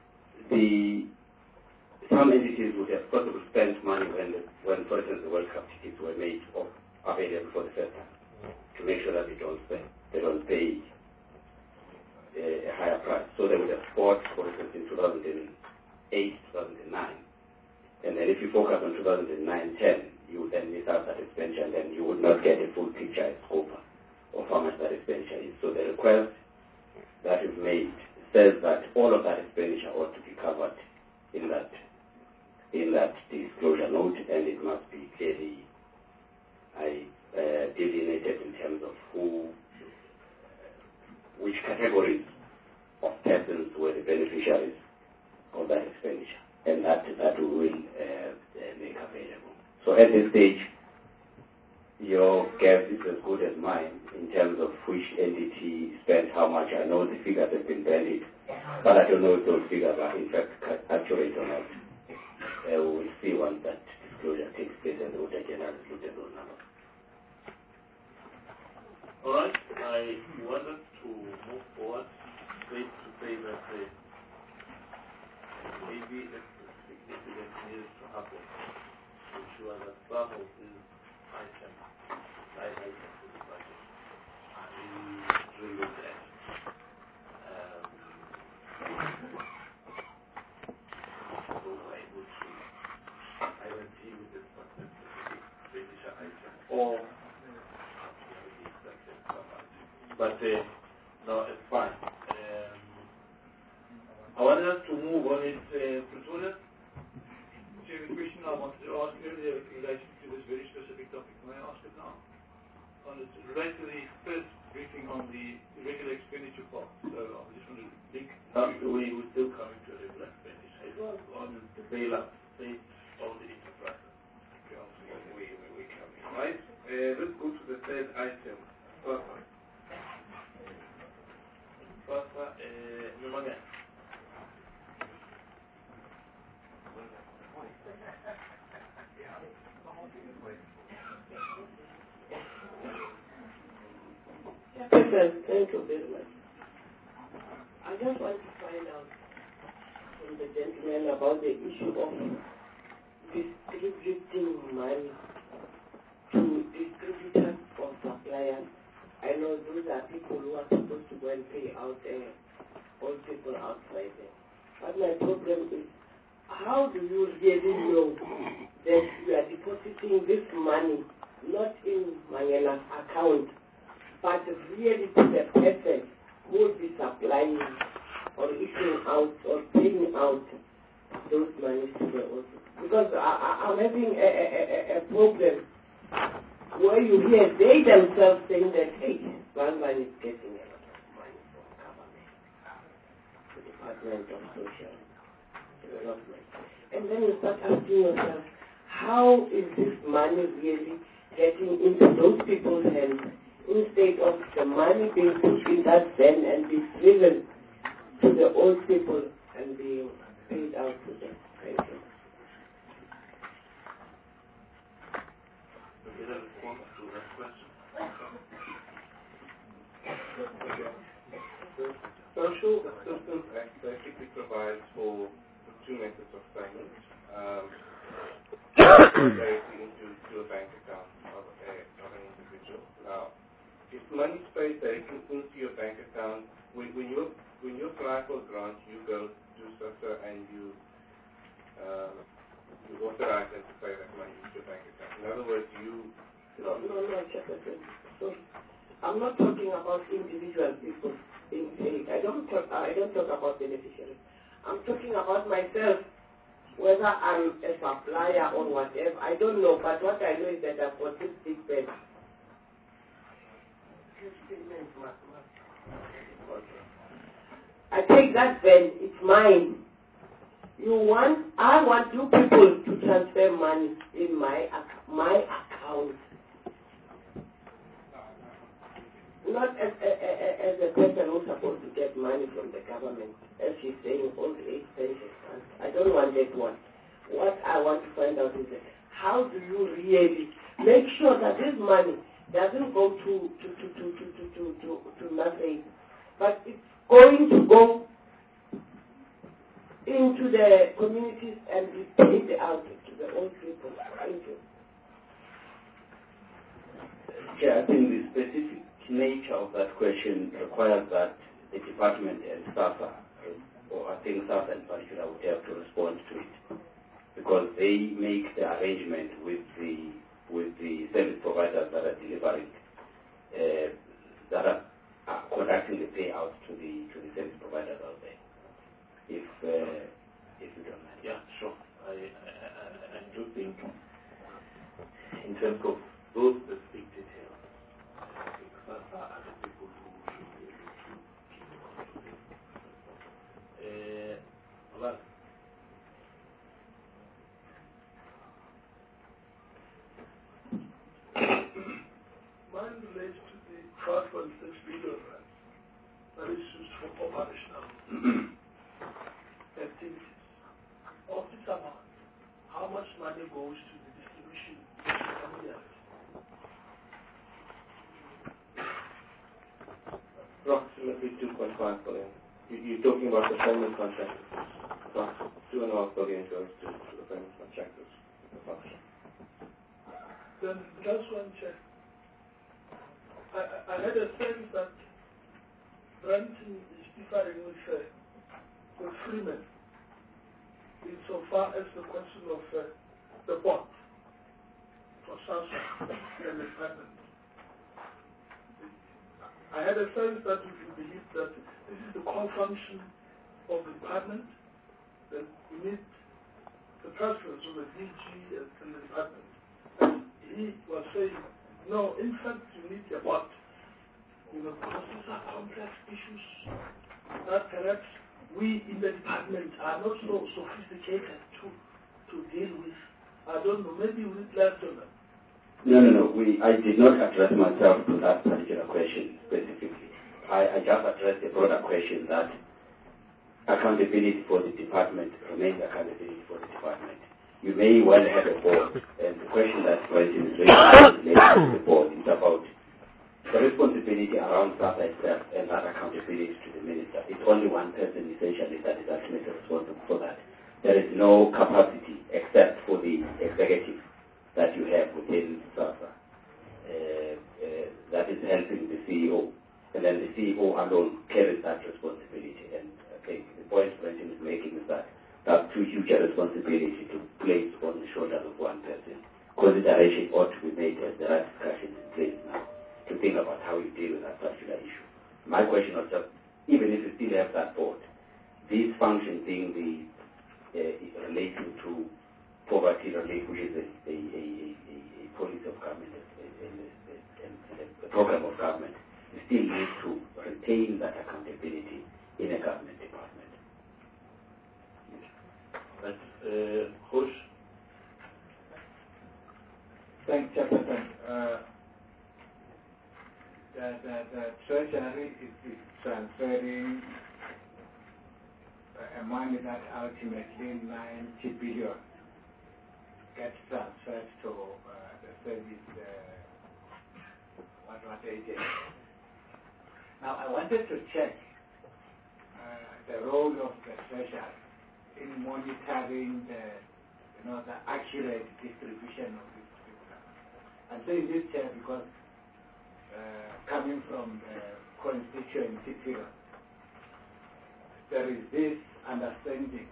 some entities would have possibly spent money when, for instance, the World Cup tickets were made available for the first time, to make sure that they don't pay a higher price. So they would have bought, for instance, in 2008, 2009. And then if you focus on 2009-10, you would then miss out that expenditure, and then you would not get a full picture and scope of how much that expenditure is. So the request that is made says that all of that expenditure ought to be covered in that disclosure note, and it must be clearly delineated in terms of which categories of persons were the beneficiaries of that expenditure, and that we will make available. So at this stage, your guess is as good as mine in terms of which entity spent how much. I know the figures have been bandied, but I don't know if those figures are in fact accurate or not. We will see once that disclosure takes place and the Auditor General has looked at those numbers. All right, I wanted to move forward to say that maybe a significant needs to happen to ensure that some of these items, side items in the budget, are really looked at. But no, it's fine. I wanted us to move on it, Pretoria. The question I wanted to ask earlier related to this very specific topic. May I ask it now? It relates to the first briefing on the irregular expenditure part. So I just want to link. We were still coming to regular expenditure. It was on the bailout state of the enterprise. Okay, we coming. Right. Let's go to the third item. Thank you very much. I just want to find out from the gentleman about the issue of distributing money to distributors or suppliers. I know those are people who are supposed to go and pay out all people outside there. But my problem is, how do you really know that you are depositing this money not in Mangela's account, but really to the person who will be supplying or issuing out or paying out those monies to the office? Because I'm having a problem where you hear they themselves saying that, hey, Banban is getting a lot of money from government, the Department of Social Development. And then you start asking yourself, how is this money really getting into those people's hands instead of the money being put in that bin and be driven to the old people and being paid out to them? Thank you. Social Assistance Act basically provides for two methods of payment. Directly into a bank account of an individual. Now, if money is paid directly into your bank account, when you apply for a grant, you go to SASSA and you authorize them to pay that money into your bank account. In other words, you Chairperson. So I'm not talking about individual people being paid. I don't talk about beneficiaries. I'm talking about myself, whether I'm a supplier or whatever. I don't know, but what I know is that I've got this big bed. I take that bed, it's mine. I want you people to transfer money in my account. Not as a person who's supposed to get money from the government, as she's saying, all the age pension funds. I don't want that one. What I want to find out is that how do you really make sure that this money doesn't go to nothing, but it's going to go into the communities and be paid out to the old people. Thank you. Yeah, I think the specific nature of that question requires that the department and SASSA, or I think SASSA in particular, would have to respond to it, because they make the arrangement with the service providers that are delivering, that are conducting the payouts to the service providers out there. If you don't mind. Yeah, sure. I do think in terms of those specific details, I think SASSA are the people who should be able to keep on to this. Well, mine relates to the 12.6 billion that is used for operational activities. Of this amount, how much money goes to the distribution every year? Approximately 2.5 billion. You're talking about the payment contractors. About 2.5 billion goes to the payment contractors. Then just one check. I had a sense that Brenton is differing with Freeman insofar as the question of the bond for SASSA and the department. I had a sense that you believe that this is the core function of the department, that we need the transfers of the DG and the department. And he was saying, no, in fact, you need a bond. Because these are complex issues that perhaps we in the department are not so sophisticated to deal with. I don't know, maybe we left on them. No. I did not address myself to that particular question specifically. I just addressed the broader question that accountability for the department remains accountability for the department. You may well have a board, and the question that President is raising to the board is about the responsibility around SASSA itself and that accountability to the minister. It's only one person essentially that is ultimately responsible for that. There is no capacity except for the executive that you have within SASSA that is helping the CEO. And then the CEO alone carries that responsibility. And I think the point Brenton is making is that that's too huge a responsibility to place on the shoulders of one person. Consideration ought to be made as there are discussions in place now to think about how you deal with that particular issue. My question was just, even if you still have that board, these functions being the relating to poverty relief, which is a policy of government and a program of government, you still need to retain that accountability in a government department. That's Khush. Thanks, Chairperson. The Treasury is transferring a money that ultimately 90 billion gets transferred to the service, what agency. Now, I wanted to check the role of the Treasury in monitoring the accurate distribution of this program. I'm saying this here because coming from the constituency figure, there is this understanding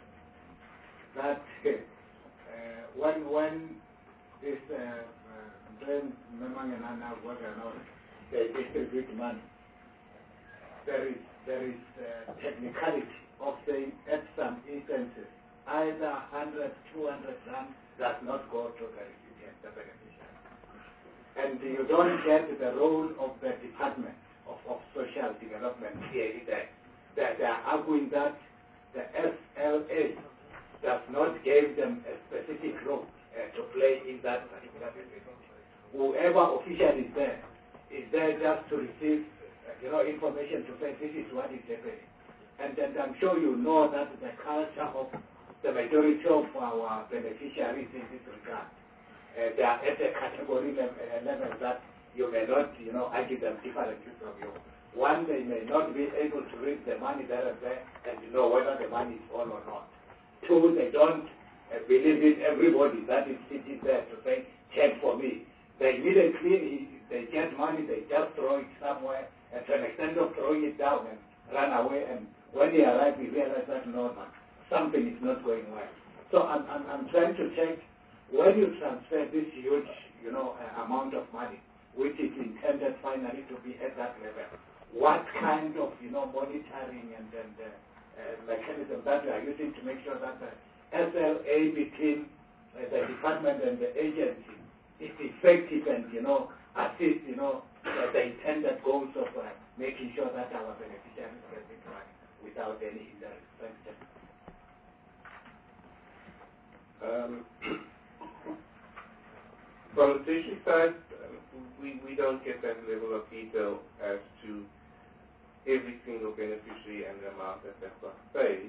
that when this when Memanganana work around, they distribute money. There is technicality of saying at some instances, either 100, 200 rand does not go to the recipient, the beneficiary. And you don't get the role of the Department of Social Development here either. That they are arguing that the SLA does not give them a specific role to play in that particular vicinity. Whoever official is there just to receive information to say this is what is happening. And then I'm sure you know that the culture of the majority of our beneficiaries in this regard, they are at a category level that you may not, argue them differently from you. One, they may not be able to read the money there and there and know whether the money is all or not. Two, they don't believe in everybody that is sitting there to say, check for me. They immediately, they get money, they just throw it somewhere, and to an extent of throwing it down and run away, and when they arrive, we realize that no, something is not going well. So I'm trying to check, when you transfer this huge, amount of money, which is intended finally to be at that level, what kind of, monitoring and mechanism that we are using to make sure that the SLA between the department and the agency is effective and, assist, the intended goals of making sure that our beneficiaries get it right without any hindrance. Thank you. From the treasury side, we don't get that level of detail as to every single beneficiary and the amount that they've got paid.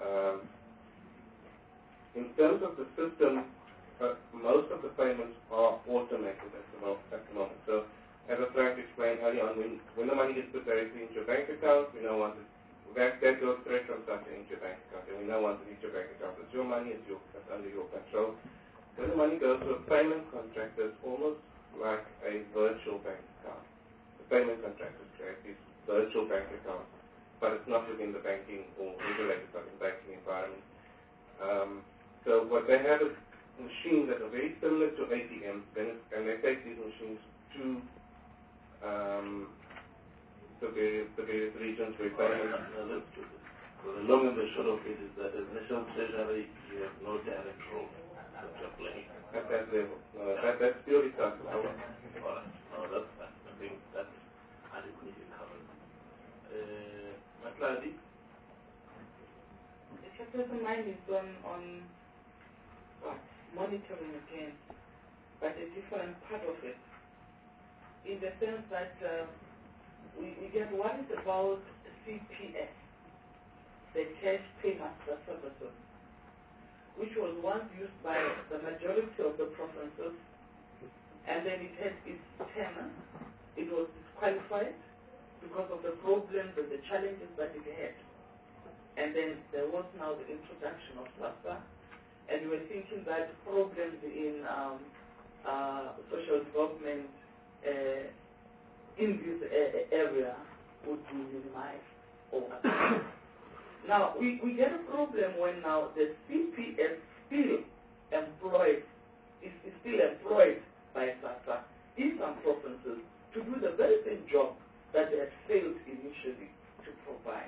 In terms of the system, most of the payments are automated at the moment. So, as I tried to explain earlier on, when the money gets put directly into your bank account, we know once that goes straight from something into your bank account, and we know once it's your bank account, it's your money, it's under your control. When the money goes to a payment contractor, it's almost like a virtual bank account. The payment contractors create these virtual bank accounts, but it's not within the banking or regulated banking environment. So what they have is machines that are very similar to ATMs, and they take these machines to the various regions where payments. So the long and the short of it is that as National Treasury, you have no direct role that you're playing. At that level. No, that's purely tax. All right. No, that's fine. I think that's adequately covered. Matladi? The chapter 9 is on monitoring again, but a different part of it, in the sense that we get one is about CPS, the Cash Paymaster Services, which was once used by the majority of the provinces, and then it had its tenure. It was disqualified because of the problems and the challenges that it had. And then there was now the introduction of SASSA, and we were thinking that problems in social development in this area would be minimized over time. Now, we get a problem when now the CPS is still employed by SASSA in some provinces to do the very same job that they had failed initially to provide.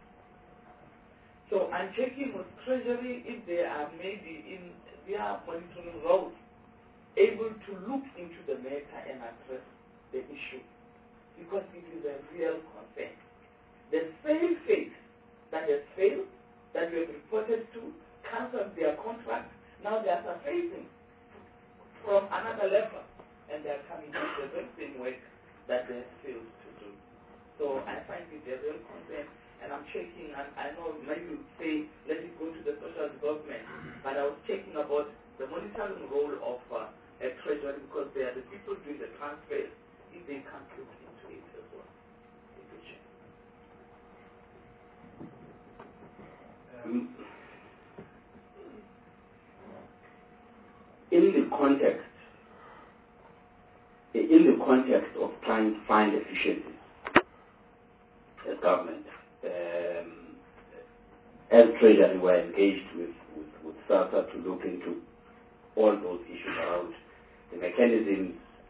So I'm checking with Treasury if they are maybe in their monitoring roles able to look into the matter and address the issue, because it is a real concern. The same phase that has failed, that we have reported to, cancelled their contract, now they are surfacing from another level, and they are coming to the very same work that they have failed to do. So I find it a real concern, and I'm checking, and I know maybe you say, let it go to the social development, but I was checking about the monitoring role of a treasury, because they are the people doing the transfers, if they can look into it as well. In the context of trying to find efficiencies as government, as Treasury were engaged with SASSA to look into all those issues around the mechanisms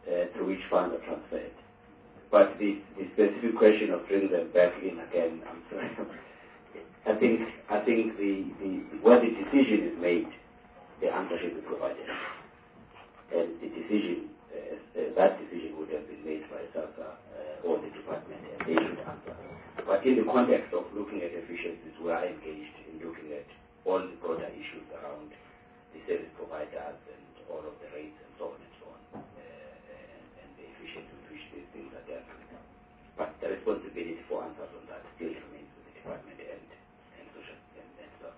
through which funds are transferred. But the specific question of bringing them back in again, I'm sorry. I think when the decision is made, the answer should be provided. And the decision, that decision would have been made by SASSA or the department, and they should answer. But in the context of looking at efficiencies, we are engaged in looking at all the broader issues around the service providers and all of the rates and so on and so on, and the efficiency with which these things are dealt with. But the responsibility for answers on that still remains with the department and social and SASSA.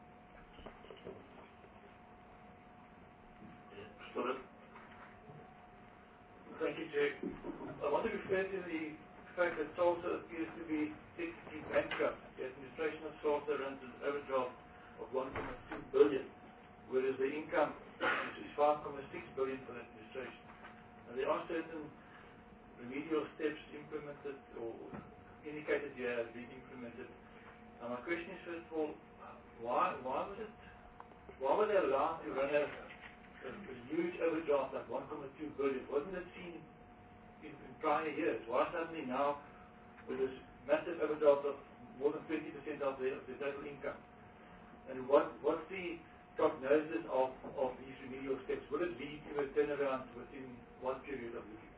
Thank you, Jay. I want to refer to the fact that SASSA appears to be technically bankrupt. The administration of SASSA runs an overdraft of 1.2 billion, whereas the income is 5.6 billion for the administration. And there are certain remedial steps implemented or indicated here have been implemented. Now my question is, first of all, why were they allowed to run a huge overdraft like 1.2 billion? Wasn't it seen in prior years? Why suddenly now with this massive overdraft of more than 20% of the total income? And what's the prognosis of these remedial steps? Will it lead to a turnaround within what period of looking?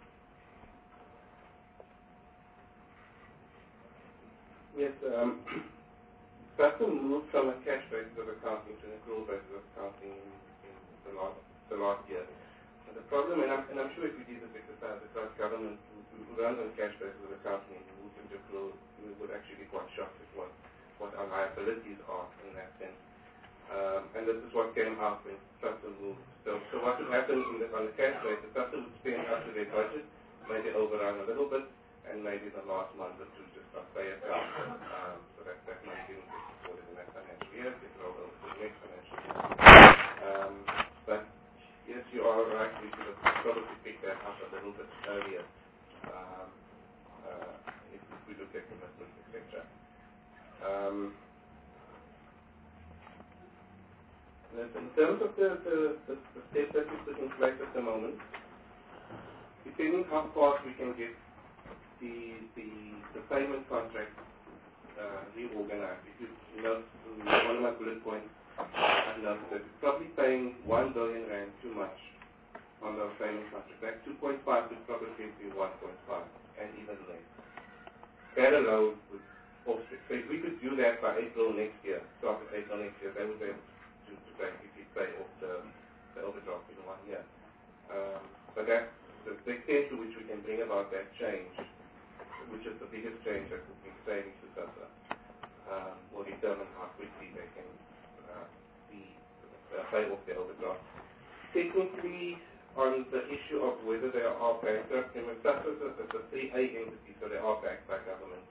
Yes, SASSA moved from a cash basis of accounting to an accrual basis of accounting in the last year. And the problem, and I'm sure if we did this exercise across government who runs on cash basis of accounting and moves into accrual, we would actually be quite shocked at what our liabilities are in that sense. And this is what came out when SASSA moved. So what would happen on the cash basis, SASSA would spend up to their budget, maybe overrun a little bit, and maybe the last month or two just not pay account. So that money didn't get supported in that financial year, it rolled over to the next financial year. But yes, you are right, we should have probably picked that up a little bit earlier if we look at commitments, etc. In terms of the steps that we put in place at the moment, depending how fast we can get the payment contract reorganized. If you note one of my bullet points, I noted that we're probably paying 1 billion rand too much on those payment contracts. That 2.5 would probably be 1.5 and even less. That alone would offset. So if we could do that by April next year, start at April next year, that would be able to basically pay off the overdraft in 1 year. But that's the extent to which we can bring about that change, which is the biggest change that would be savings to SASSA, will determine how quickly they can pay off their overdraft. Technically, on the issue of whether they are bankrupt, SASSA is a 3A entity, so they are backed by government.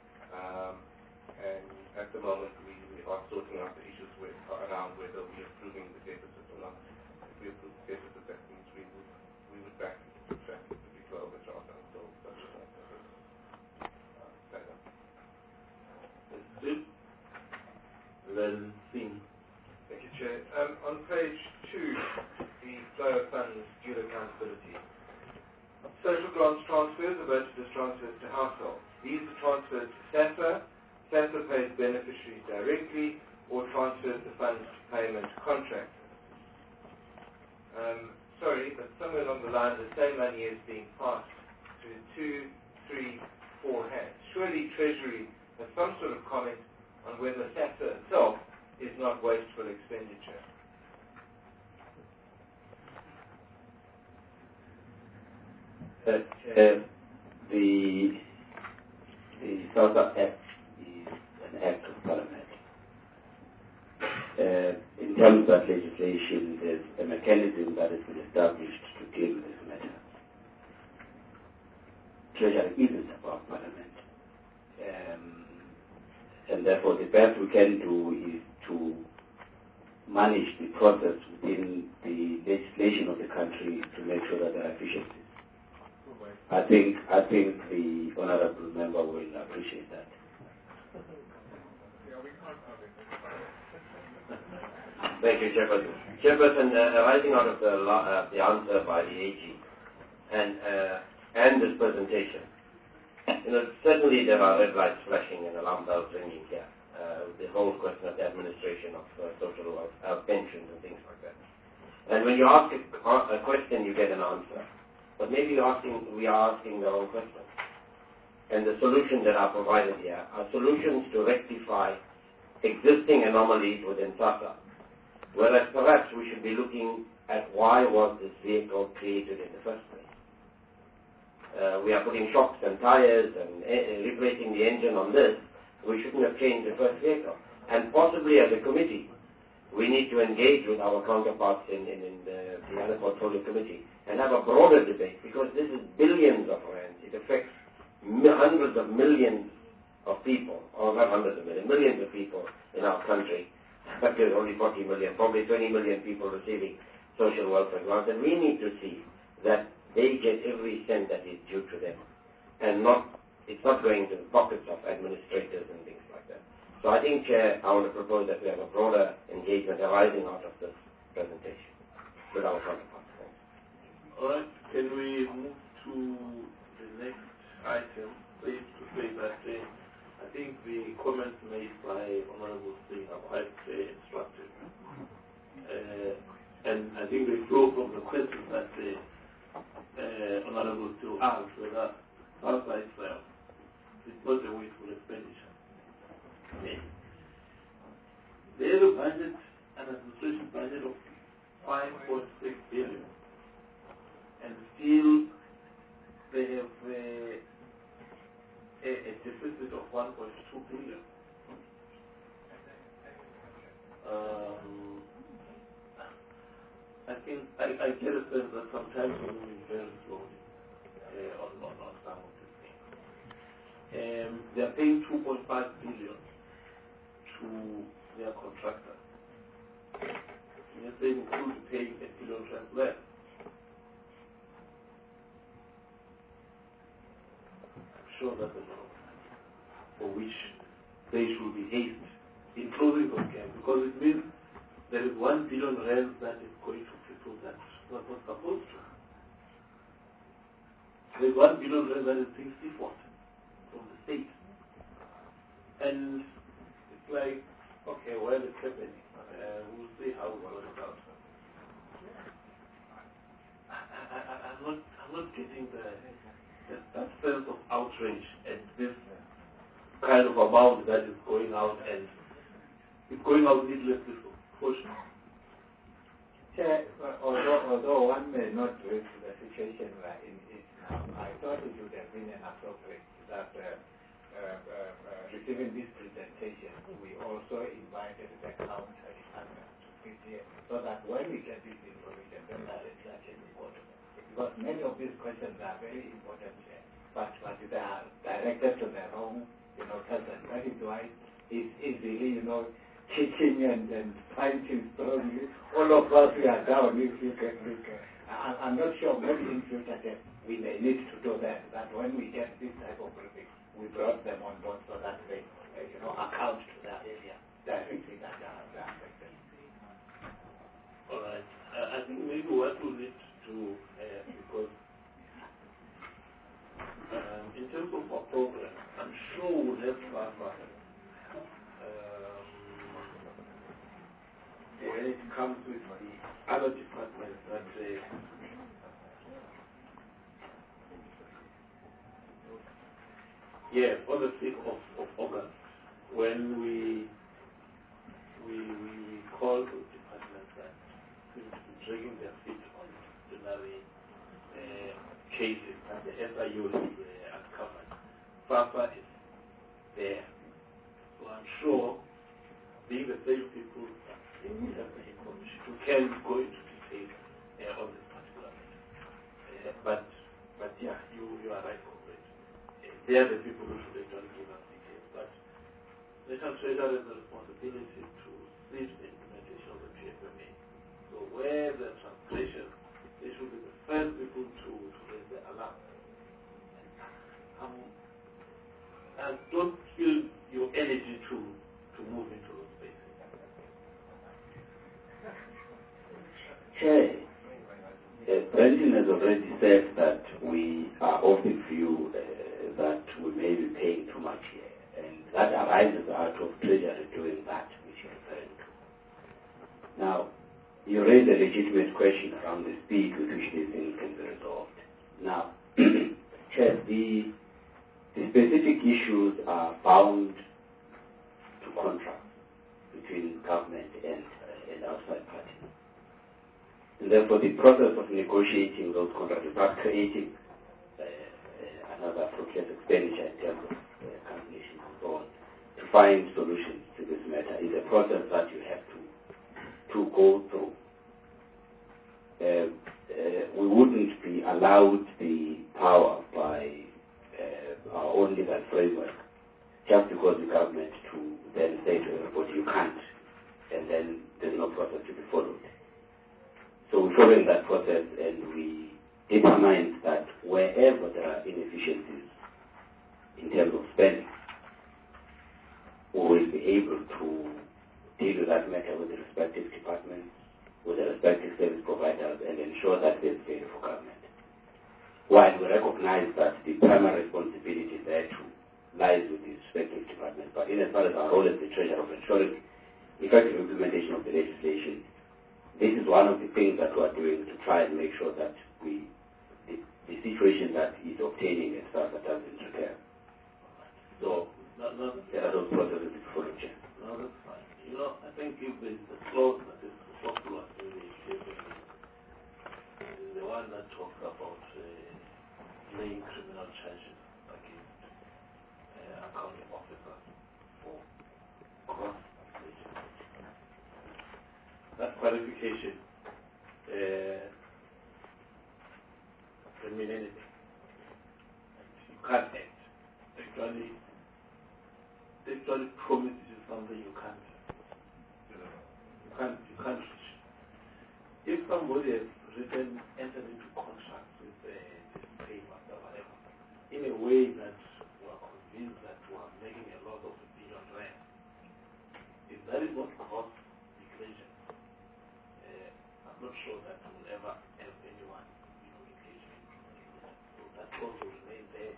And at the moment, we are sorting out the issues around whether we are approving the deficit or not. If we approve the deficit, that means we would back the particular overdraft until such a time as paid up. Then seen. Thank you, Chair. On page 2, the flow of funds due to accountability. Social grants transfers are budgeted as transfers to households. These are transfers to SASSA. SASSA pays beneficiaries directly or transfers the funds to payment contractors. Sorry, but somewhere along the line the same money is being passed to 2, 3, 4 hands. Surely Treasury has some sort of comment on whether SASSA itself is not wasteful expenditure. The SASSA Act is an act of Parliament. In terms of that legislation, there's a mechanism that has been established to deal with this matter. Treasury isn't above Parliament. And therefore the best we can do is to manage the process within the legislation of the country to make sure that there are efficiencies. I think the honourable member will appreciate that. Thank you, Chairperson. Chairperson, arising out of the answer by the AG, and this presentation. Certainly there are red lights flashing and alarm bells ringing here. The whole question of the administration of social pensions and things like that. And when you ask a question, you get an answer. But maybe we are asking the wrong question. And the solutions that are provided here are solutions to rectify existing anomalies within SASSA. Whereas perhaps we should be looking at why was this vehicle created in the first place. We are putting shocks and tires and replacing the engine on this. We shouldn't have changed the first vehicle. And possibly as a committee, we need to engage with our counterparts in the other portfolio committee and have a broader debate, because this is billions of rands. It affects hundreds of millions of people, or not hundreds of millions, millions of people in our country. But there's only 40 million, probably 20 million people receiving social welfare grants, and we need to see that they get every cent that is due to them, and it's not going to the pockets of administrators and things like that. So I think, Chair, I want to propose that we have a broader engagement arising out of this presentation with our counterparts. All right, can we move to the next item? Please to say that I think the comments made by Honorable Singh are quite instructive. And I think they flow from the questions that Honorable Singh asked, whether outside itself is not a wasteful expenditure. There is a budget, an administration budget of 5.6 billion, and still they have a deficit of 1.2 billion. I think I get a sense that sometimes we're moving very slowly on some of these things. They are paying 2.5 billion to their contractor. Yes, they will be paying 1 billion rand less. I'm sure that's a lot of money for which they should be haste in closing those camps, because it means there is 1 billion rand that is going to people that were not supposed to. There is 1 billion rand that is being default from the state. And it's like, okay, well, it's happening. We'll see how it works out. I'm not getting that sense of outrage at this kind of amount that is going out, and it's going out needlessly for sure. Chair, although one may not relate to the situation we're in it now, I thought it would have been inappropriate that receiving this presentation, we also invited the counter department to sit here, so that when we get this information, then that is such an important. Because many of these questions are very important, but they are directed to the wrong, person. That is why it's easily, kicking and fighting strongly. All of us, we are down if you can look. I'm not sure, maybe in future we may need to do that when we get this type of briefing, we brought them on board so that they, account to that area directly that they are affected. All right. I think maybe what we need to do, because in terms of our program, I'm sure we'll have fun. When it comes with the other departments that on the 5th of August, when we call those departments that seem to be dragging their feet on ordinary cases that the SIU has uncovered. FAFA is there. So I'm sure, being the same people, they will have the information. We can go into detail on this particular matter. But yeah, you are right, corporate. They are the people who should actually give us details. But National Treasury has the responsibility to see the implementation of the PFMA. So where the translation, they should be the first people to raise the alarm. I don't feel your energy to move into those spaces. Chair, Brendan has already said that we are of the view that we may be paying too much here, and that arises out of Treasury doing that which you're referring to. Now, you raised a legitimate question around the speed with which these things can be resolved. Now, Chair, the specific issues are bound to contracts between government and outside parties. And therefore, the process of negotiating those contracts without creating another fruitless expenditure in terms of calculations and so on, to find solutions to this matter is a process that you have to go through. We wouldn't be allowed the power by our own legal framework just because the government to then say to everybody you can't, and then there's no process to be followed. So we're following that process, and we determined that wherever there are inefficiencies in terms of spending, we will be able to deal with that matter with the respective departments, with the respective service providers, and ensure that there's value for government. While we recognize that the primary responsibility there too lies with the respective departments, but in as far as our role as the Treasurer of ensuring effective implementation of the legislation, this is one of the things that we are doing to try and make sure that the situation that is obtaining and stuff that doesn't recur. So there are those processes to follow. No, that's fine. You know, I think if there's the clause that is popular in the is the one that talks about laying criminal charges against accounting officers for cross legislation. That qualification can mean anything. You can't act. Actually promises you something you can't. You can't reach. If somebody has entered into contracts with this payment or whatever, in a way that we are convinced that we are making a lot of R1 billion, if that is not cross equation, I'm not sure that we'll ever have anyone engaged in criminal. So that clause will remain there,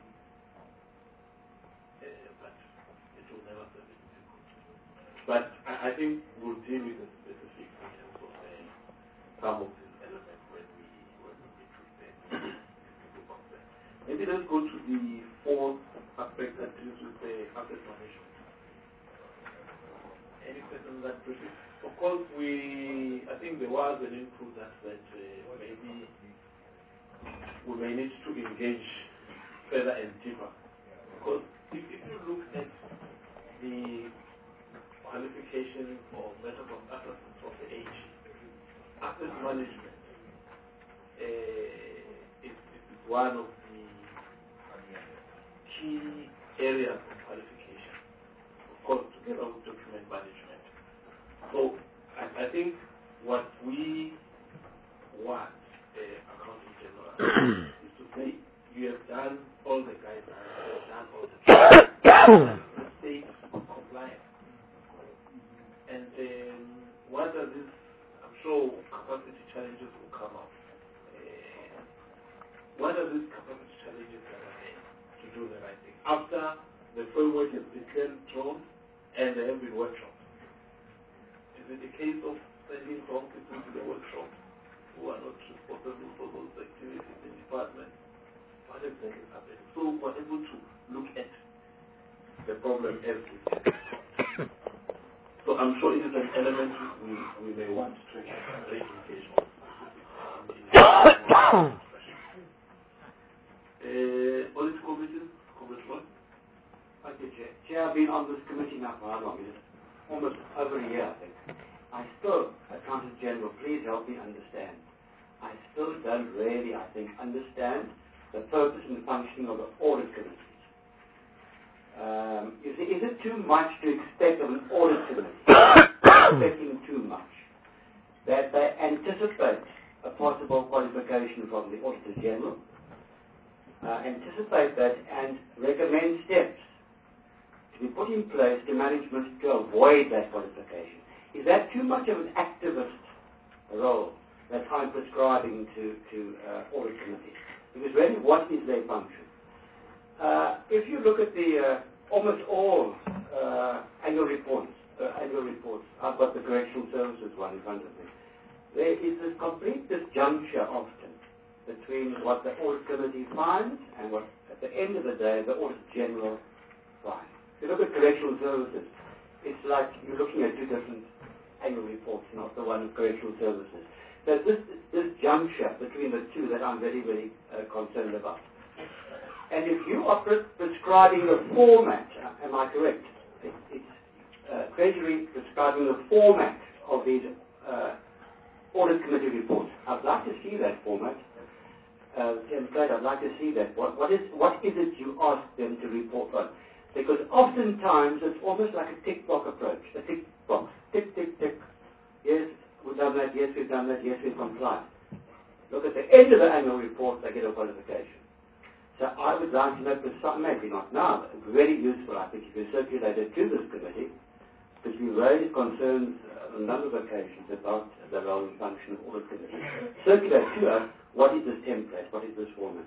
but it will never serve any people. But I think we'll deal with the specifics in terms of some of these elements when we meet with them. Maybe let's go to the fourth aspect that deals with the asset management. Any questions on that, British? Of course, I think there was an input that maybe we may need to engage further and deeper. Because if you look at the qualification or method of assessment of the AG, asset management is one of the key areas of qualification, of course, together with document management. So I think what we want Accounting General is to say, you have done all the guidelines, you have done all the state compliance. And what does this, I'm sure capacity challenges will come up. What are these capacity challenges that are there to do the right thing? After the framework has been drawn and there have been workshops, is it a case of sending some people to the workshop who are not responsible for those activities in the department? What exactly is happening? So we're able to look at the problem as we can. So I'm sure it is an element we may want to re-engage on. Audit commission, Comrade One. Thank you, Chair. Chair, I've been on this committee now for how long? Is it almost over a year, I think. I still, Accountant General, please help me understand. I still don't really, I think, understand the purpose and functioning of the audit committees. You see, is it too much to expect of an audit committee? Expecting too much. That they anticipate a possible qualification from the Auditor General, anticipate that and recommend steps to be put in place to management to avoid that qualification. Is that too much of an activist role that I'm prescribing to audit committees. Because really, what is their function? If you look at the almost all annual reports, I've got the Correctional Services one in front of me. There is this complete disjuncture often between what the audit committee finds and what, at the end of the day, the Auditor General finds. If you look at Correctional Services, it's like you're looking at two different annual reports, not the one of Correctional Services. So this juncture between the two that I'm very, very concerned about. And if you are prescribing the format, am I correct? It's Treasury prescribing the format of these audit committee reports. I'd like to see that format. Template, I'd like to see that. What is it you ask them to report on? Because oftentimes it's almost like a tick box approach. A tick box. Tick, tick, tick. Yes, we've done that. Yes, we've done that. Yes, we've complied. Look, at the end of the annual report, they get a qualification. So I would like to know, maybe not now, but very useful, I think, if you circulate it to this committee, because we raised concerns on a number of occasions about the role and function of audit committees. Circulate to us, what is this template, what is this format?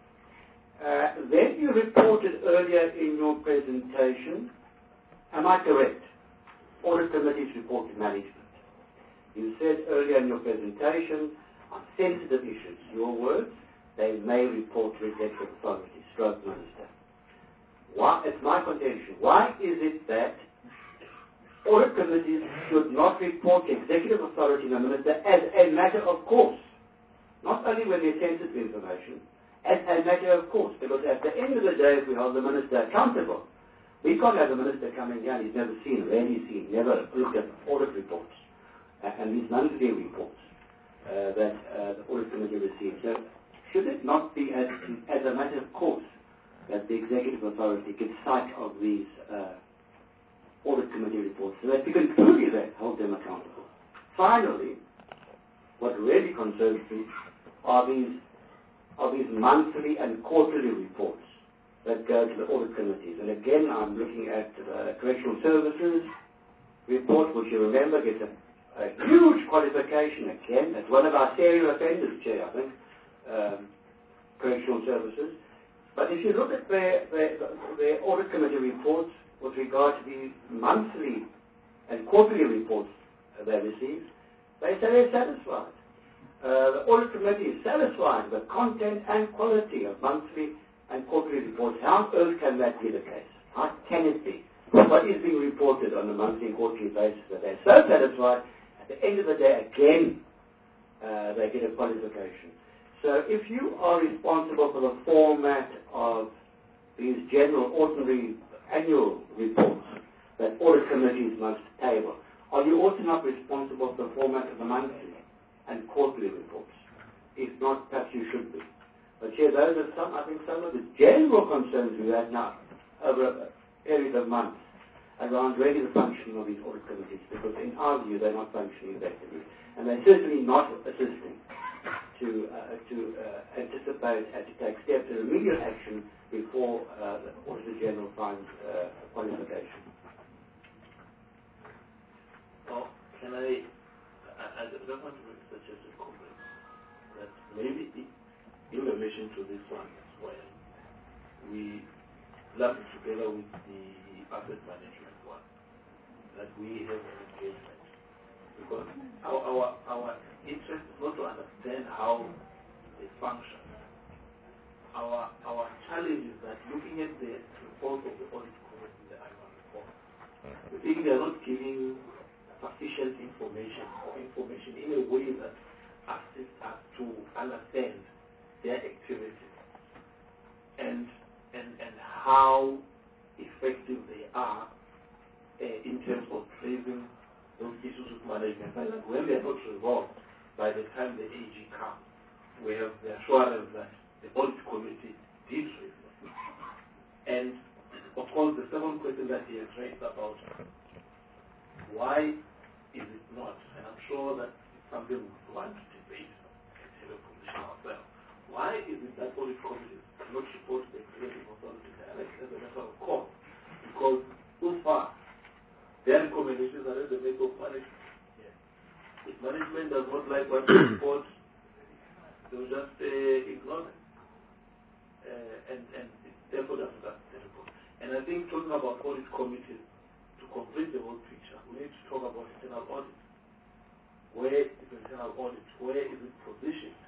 Then you reported earlier in your presentation, am I correct? Audit committees report to management. You said earlier in your presentation, on sensitive issues, your words, they may report to executive authority, stroke minister. Why, it's my contention, why is it that audit committees should not report to executive authority and the minister as a matter of course? Not only when there's sensitive information, as a matter of course, because at the end of the day, if we hold the minister accountable, we can't have the minister coming here and he's never seen, rarely seen, never looked at audit reports and these monthly reports that the audit committee receives. So should it not be as a matter of course that the executive authority gets sight of these audit committee reports so that we can truly then hold them accountable? Finally, what really concerns me are these monthly and quarterly reports that go to the audit committees. And again, I'm looking at the Correctional Services report, which you remember gets a huge qualification again. That's one of our serial offenders, Chair, I think, Correctional Services. But if you look at their audit committee reports with regard to the monthly and quarterly reports they receive, they say they're satisfied. The audit committee is satisfied with content and quality of monthly and quarterly reports. How on earth can that be the case? How can it be? What is being reported on a monthly and quarterly basis that they're so satisfied, at the end of the day, again, they get a qualification. So if you are responsible for the format of these general, ordinary, annual reports that audit committees must table, are you also not responsible for the format of the monthly and quarterly reports? If not, perhaps you should be. But here, those are some of the general concerns we have now over a period of months around really the functioning of these audit committees, because in our view, they're not functioning effectively. And they're certainly not assisting to anticipate and to take steps in remedial action before the Auditor General finds qualification. Well, can I just want to suggest a comment that maybe in relation to this one as well, we lump it together with the asset management one, that we have an engagement. Because our interest is not to understand how it functions. Our challenge is that looking at the report of the audit committee in the annual report, we think they are not giving sufficient information or information in a way that assists us to understand their activities and how effective they are in terms of raising those issues with management. And when they are not resolved, by the time the AG comes, we have the assurance that the audit committee did raise them. And of course, the second question that he has raised about why is it not, and I'm sure that it's something we want to debate and have a position ourselves. Why is it that audit committees cannot report to the executive authority directly as a matter of course? Because so far, their recommendations are in the make of management. If management does not like what they report, just ignore them. And therefore doesn't have the report. And I think talking about audit committees, to complete the whole picture, we need to talk about internal audit. Where is internal audit? Where is it positioned?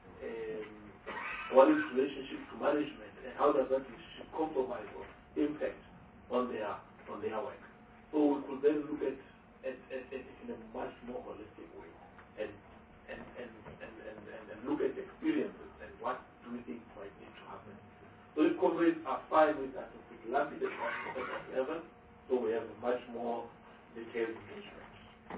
What is relationship to management, and how does that relationship compromise or impact on their work? So we could then look at it in a much more holistic way and look at experiences and what do we think might need to happen. So if comrades are fine with that, we could lump it at level, so we have a much more detailed engagement.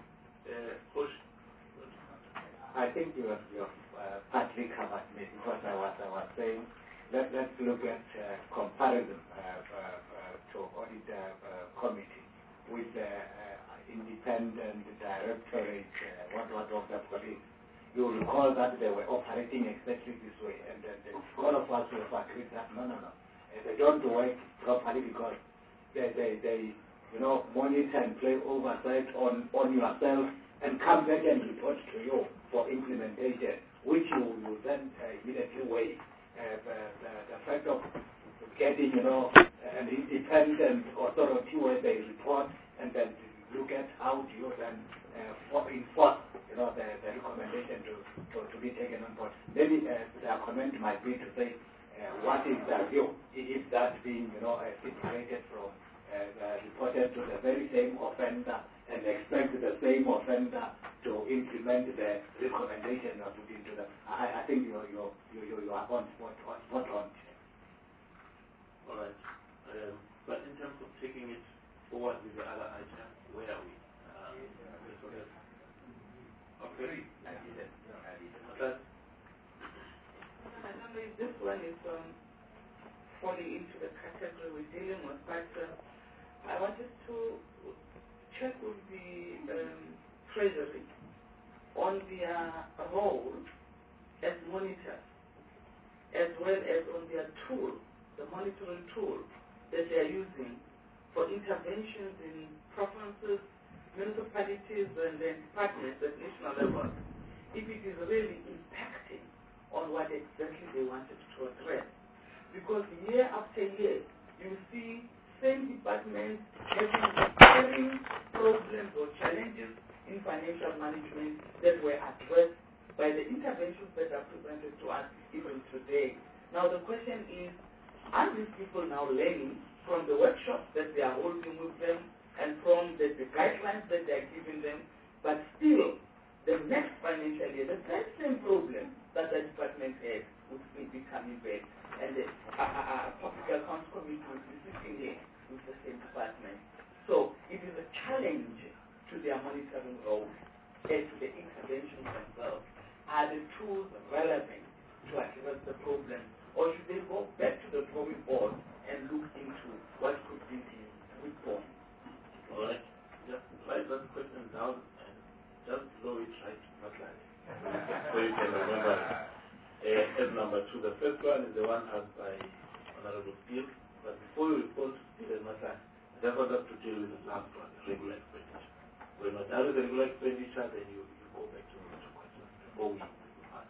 I think you have partly covered me, because I was saying let's look at comparison to audit committee with independent directorate, what of the police. You recall that they were operating exactly this way, and all of us have agreed that no, they don't work properly because they monitor and play oversight on yourself and come back and report to you for implementation, which you will then immediately waive. The fact of getting an independent authority where they report and then look at how do you then enforce the recommendation to be taken on board. Maybe the comment might be to say what is the view, if that being stipulated from reported to the very same offender and expect the same offender to implement the recommendation you are putting to them. I think you are on spot on. All right. But in terms of taking it forward with the other item, where are we? Okay. I don't know if this one is falling into the category we're dealing with, but I wanted to check with the Treasury on their role as monitors, as well as on their tool, the monitoring tool that they are using for interventions in provinces, municipalities, and then departments at national level, if it is really impacting on what exactly they wanted to address. Because year after year, you see same departments having varying problems or challenges in financial management that were addressed by the interventions that are presented to us even today. Now the question is, are these people now learning from the workshops that they are holding with them and from the guidelines that they are giving them, but still the next financial year, the very same problem that the department had would still be coming back, and the public accounts committee will be sitting here with the same department. So it is a challenge to their monitoring role and to the interventions themselves. Are the tools relevant to address the problem, or should they go back to the drawing board and look into what could be the weak point? All right. Just write that question down and just below it write Matlan. So you can remember it. As number 2, the first one is the one asked by Honorable Steele. But before you respond to Steele and Matlan, I just want us to deal with the last one, the regular expenditure. When we're done with the regular expenditure, then you go back to the question before we start.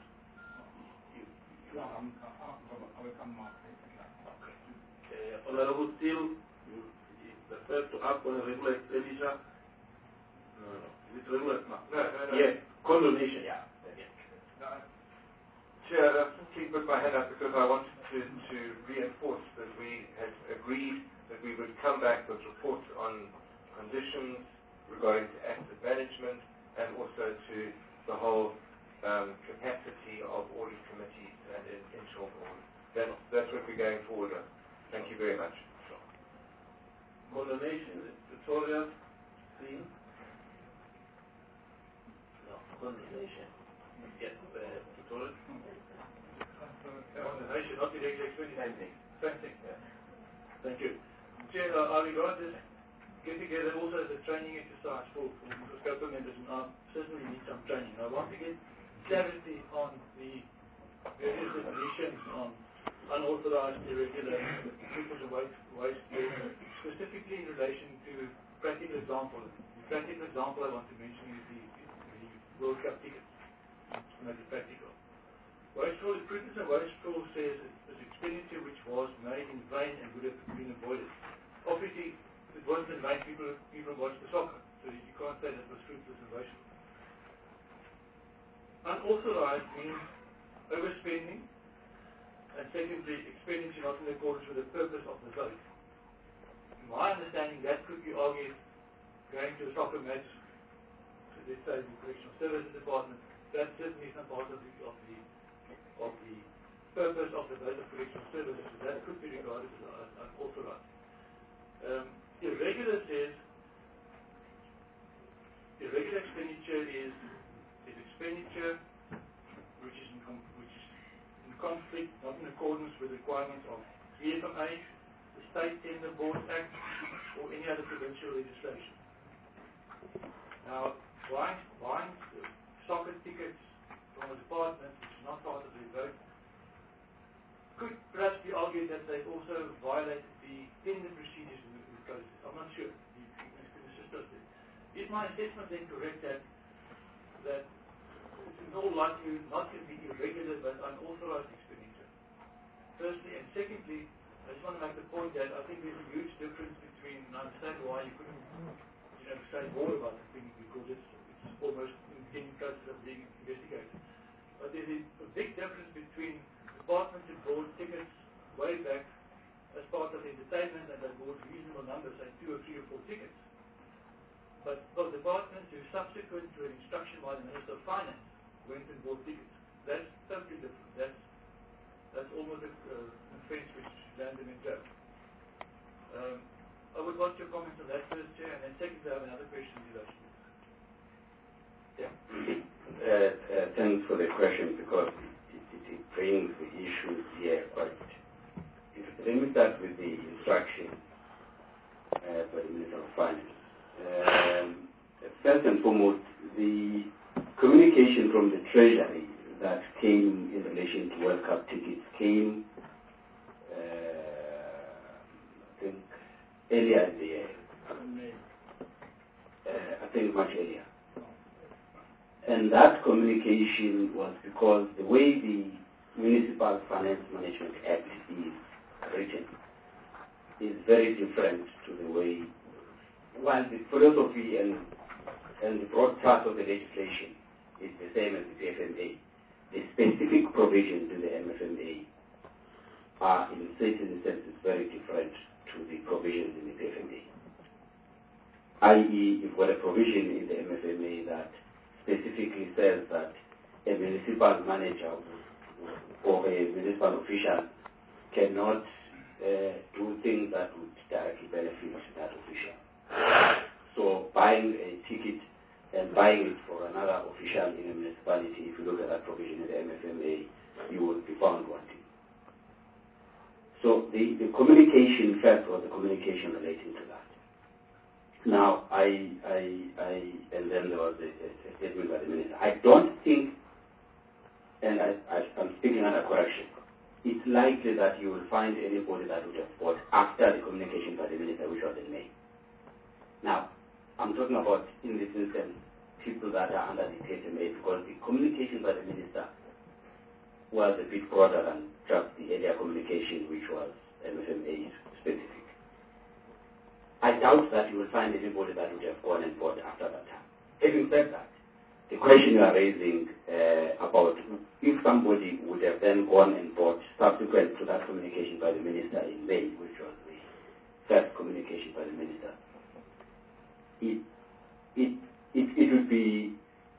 I will come up. Okay. Honorable Steele, the first to ask on a regular expenditure. No. Is it regular? No. Yes. Condonation. Yeah. Chair, I just keep put my hand up because I wanted to reinforce that we had agreed that we would come back with reports on conditions regarding to asset management and also to the whole capacity of audit committees and internal audit. That's what we're going forward with. Thank you very much. Condonation, Pretoria, scene. No, condonation. Yes, Pretoria. Condonation, not the regular expenditure. Same thing. Yeah. Thank you. Chair, I regard this get together also as a training exercise for SCOPA members, and certainly need some training. I want to get clarity on the various definitions on unauthorized, irregular, treatment of waste, specifically in relation to practical example. The practical example I want to mention is the World Cup tickets, to make it practical. Wasteful, prudence and wasteful says it's expenditure which was made in vain and would have been avoided. Obviously, if it wasn't in vain, people watched the soccer, so you can't say that was fruitless and wasteful. Unauthorized means overspending, and secondly, expenditure not in accordance with the purpose of the vote. In my understanding, that could be argued going to a soccer match, let's say the Correctional Services Department, that certainly is not part of the purpose of the vote of correctional services, so that could be regarded as unauthorized. Irregular says irregular expenditure is expenditure which is in conflict, not in accordance with requirements of GFMA, the State Tender Board Act, or any other provincial legislation. Now, buying soccer tickets from a department which is not part of the vote could perhaps be argued that they've also violated the tender procedures in the process. I'm not sure. You can assist us there. Is my assessment then correct that it's in all likelihood not to be irregular but unauthorized expenditure? Firstly, and secondly, I just want to make the point that I think there's a huge difference between, and I understand why you couldn't say more about the thing because it's almost in process of being investigated. But there's a big difference between departments who bought tickets way back as part of entertainment and they bought reasonable numbers, say 2 or 3 or 4 tickets. But for departments who subsequent to an instruction by the Minister of Finance went and bought tickets, that's totally different. That's almost an offence which landed in jail. I would want your comments on that first, Chair, and then secondly I have another question in relation to this. Yeah. Thanks for the question because it brings the issues here quite. Let me start with the instruction by the Minister of Finance. First and foremost, the communication from the Treasury that came in relation to World Cup tickets came, I think, earlier in the year. I think much earlier. And that communication was because the way the Municipal Finance Management Act is written is very different to the way, while the philosophy and the broad part of the legislation is the same as the PFMA, the specific provisions in the MFMA are in certain senses very different to the provisions in the PFMA. i.e., you've got a provision in the MFMA that specifically says that a municipal manager or a municipal official cannot do things that would directly benefit that official. So buying a ticket and buying it for another official in a municipality, if you look at that provision in the MFMA, you would be found wanting. So the communication first was the communication relating to that. Now, and then there was a statement by the minister. I don't think, and I'm speaking under correction, it's likely that you will find anybody that would have bought after the communication by the minister, which was in May. Now, I'm talking about, in this instance, people that are under the PFMA, because the communication by the minister was a bit broader than just the earlier communication, which was MFMA specific. I doubt that you will find anybody that would have gone and bought after that time. Having said that, the question you are raising about if somebody would have then gone and bought subsequent to that communication by the minister in May, which was the first communication by the minister, it would be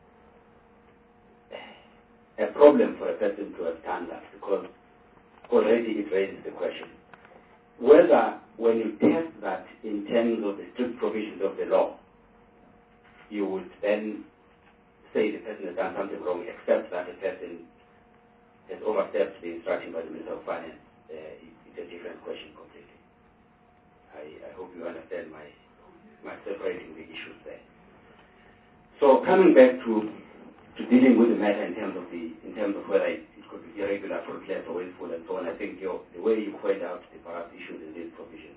a problem for a person to have done that because already it raises the question whether when you test that in terms of the strict provisions of the law, you would then say the person has done something wrong except that the person has overstepped the instruction by the Minister of Finance. It's a different question completely. I hope you understand my separating the issues there. So coming back to dealing with the matter in terms of whether it could be irregular, fruitless, or wasteful, and so on, I think the way you point out the perhaps issues in these provisions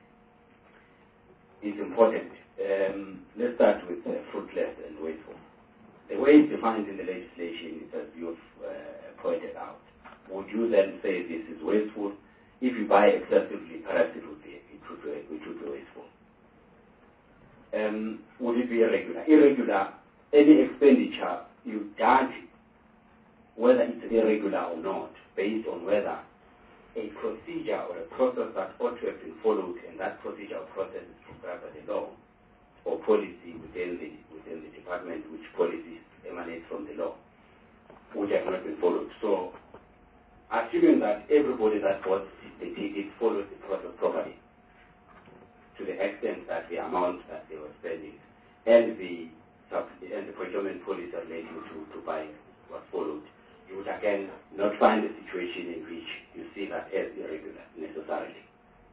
is important. Let's start with fruitless and wasteful. The way it's defined in the legislation is as you've pointed out, would you then say this is wasteful? If you buy excessively, perhaps it would be wasteful. Would it be irregular? Irregular, any expenditure you judge whether it's irregular or not, based on whether a procedure or a process that ought to have been followed, and that procedure or process is prescribed by the law, or policy within the department, which policies emanate from the law, which have not been followed. So, assuming that everybody that was did follow the process properly, to the extent that the amount that they were spending and the procurement policy relating to buying was followed, you would again not find a situation in which you see that as irregular necessarily.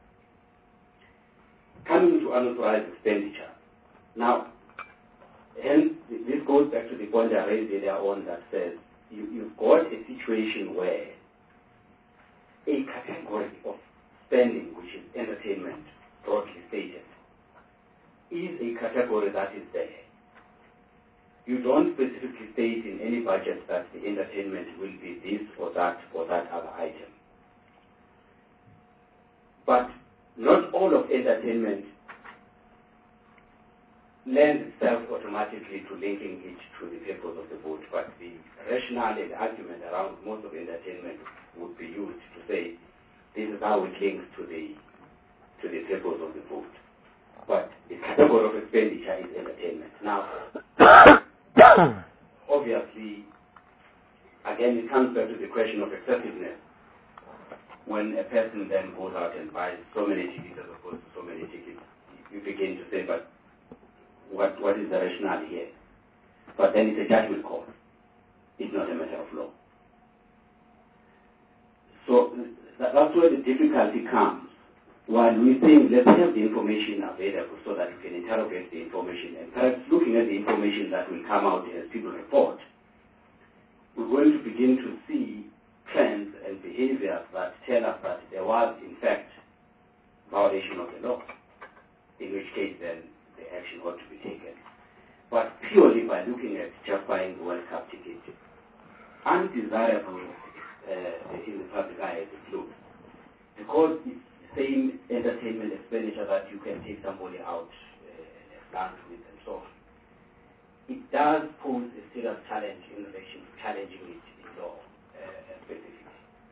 Coming to unauthorized expenditure. Now, hence, this goes back to the point I raised earlier on that says you've got a situation where a category of spending, which is entertainment, broadly stated, is a category that is there. You don't specifically state in any budget that the entertainment will be this or that other item. But not all of entertainment lends itself automatically to linking it to the purpose of the vote, but the rationale and argument around most of entertainment would be used to say this is how it links to the purpose of the vote. But the category of expenditure is entertainment. Now, obviously, again, it comes back to the question of excessiveness. When a person then goes out and buys so many tickets as opposed to so many tickets, you begin to say, but what is the rationale here? But then it's a judgment call. It's not a matter of law. So that's where the difficulty comes. While we think let's have the information available so that we can interrogate the information, and perhaps looking at the information that will come out as people report, we're going to begin to see trends and behaviors that tell us that there was, in fact, violation of the law, in which case then the action ought to be taken. But purely by looking at just buying the World Cup ticket, undesirable in the public eye as it looks, because it's the same entertainment expenditure that you can take somebody out and lunch with and so on. It does pose a serious challenge in relation to challenging it in law specifically.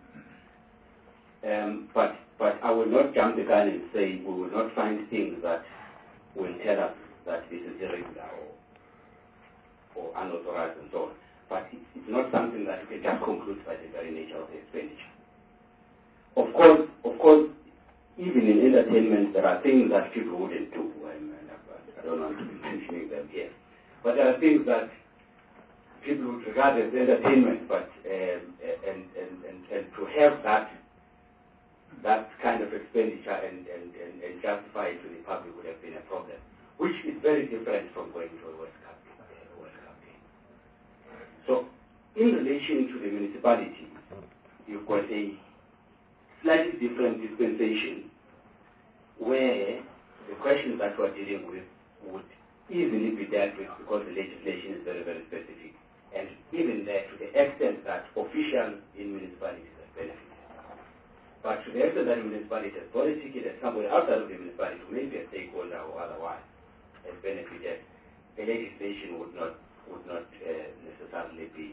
But I will not jump the gun and say we will not find things that will tell us that this is irregular or unauthorized and so on. But it's not something that you can just conclude by the very nature of the expenditure. Of course, even in entertainment, there are things that people wouldn't do. I don't want to be mentioning them here. But there are things that people would regard as entertainment, but and to have that kind of expenditure and justify it to the public would have been a problem, which is very different from going to a World Cup game. So, in relation to the municipality, you've got a slightly different dispensation where the questions that we're dealing with would easily be dealt with because the legislation is very, very specific. And even there, to the extent that officials in municipalities have benefited. But to the extent that the municipality has bought a ticket and somebody outside of the municipality, who may be a stakeholder or otherwise, has benefited, the legislation would not necessarily be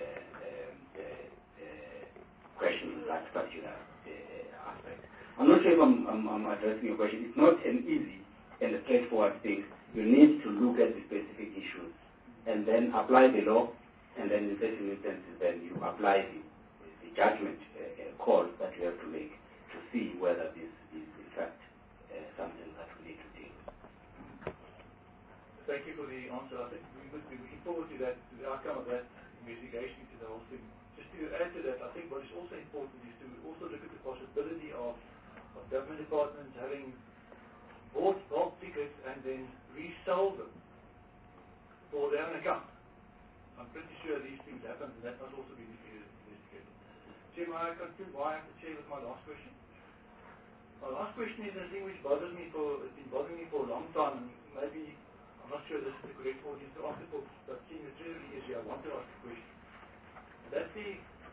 questioning that particular aspect. I'm not sure if I'm addressing your question. It's not an easy and a straightforward thing. You need to look at the specific issues and then apply the law, and then in certain instances then you apply the judgment call that you have to make to see whether this is in fact something that we need to deal with. Thank you for the answer. I think we would be looking forward to that, to the outcome of that investigation, to the whole thing. Just to add to that, I think what is also important is to also look at the possibility of government departments having bought bulk tickets and then resold them for their own account. I'm pretty sure these things happen, and that must also be investigated. Chair, may I conclude why I have to chair with my last question? My last question is a thing which bothers me it's been bothering me for a long time, and maybe, I'm not sure this is the correct audience to ask it for, but seeing the Treasury issue, I want to ask a question. And that's the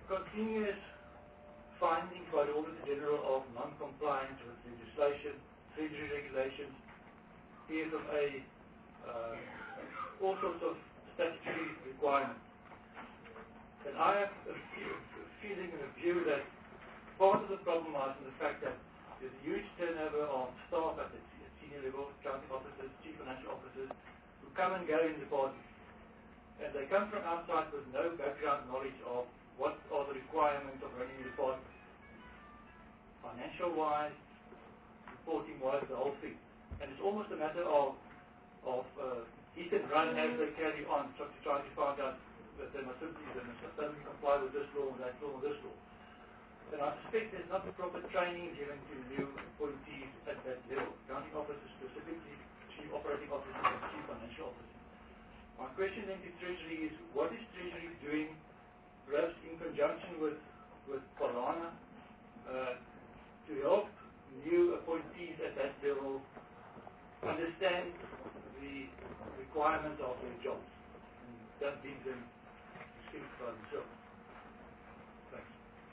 continuous findings by the Auditor General of non-compliance with legislation, treasury regulations, PFMA, all sorts of statutory requirements. And I have a feeling and a view that part of the problem lies in the fact that there's a huge turnover of staff at the senior level, accounting officers, chief financial officers, who come and go in departments. And they come from outside with no background knowledge of what are the requirements of running a department. Financial-wise, reporting-wise, the whole thing. And it's almost a matter of hit and run as they carry on, to try to find out that they must simply comply with this law and that law and this law. And I suspect there's not the proper training given to new appointees at that level. Accounting officers specifically, chief operating officers and chief financial officers. My question then to Treasury is, what is Treasury doing, perhaps in conjunction with Palana, to help new appointees at that level understand the requirements of their jobs, and that leads them to think by themselves? Thanks.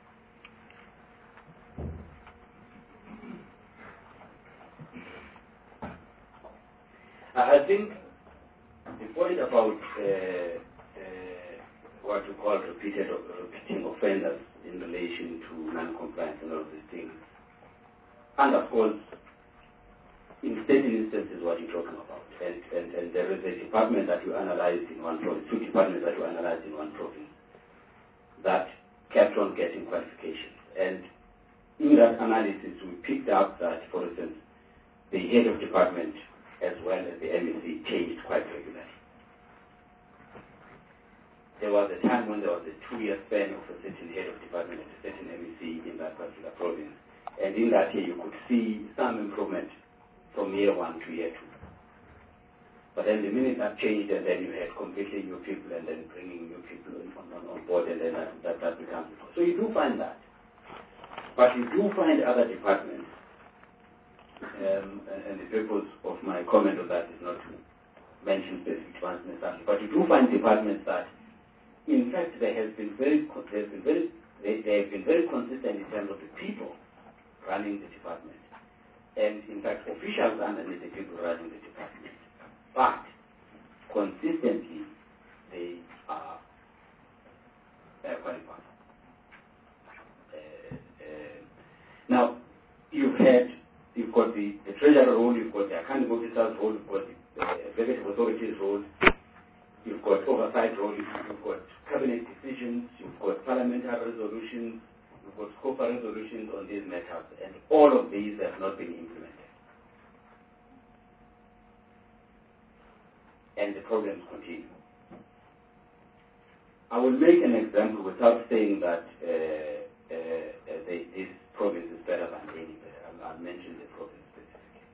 I think the point about what you call repeating offenders in relation to non-compliance and all of these things, and of course, in certain instances what you're talking about, and there is a department that you analyzed in one province, two departments that you analyzed in one province that kept on getting qualifications. And in that analysis, we picked up that, for instance, the head of department as well as the MEC changed quite regularly. There was a time when there was a 2-year span of a certain head of department and a certain MEC in that particular province. And in that year, you could see some improvement from year 1 to year 2. But then the minute that changed, and then you had completely new people, and then bringing new people on board, and then that becomes it. So you do find that. But you do find other departments, and the purpose of my comment on that is not to mention specific ones necessarily, but you do find departments that, in fact, they have been very consistent in terms of the people running the department, and in fact, officials underneath the people running the department. But consistently, they are qualified. Now, you've got the treasurer role, you've got the accounting officer's role, you've got the executive authority's role, you've got oversight role, you've got cabinet decisions, you've got parliamentary resolutions, you've got SCOPA resolutions on these matters, and all of these have not been implemented. And the problems continue. I will make an example without saying that this province is better than any better. I'll mention the province specifically.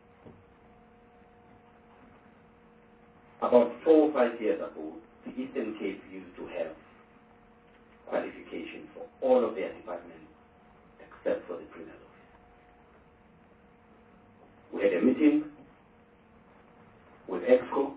About 4 or 5 years ago, the Eastern Cape used to have qualification for all of their departments except for the Premier's office. We had a meeting with EXCO,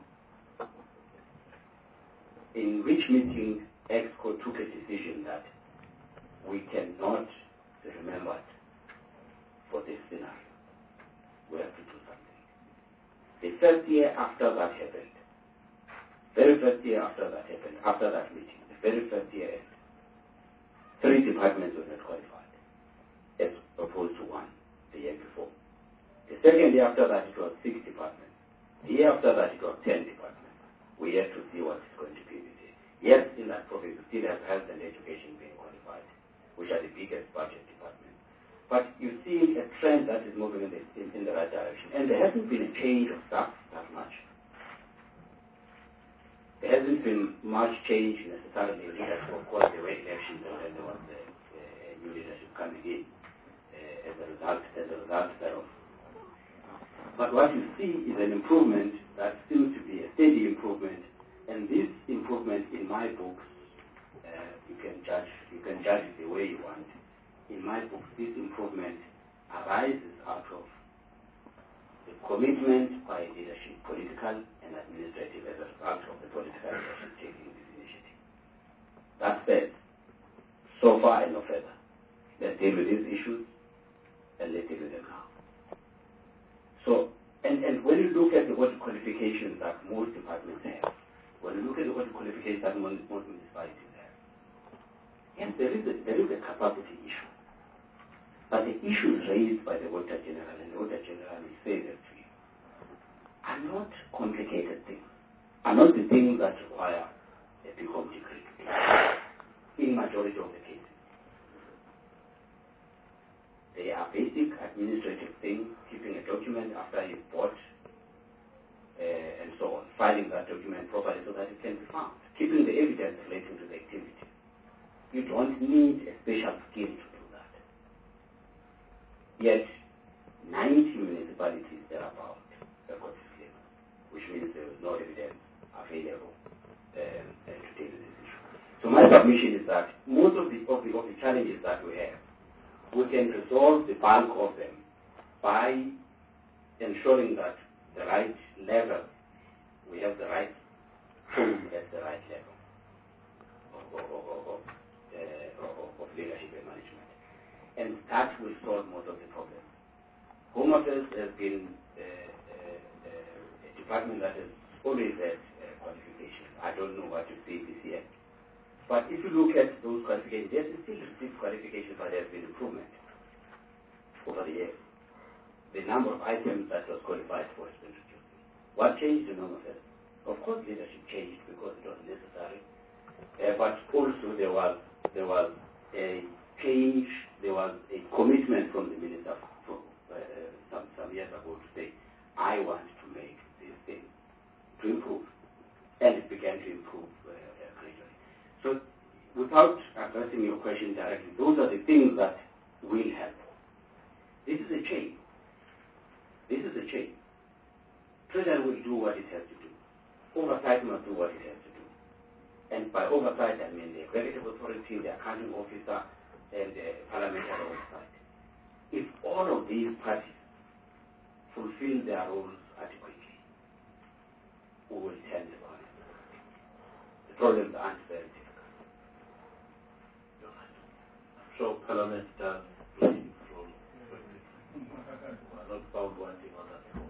in which meeting EXCO took a decision that we cannot remember it for this scenario. We have to do something. The first year after that happened, after that meeting, the very first year end, 3 departments were not qualified, as opposed to 1 the year before. The second year after that, it was 6 departments. The year after that, it was 10 departments. We have to see what is going to be this year. Yes, in that province, we still have health and education being qualified, which are the biggest budget departments. But you see a trend that is moving in the right direction. And there hasn't been a change of staff that much. There hasn't been much change necessarily in leadership. Of course, there were elections and then there was new leadership coming in as a result thereof. But what you see is an improvement that seems to be a steady improvement. And this improvement, in my books, you can judge it the way you want. In my books, this improvement arises out of the commitment by leadership, political and administrative, as a result of the political leadership taking this initiative. That said, So far and no further. Let's deal with these issues and let's deal with them now. So, and when you look at the audit qualifications that most departments have, when you look at the audit qualifications that most municipalities have, yes, there is a capacity issue. But the issues raised by the Auditor General, and the Auditor General will say that to you, are not complicated things, are not the things that require a BCom degree in majority of the cases. They are basic administrative things, keeping a document after you've bought, and so on, filing that document properly so that it can be found, keeping the evidence relating to the activity. You don't need a special skill to do that. Yet, 90 municipalities thereabout have got this skill, which means there is no evidence available to deal with this issue. So my submission is that most of the challenges that we have, we can resolve the bulk of them by ensuring that the right level, we have the right tool at the right level of leadership and management. And that will solve most of the problems. Home Affairs has been a department that has always had qualifications. I don't know what to say this year. But if you look at those qualifications, there's still received qualifications, but there's been improvement over the years. The number of items that was qualified for has been reduced. What changed in Home Affairs? Of course, leadership changed because it was necessary. But also there was a change, there was a commitment from the minister some years ago to say, I want to make these things to improve. And it began to improve gradually. So, without addressing your question directly, those are the things that will help. This is a chain. This is a chain. Treasury will do what it has to do. Oversight must do what it has to do. And by oversight, I mean the executive authority, the accounting officer, and the parliamentary oversight. If all of these parties fulfill their roles adequately, we will turn the corner. The problems aren't very difficult. So Parliament does play its role. I'm not found wanting on that role.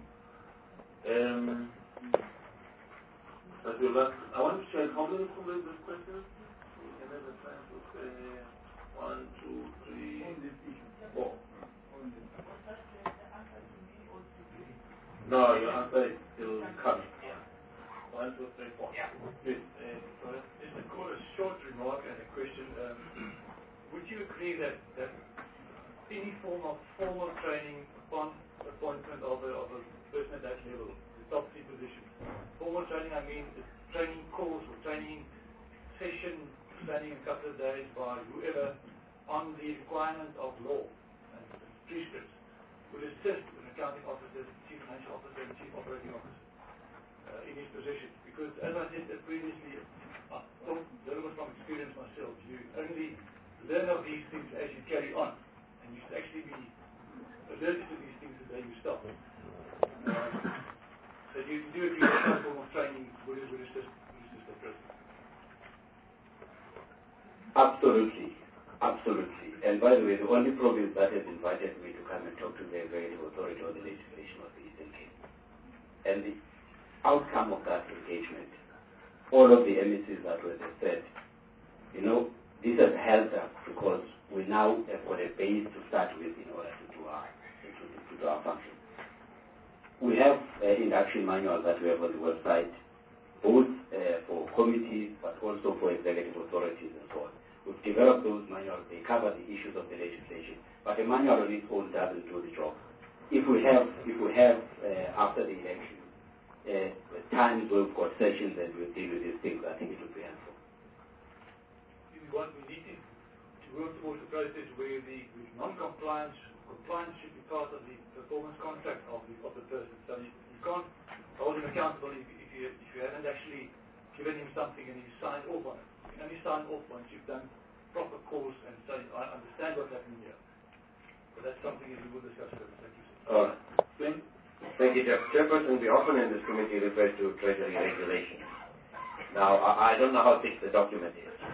I want to check how many comments this question? We can have a time to say 1, 2, 3, 4. No, your answer is still coming. Yeah. 1, 2, 3, 4. Yeah. Please. Just to call a short remark and a question. Would you agree that any form of formal training upon appointment of a person at that level, the top 3 positions, formal training, I mean the training course or training session, spending a couple of days by whoever on the requirement of law and prescripts, would assist an accounting officer, chief financial officer, and chief operating officer in his position. Because as I said previously, I don't deliver from experience myself. You only learn of these things as you carry on, and you should actually be alerted to these things the day you stop. So you do agree that some form of training would assist the person? Absolutely. Absolutely. And by the way, the only province that has invited me to come and talk to the executive authority on the legislation of the Eastern Cape. And the outcome of that engagement, all of the MECs that were there said, this has helped us because we now have got a base to start with in order to do our function. We have an induction manual that we have on the website, both for committees but also for executive authorities and so on. We've developed those manuals. They cover the issues of the legislation, but the manual on its own doesn't do the job. If we have after the election times where we've got sessions and we'll deal with these things, I think it would be helpful. What we need to work towards a process where the non-compliance should be part of the performance contract of the person. So you can't hold him accountable if you haven't actually given him something and he signed off on it. You can only sign off once you've done proper course and study. I understand what's happening here. But that's something that we will discuss further. Thank you, sir. All right. Thank you, Chairperson. We often in this committee refer to Treasury regulations. Now, I don't know how thick the document is,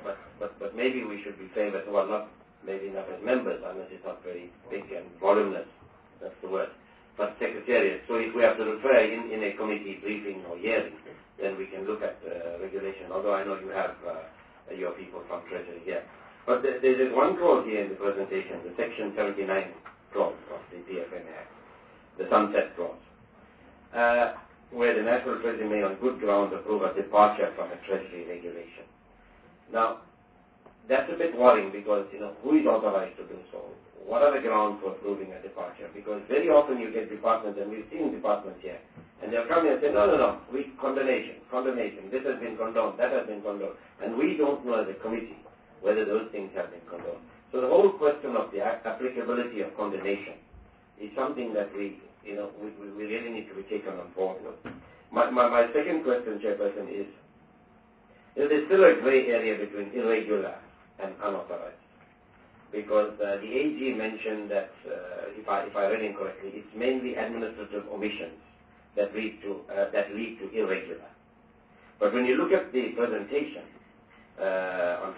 but maybe we should be famous, well, maybe not as members, unless it's not very big and voluminous, that's the word, but secretariat. So if we have to refer in a committee briefing or hearing, then we can look at regulation, although I know you have your people from Treasury here. But there is one clause here in the presentation, the Section 79 clause of the PFMA Act, the sunset clause, where the National Treasury may on good grounds approve a departure from a Treasury regulation. Now, that's a bit worrying because, who is authorized to do so? What are the grounds for approving a departure? Because very often you get departments, and we've seen departments here, and they'll come here and say, no, condemnation, this has been condoned, that has been condoned. And we don't know as a committee whether those things have been condoned. So the whole question of the applicability of condemnation is something that we really need to be taken on board with. My second question, Chairperson, is there's still a gray area between irregular and unauthorized. Because the AG mentioned that, if I read him correctly, it's mainly administrative omissions that lead to irregular. But when you look at the presentation on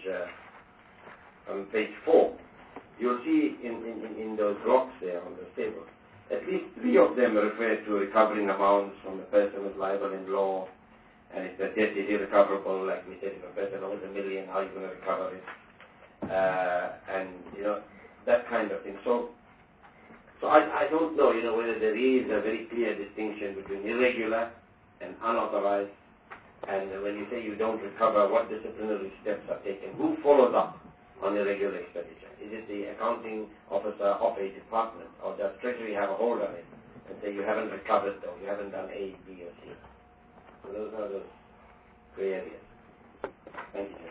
page 4, you'll see in those blocks there on the table, at least 3 of them refer to recovering amounts from the person who's liable in law, and if the debt is irrecoverable, like we said, if a person owes $1 million, how are you going to recover it? And that kind of thing. So I don't know, whether there is a very clear distinction between irregular and unauthorized. And when you say you don't recover, what disciplinary steps are taken? Who follows up on irregular expenditure? Is it the accounting officer of a department, or does Treasury have a hold on it and say you haven't recovered or you haven't done A, B, or C? So those are those gray areas. Thank you, Chair.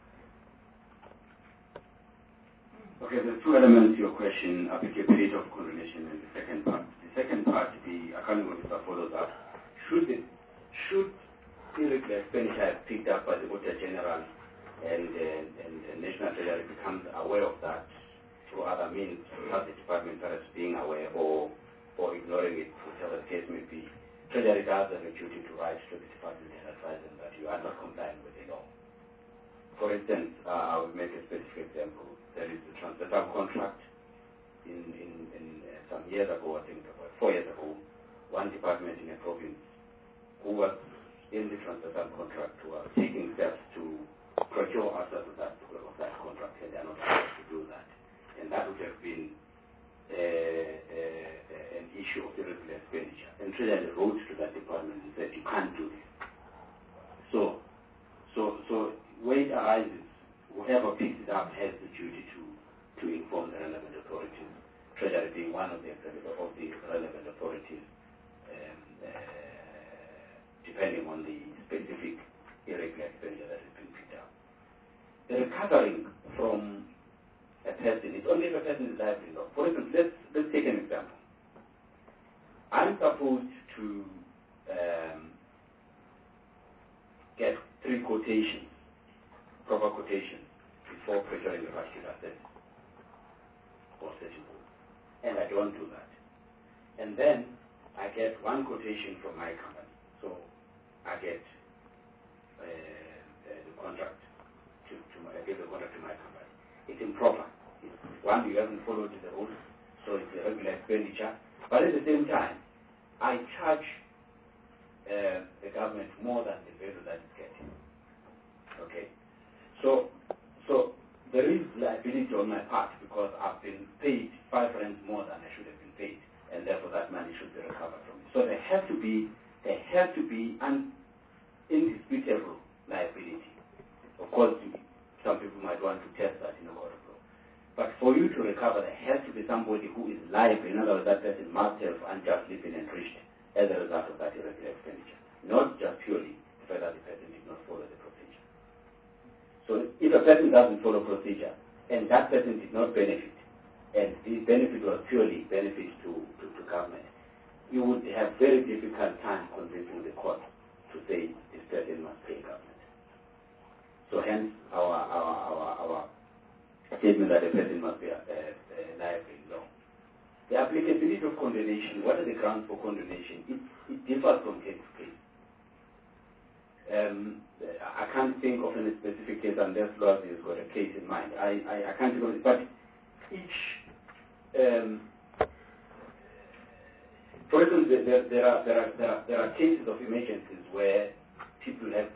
Okay, there's 2 elements to your question, applicability of condonation and the second part. The second part, the accounting officer follows up. Should irregular expenditure have picked up by the Auditor General and National Treasury becomes aware of that through other means, as the department perhaps being aware or ignoring it, whatever the case may be, Treasury does have a duty to write to the department and advise them that you are not complying with the law. For instance, I will make a specific example. There is a transfer contract in some years ago, I think about 4 years ago, one department in a province who was in the transfer contract were taking steps to procure assets of that contract, and they are not able to do that. And that would have been an issue of irregular expenditure. And Treasury wrote to that department and said, you can't do this. So when it arises, whoever picks it up has the duty to inform the relevant authorities, Treasury being one of the relevant authorities, depending on the specific irregular expenditure that has been picked up. The recovering from a person, it's only if a person is liable in law. For instance, let's take an example. I'm supposed to get 3 quotations, proper quotations, before procuring a particular service or settlement, and I don't do that. And then I get 1 quotation from my company, so I get the contract I give the contract to my company. It's improper. One, you haven't followed the rules, so it's a regular expenditure. But at the same time, I charge the government more than the value that it's getting. Okay, so there is liability on my part because I've been paid 5 rands more than I should have been paid, and therefore that money should be recovered from me. So there has to be an indisputable liability. Of course, some people might want to test that in a court of law. But for you to recover, there has to be somebody who is liable. In other words, that person must have unjustly been enriched as a result of that irregular expenditure, not just purely the fact that the person did not follow the procedure. So if a person doesn't follow procedure, and that person did not benefit, and the benefit was purely benefit to government, you would have very difficult time convincing the court to say this person must pay government. So hence our statement that a person must be liable in law. The applicability of condonation, what are the grounds for condonation? It differs from case to case. I can't think of any specific case unless Lord has got a case in mind. I can't think of it, but each, for instance, there are cases of emergencies where people have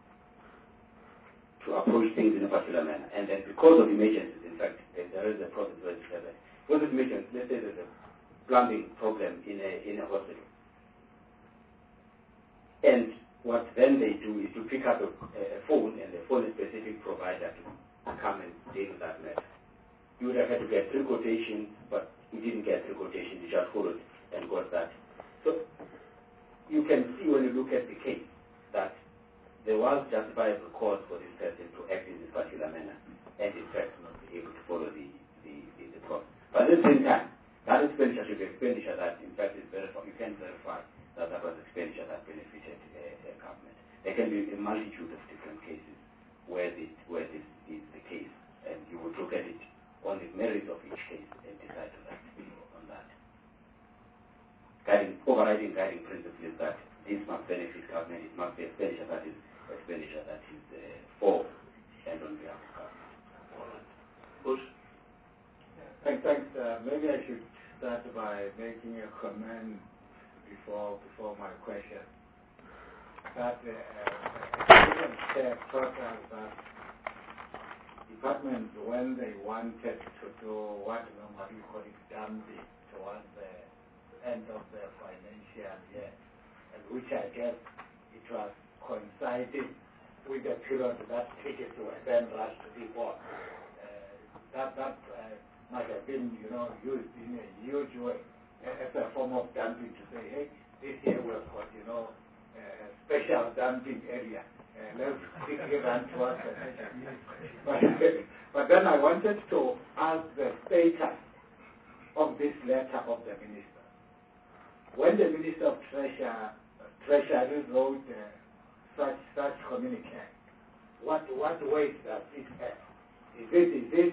to approach things in a particular manner, and then because of emergencies, in fact, there is a process where it's like, what is emergency? Let's say there's a plumbing problem in a hospital, and what then they do is to pick up a phone and the phone a specific provider to come and deal with that matter. You would have had to get 3 quotations, but you didn't get 3 quotations, you just followed and got that. So you can see when you look at the case that there was justifiable cause for this person to act in this particular manner and in fact not be able to follow the process. But at the same time, that expenditure should be expenditure that in fact is verified. You can verify that that was expenditure that benefited government. There can be a multitude of different cases where this is the case, and you would look at it on the merits of each case and decide on that. Overriding guiding principle is that this must benefit government. It must be expenditure that is for and on behalf of government. Bush. Thanks. Maybe I should start by making a comment before my question. That departments, when they wanted to do what normally we call it dumping towards the end of the financial year, and which I guess it was coinciding with the period that tickets were then rushed before. That might have been, used in a huge way as a form of dumping to say, hey, this year we've got, a special dumping area. Let's quickly run towards the but then I wanted to ask the status of this letter of the minister. When the Minister of Treasury wrote such communique, what weight does it have? Is it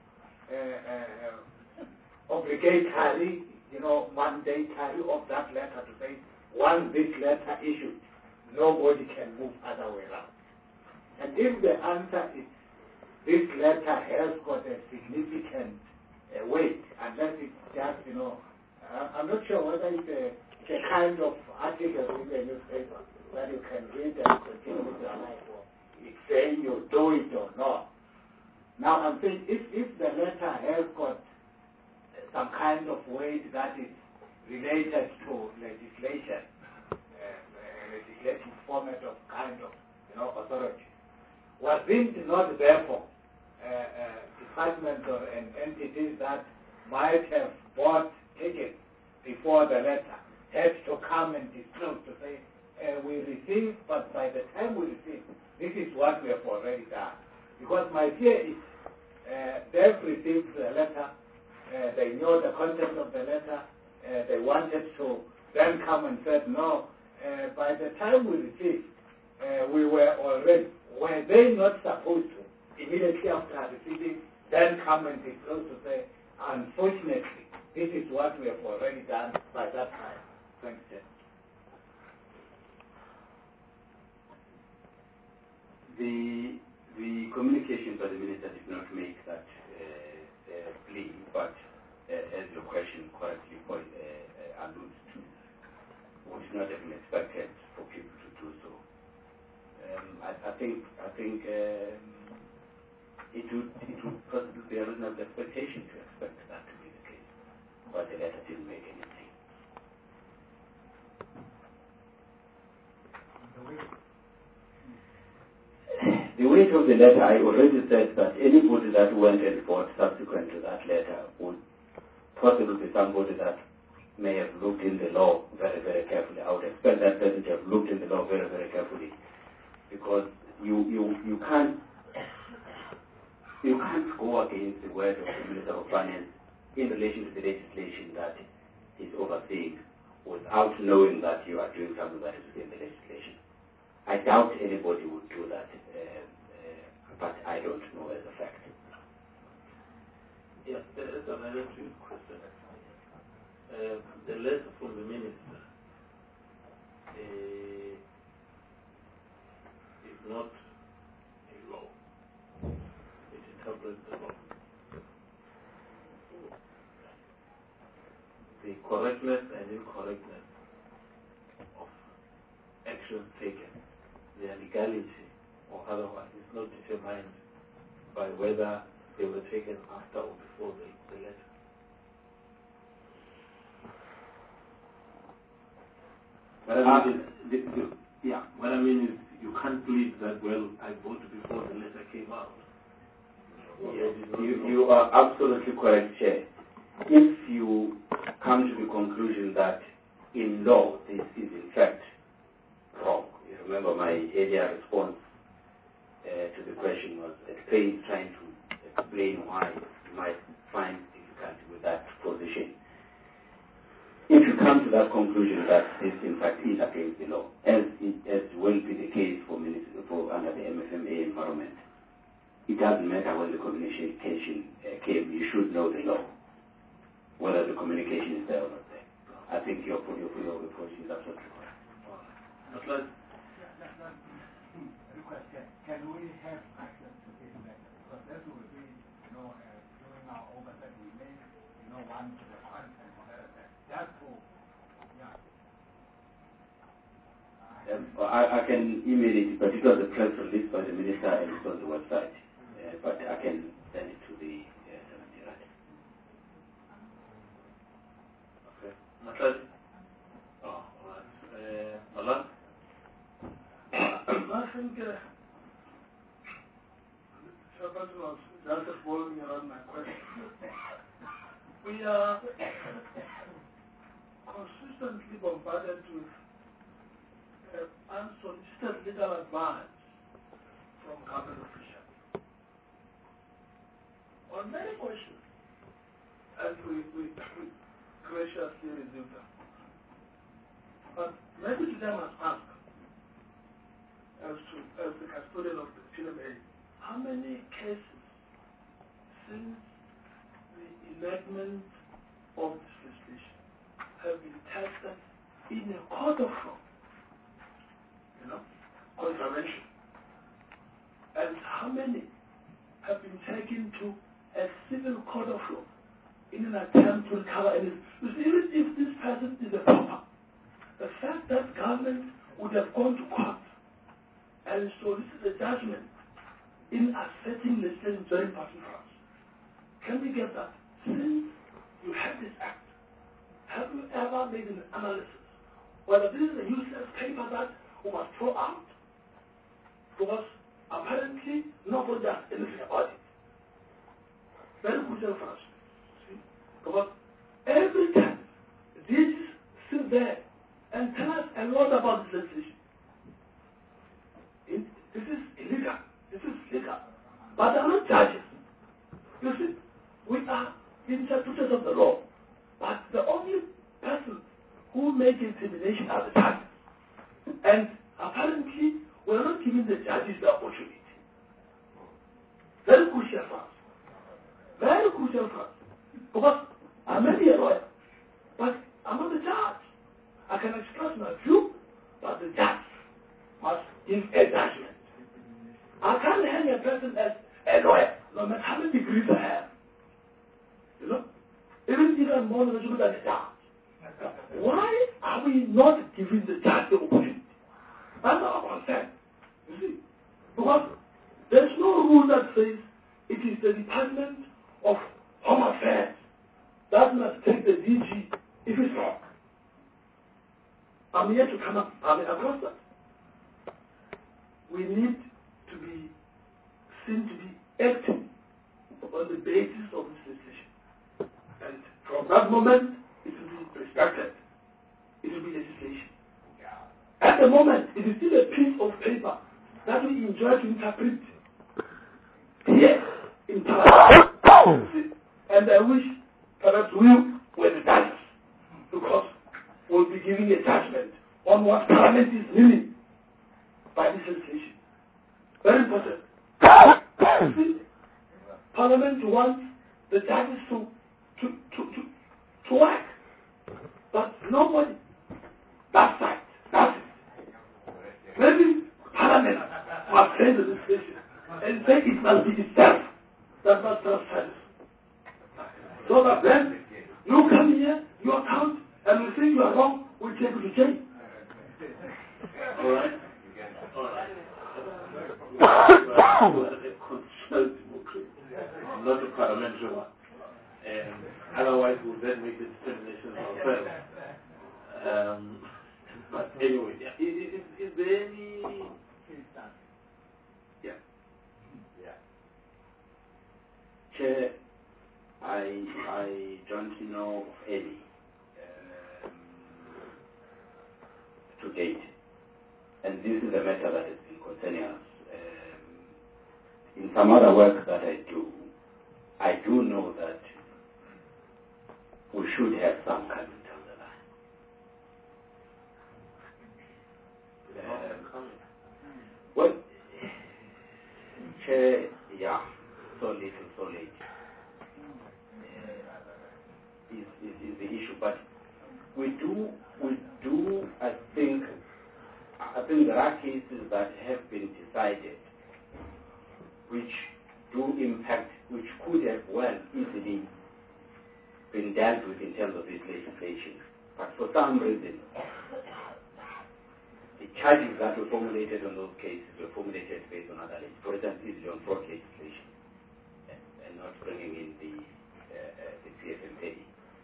obligatory, mandatory of that letter to say, once this letter issued, nobody can move other way around? And if the answer is this letter has got a significant weight, unless it's just, I'm not sure whether it's a kind of article in the newspaper that you can read and continue with your life, or it's saying you do it or not. Now I'm saying if the letter has got some kind of weight that is related to legislation, legislative format of kind of authority, was it not therefore departments or entities that might have bought tickets before the letter had to come and disclose to say, we received, but by the time we received, this is what we have already done. Because my fear is they've received the letter, they know the content of the letter, they wanted to then come and said, no, by the time we received, we were they not supposed to, immediately after receiving, then come and disclose to say, unfortunately, this is what we have already done by that time. Thanks, Jeff. The communication by the minister did not make that plea, but as your question correctly alludes to, would not have been expected for people to do so. I think it would possibly be a reasonable expectation to expect that to be the case, but the letter didn't make anything. The weight of the letter, I already said that anybody that went and bought subsequent to that letter would possibly be somebody that may have looked in the law very, very carefully. I would expect that person to have looked in the law very, very carefully, because you can't go against the word of the Minister of Finance in relation to the legislation that is overseeing without knowing that you are doing something that is within the legislation. I doubt anybody would do that, but I don't know as a fact. Yes, there is another question. The letter from the minister the correctness and incorrectness of actions taken, their legality or otherwise, is not determined by whether they were taken after or before the letter. What I mean is, you can't plead that, well, I voted before the letter came out. Yes, you are absolutely correct, Chair. If you come to the conclusion that in law this is in fact wrong, you remember my earlier response to the question was at pains trying to explain why you might find difficulty with that position. If you come to that conclusion that this in fact is against the law, as will be the case for under the MFMA environment, it doesn't matter when the communication came, you should know the law, whether the communication is there or not there. I think your approach is absolutely correct. Can we have access to this letter? Because that will be, during our oversight, we may, want the content of that. That's all. Yeah. I can email it, but it was a press release by the minister and it's on the website. But I can send it to the 70 right. Okay. Matladi? Oh, all right. Malan? I think Chairperson was just following around my question. We are consistently bombarded with unsolicited legal advice from government officials on many questions, and we graciously receive them. But maybe today I must ask, as the custodian of the PMA, how many cases since the enactment of this legislation have been tested in a court of law, contravention, and how many have been taken to a civil court of law in an attempt to recover anything? Even if this person is a pauper, the fact that government would have gone to court and solicited a judgment in asserting legislation very important for us. Can we get that? Since you have this act, have you ever made an analysis whether this is a useless paper that we must throw out? Because apparently nobody does anything about it. Very crucial for us. See? Because every time these sit there and tell us a lot about this legislation. This is illegal. This is legal. But they are not judges. You see, we are interpreters of the law. But the only person who makes determination are the judges. And apparently, we are not giving the judges the opportunity. Very crucial for us. Very crucial for us. Because I may be a lawyer, but I'm not the judge. I can express my view, but the judge must give a judgment. I can't hang a person as a lawyer, no matter how many degrees I have. Even if I'm more knowledgeable than a judge. Why are we not giving the judge the opportunity? That's our concern. You see? Because there's no rule that says it is the Department of Home Affairs that must take the DG if it's wrong. I'm here to come up across that. We need to be seen to be acting on the basis of this legislation. And from that moment, it will be respected. It will be legislation. At the moment, it is still a piece of paper that we enjoy to interpret here in Parliament. And I wish perhaps we were the judges, because we'll be giving a judgment on what Parliament is meaning by this legislation. Very important. Parliament wants the judges to work, but nobody. That's right. That's it. Maybe Parliament must change the legislation and say it must be itself that must have service. So that then you come here, your account, and we think you are wrong, we'll take you to jail. All right? All right. A constitutional democracy, not a parliamentary one. And otherwise, we'll then make the determination ourselves. But anyway, is there any... Yeah. Chair, I don't know of any to date. And this is a matter that has been concerning us. In some other work that I do know that we should have some coming down the line. Well, Chair, yeah, so little, so late is the issue. But we do, I think there are cases that have been decided which do impact, which could have well easily been dealt with in terms of this legislation. But for some reason, the charges that were formulated on those cases were formulated based on other legislation. For example, easily on fraud legislation and not bringing in the PFMA.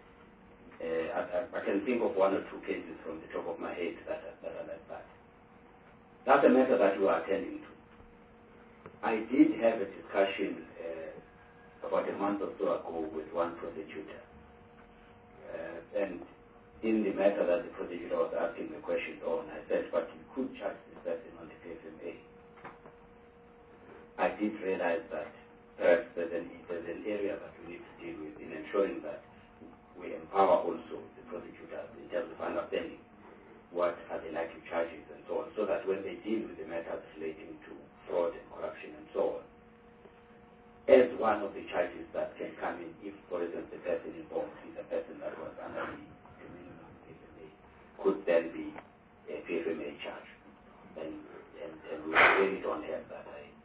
I can think of one or two cases from the top of my head that are like that. That's a matter that we are attending to. I did have a discussion about a month or so ago with one prosecutor. And in the matter that the prosecutor was asking the questions on, I said, but you could charge this person on the PFMA. I did realize that perhaps there's an area that we need to deal with in ensuring that we empower also the prosecutors in terms of understanding what are the likely charges and so on, so that when they deal with the matters relating to fraud and corruption and so on, as one of the charges that can come in if, for instance, the person involved is a person that was under the minimum PFMA, could then be a PFMA charge. And we really don't have that.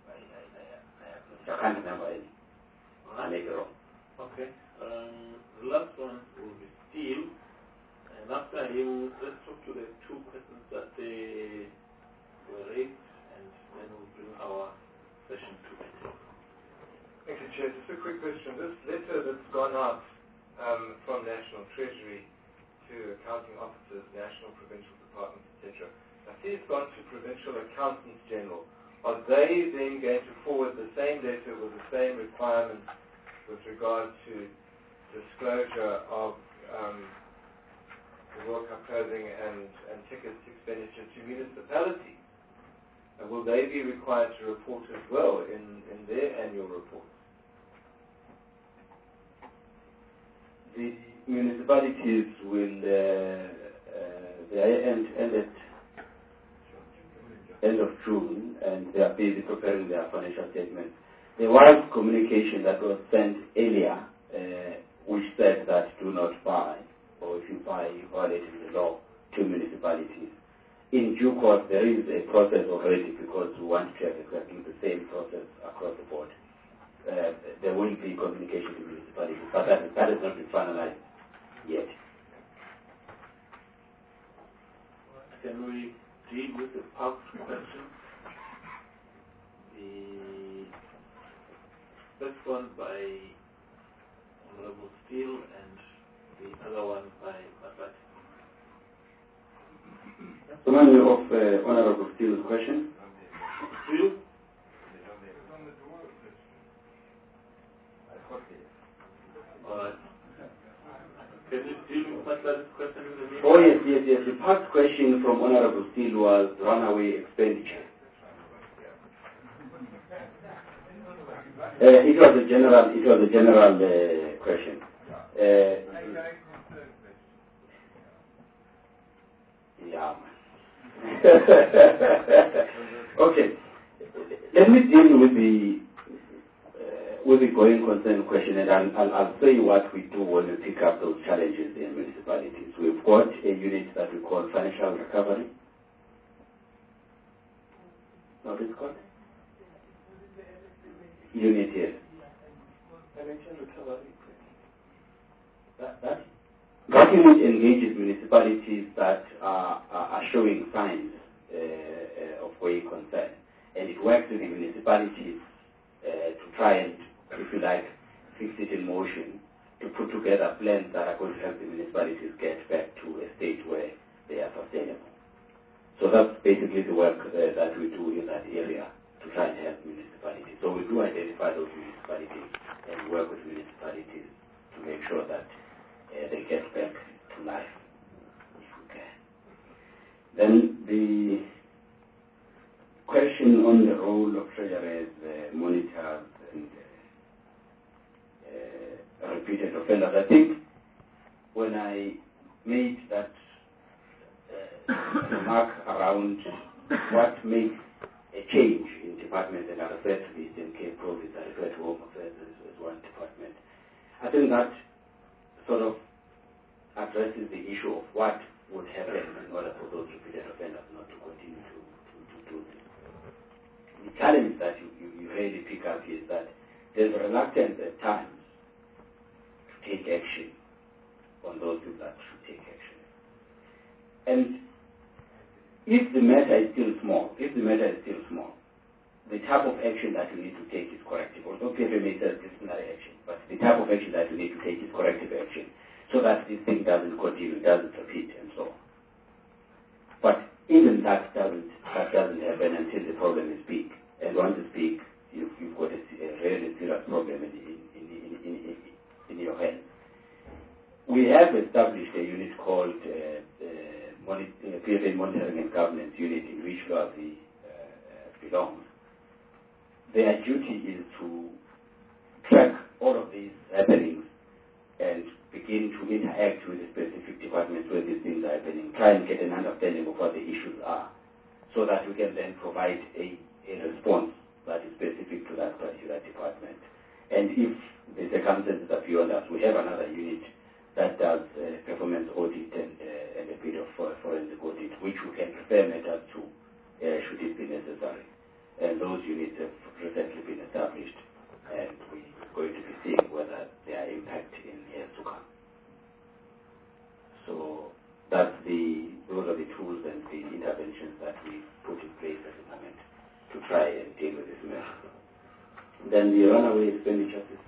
I can't remember any. I may be wrong. Okay. The last one will be Steel. And after him, let's talk to the two questions that they were raised, and then we'll bring our session to a close. Thank you, Chair. Just a quick question. This letter that's gone out from National Treasury to accounting officers, national, provincial departments, etc. I see it's gone to Provincial Accountants General. Are they then going to forward the same letter with the same requirements with regard to disclosure of the World Cup clothing and tickets expenditure to municipalities? And will they be required to report as well in their annual reports? The municipalities will end of June, and they are busy preparing their financial statements. There was communication that was sent earlier, which said that do not buy, or if you buy, you violated the law, to municipalities. In due course, there is a process already because we want to have exactly the same process across the board. There will be communication to municipalities, but that has not been finalized yet. Can we deal with the parks question? The first one by Honorable Steele and the other one by Matlati. Remind me of Honorable Steele's question. Steele? All right. Can you deal with Matlati's question in the meantime? Oh, yes. The past question from Honorable Steele was runaway expenditure. It was a general question. Yeah. Okay. Let me deal with the going concern question, and I'll say what we do when we pick up those challenges in municipalities. We've got a unit that we call financial recovery. What is it called? Unit here. Financial recovery. That document engages municipalities that are showing signs of going concern, and it works with the municipalities to try and, if you like, fix it in motion, to put together plans that are going to help the municipalities get back to a state where they are sustainable. So that's basically the work that we do in that area to try and help municipalities. So we do identify those municipalities and work with municipalities to make sure that they get back to life, if we can. Then the question on the role of treasurers, monitors, and repeated offenders. I think when I made that remark around what makes a change in departments, and I refer to the Eastern Cape Province, I refer to Home Affairs as one department, I think that sort of addresses the issue of what would happen in order for those repeated offenders not to continue to do this. The challenge that you really pick up is that there's a reluctance at times to take action on those people that should take action. And if the matter is still small, the type of action that you need to take is corrective. Although PFMA says disciplinary action, but the type of action that you need to take is corrective action, so that this thing doesn't continue, doesn't repeat, and so on. But even that doesn't happen until the problem is big. And once it's big, you've got a really serious problem in your hands. We have established a unit called PFA Monitoring and Governance Unit, in which Lwazi belongs. Their duty is to track all of these happenings and begin to interact with the specific departments where these things are happening, try and get an understanding of what the issues are, so that we can then provide a response that is specific to that particular department. And if the circumstances are beyond us, we have another unit that does performance audit and a bit of forensic audit, which we can refer matters to should it be necessary. And those units have recently been established, and we're going to be seeing whether their impact in years to come. So those are the tools and the interventions that we put in place at the moment to try and deal with this matter. Then the runaway expenditure system.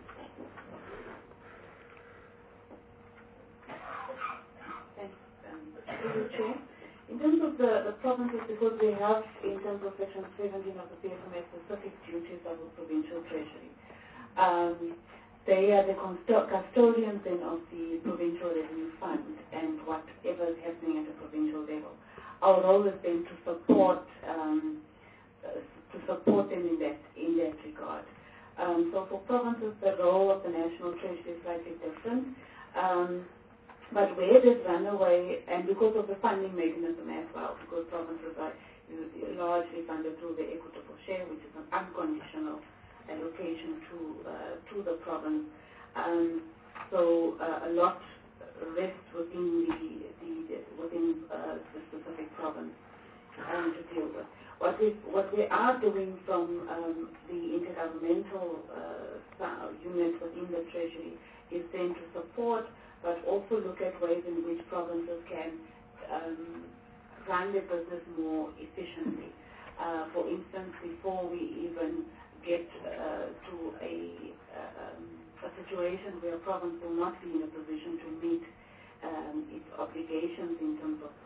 In terms of the provinces, because we have, in terms of Section 17 of the PFMA, specific duties of the provincial treasury. They are the custodians then of the provincial revenue fund and whatever is happening at the provincial level. Our role is then to support them in that regard. So for provinces, the role of the national treasury is slightly different. But where there's runaway, and because of the funding mechanism as well, because provinces are largely funded through the equitable share, which is an unconditional allocation to the province. So a lot rests within the specific province to deal with. What we are doing from the intergovernmental unit within the Treasury is then to support, but also look at ways in which provinces can run their business more efficiently. For instance, before we even get to a situation where a province will not be in a position to meet its obligations in terms of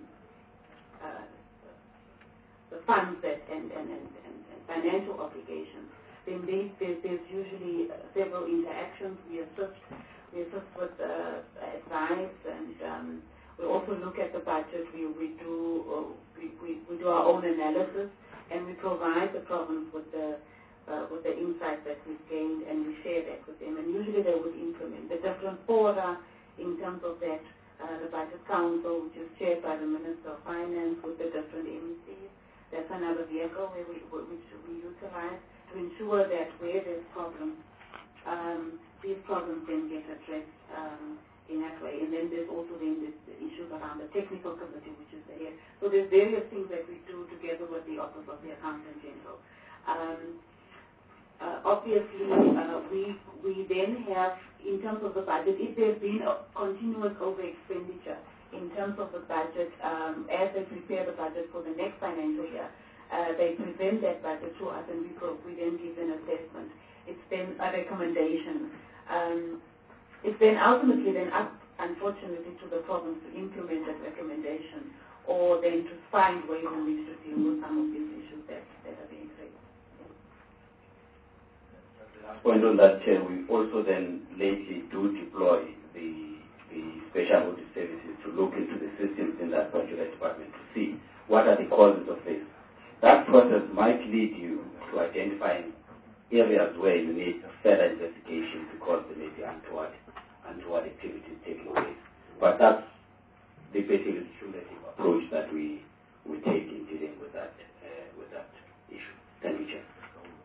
the funds and financial obligations, then there's usually several interactions. We assist with advice, and we also look at the budget. We do our own analysis, and we provide the province with the insights that we've gained, and we share that with them. And usually they would implement the different fora in terms of that. The Budget Council, which is chaired by the Minister of Finance, with the different MECs. That's another vehicle which we utilize to ensure that where there's problems, these problems then get addressed in that way. And then there's also then the issues around the technical committee, which is the head. So there's various things that we do together with the Office of the Accountant General. Obviously, we then have, in terms of the budget, if there's been a continuous over expenditure in terms of the budget, as they prepare the budget for the next financial year, they present that budget to us and we then give an assessment. It's then a recommendation. It's then ultimately then up, unfortunately, to the province to implement that recommendation or then to find ways in which to deal with some of these issues that are being raised. Point on that, Chair, we also then lately do deploy the special audit services to look into the systems in that particular department to see what are the causes of this. That process might lead you to identifying areas where you need further investigation because there may be untoward activities taking place. But that's the basic cumulative approach that we take in dealing with that issue. Thank you, Chair.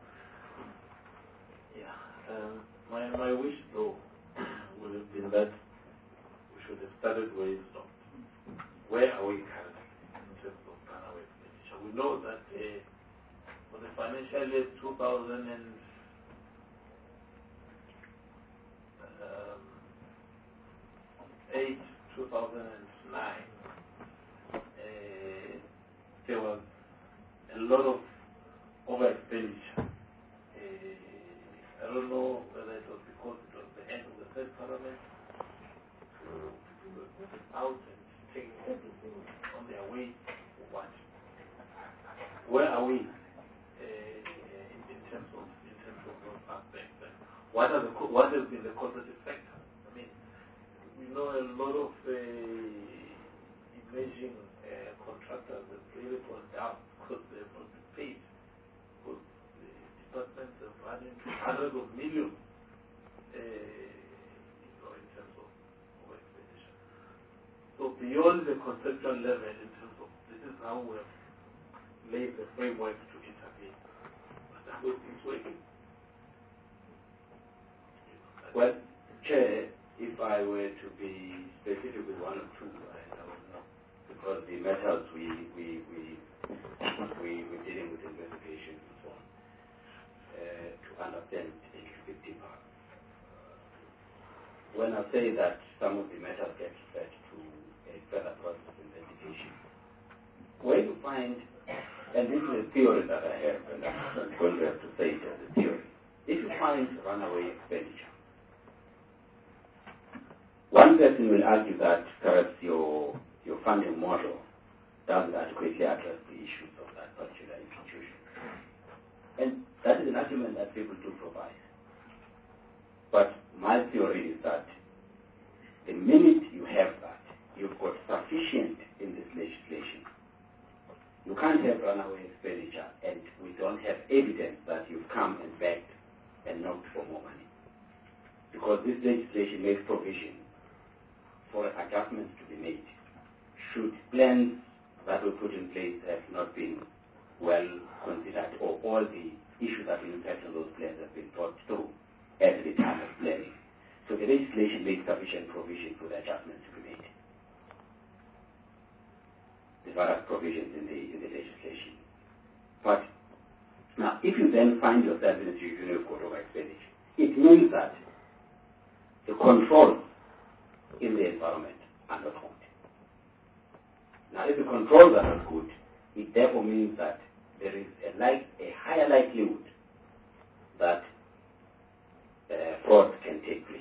My wish, though, would have been that we should have started where it stopped. Where are we currently in terms of runaway expenditure? We know that for the financial year 2008, 2009, there was a lot of over expenditure. I don't know whether it was because it was the end of the third parliament, people were moving out and taking everything on their way or what. Where are we in terms of those aspects? And what has been the causative factor? I mean, we know a lot of emerging contractors have really gone down because they've not been paid. Because the departments are running hundreds of millions in terms of expenditure. So beyond the conceptual level, in terms of this is how we have laid the framework to intervene. But are those things working? Well, Chair, if I were to be specific with one or two, I would know, because the methods we're dealing with investigations and so on, to understand it a little bit deeper. When I say that some of the matters get referred to a further process of investigation, where you find, and this is a theory that I have, and I'm going to have to say it as a theory, if you find runaway expenditure, one person will argue that perhaps your funding model doesn't adequately address the issues of that particular institution. And that is an argument that people do provide. But my theory is that the minute you have that, you've got sufficient in this legislation. You can't have runaway expenditure and we don't have evidence that you've come and begged and knocked for more money. Because this legislation makes provision for adjustments to be made should plans that were put in place have not been well considered or all the issues that will impact on those plans have been thought through at the time of planning. So the legislation makes sufficient provision for the adjustments to be made. There are provisions in the legislation. But now, if you then find yourself in a situation of court over expenditure, it means that the controls in the environment are not good. Now, if the controls are not good, it therefore means that there is a higher likelihood that fraud can take place.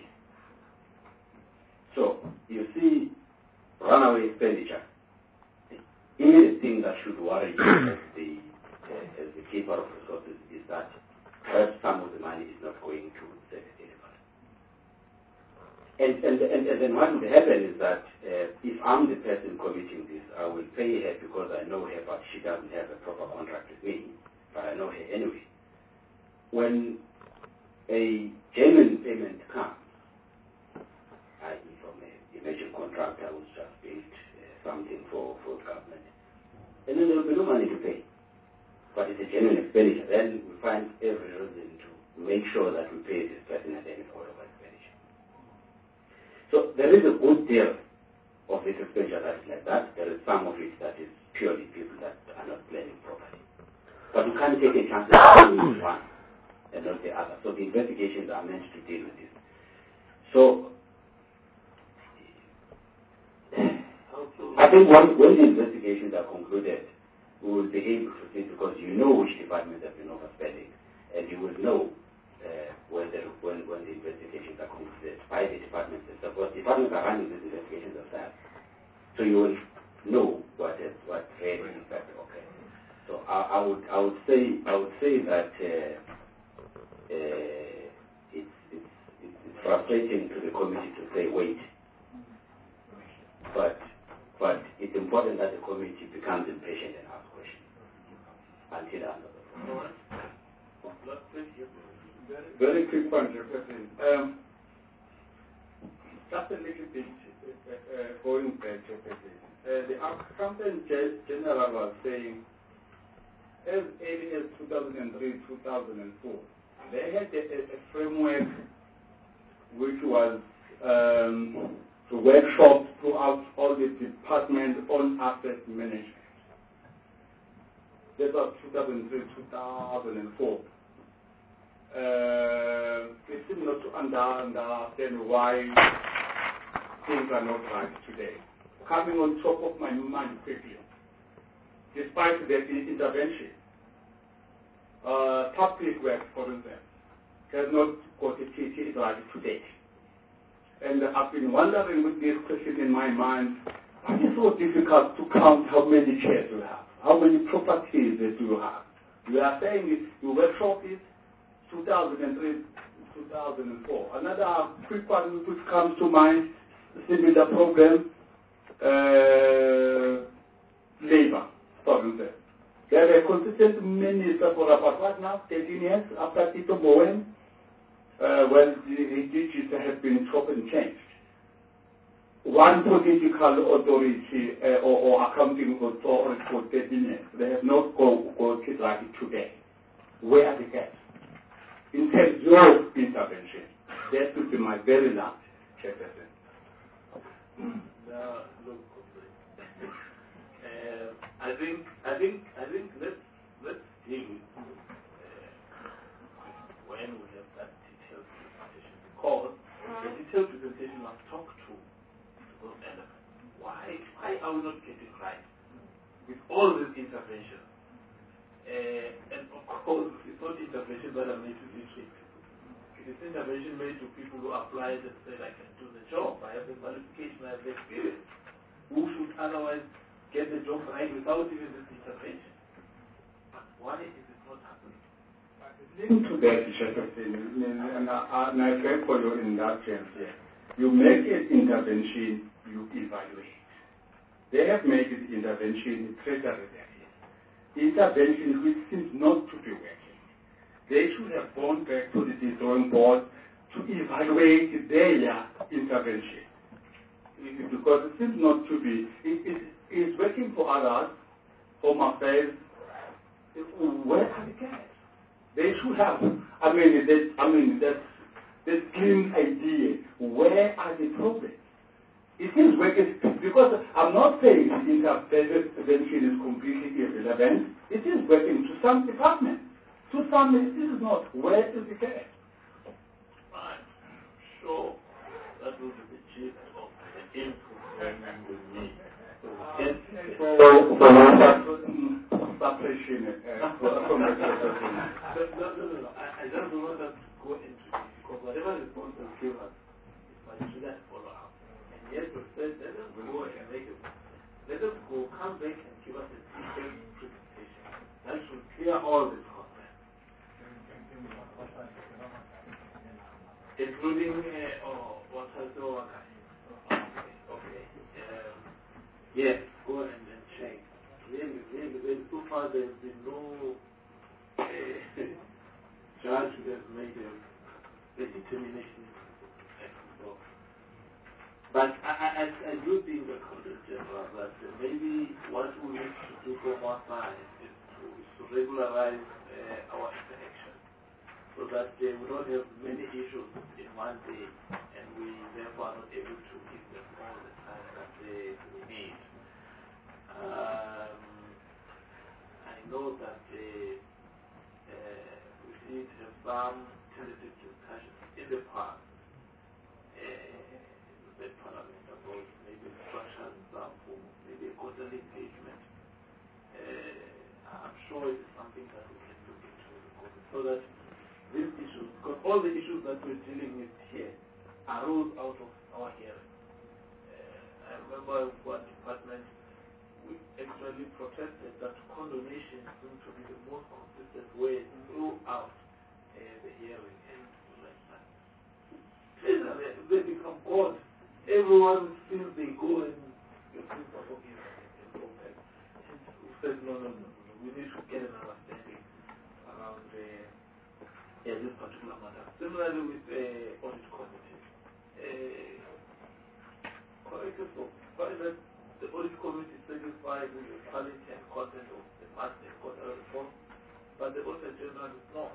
So, you see, runaway expenditure, the immediate thing that should worry you as the keeper of resources is that perhaps some of the money is not going to the delivery. And then what would happen is that if I'm the person committing this, I will pay her because I know her, but she doesn't have a proper contract with me, but I know her anyway. When a genuine payment comes, i.e. from a emerging contractor who's just paid something for government, and then there will be no money to pay. But it's a genuine expenditure. Then we find every reason to make sure that we pay this person at any point of expenditure. So there is a good deal of this expenditure that is like that. There is some of it that is purely people that are not planning properly. But you can't take a chance of doing one and not the other. So the investigations are meant to deal with this. So I think when the investigations are concluded, we will be able to see, because you know which departments have been overspending, and you will know when the investigations are concluded by the departments themselves. Because departments are running these investigations themselves, so you will know what really in fact occurred. So I would say that it's frustrating to the committee to say wait, but it's important that the committee becomes impatient and asks questions until the end of the process. Very quick one, Jefferson. Just a little bit going back, Jefferson. The Accountant General was saying, as early as 2003, 2004, they had a framework which was workshops throughout all the departments on asset management. That was 2003, 2004. They seem not to understand why things are not right today. Coming on top of my mind quickly, despite the intervention, public works, for instance, has not got a TT right today. And I've been wondering with this question in my mind, why is it so difficult to count how many chairs you have? How many properties do you have? You are saying your workshop is 2003, 2004. Another quick one which comes to mind, similar program, labor, for instance. They have a consistent minister for about what now, 13 years after Tito Bowen, when the duties have been chopped and changed. One political authority or accounting authority for 13 years, they have not got it right today. Where are the gaps? In terms of intervention, that would be my very last Chairperson. Now, look, I think let's deal with when we have that detailed presentation, because the detailed presentation must talk to those elements. Why are we not getting right with all these interventions? And of course, it's not intervention that are made to literate people. It is intervention made to people who apply it and say, I can do the job, I have the qualification, I have the experience, who should otherwise get the job right without even this intervention. But why is it not happening? Linked to that, Chairperson, and I pray for your indulgence here. You make an intervention, you evaluate. They have made the intervention in treasury there. Intervention which seems not to be working. They should have gone back to the drawing board to evaluate their intervention. Because it seems not to be. It is working for others, Home Affairs. Where are the gaps? They should have. That clean idea. Where are the problems? It seems working, because I'm not saying the intervention is completely irrelevant. It is working to some departments. To some, it is not. Where is the gap? I'm sure that will be the chief of the input with me. No. I just don't want us to go into it, because whatever response they give us is particular and follow up. And yet we said, let us go and make it. Let us go, come back and give us a detailed presentation. That should clear all this concerns. Including what has the worker. Okay. Yes, go and check. Really, so far there has been no judge who has made a determination. But I do think the Accountant General that maybe what we need to do from our side is to regularize our interaction, so that we don't have many issues in one day, and we therefore are not able to give them all the time that we need. I know that we did have some tentative discussions in the past with Parliament about maybe structuring some form of maybe a quarterly engagement. I'm sure it's something that we can look into so that these issues, because all the issues that we're dealing with here arose out of our hearing. I remember one department, we actually protested that condonation seemed to be the most consistent way throughout the hearing. And like that, they become God. Everyone feels they go and you feel for forgiveness and protest. And we said, no, we need to get an understanding around this particular matter. Similarly with the audit committee. Correct us why that the audit committee satisfied with the quality and content of the past and quarter report, but the auditor general is not.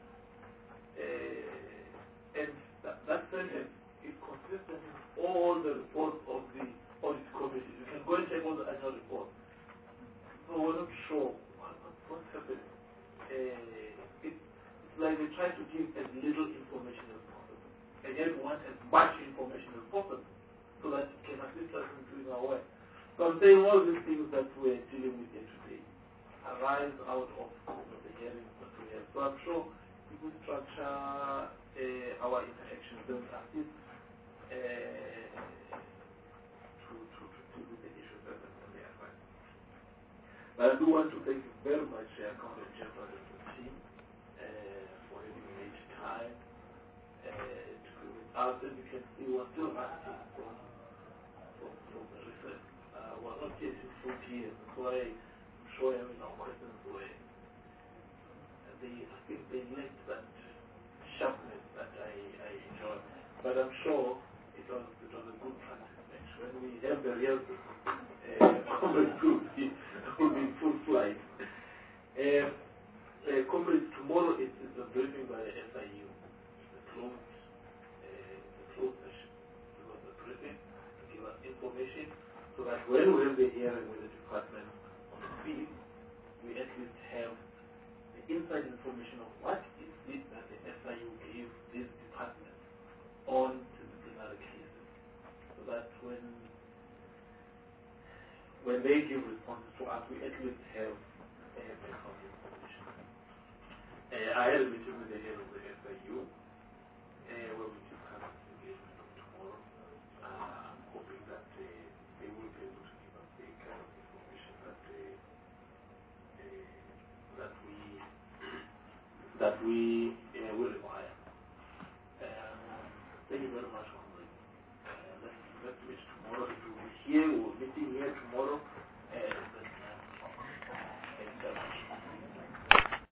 And that sentence is consistent in all the reports of the audit committee. You can go and check all the annual reports. So we're not sure what's happening. It's like they try to give as little information as possible, and yet want as much information as possible, so that it can assist us in doing our work. So I'm saying all these things that we're dealing with here today arise out of the hearings that we have. So I'm sure if we structure our interactions, they will assist to deal with the issues that they arise. But I do want to thank you very much, Accountant General and the team, for having made time to be with us. And you can see we're still active from the research. We're not getting full here. That's why I'm sure having our questions were, I think they lacked that sharpness that I enjoy. But I'm sure it was a good practice match. When we have the real comrades will be full flight. Comrades, tomorrow is a briefing by the SIU. The closed session. It was a briefing to give us information so that when we have the hearing with the department on the field, we at least have the inside information of what is it that the SIU gave this department on disciplinary cases, so that when they give responses to us, we at least have background information. I had a meeting with the head of the SIU where we discussed the engagement of tomorrow. I'm hoping that they will be able to give us the kind of information that we will require. Thank you very much, comrade. Let's meet tomorrow. It will be here. We'll be meeting here tomorrow.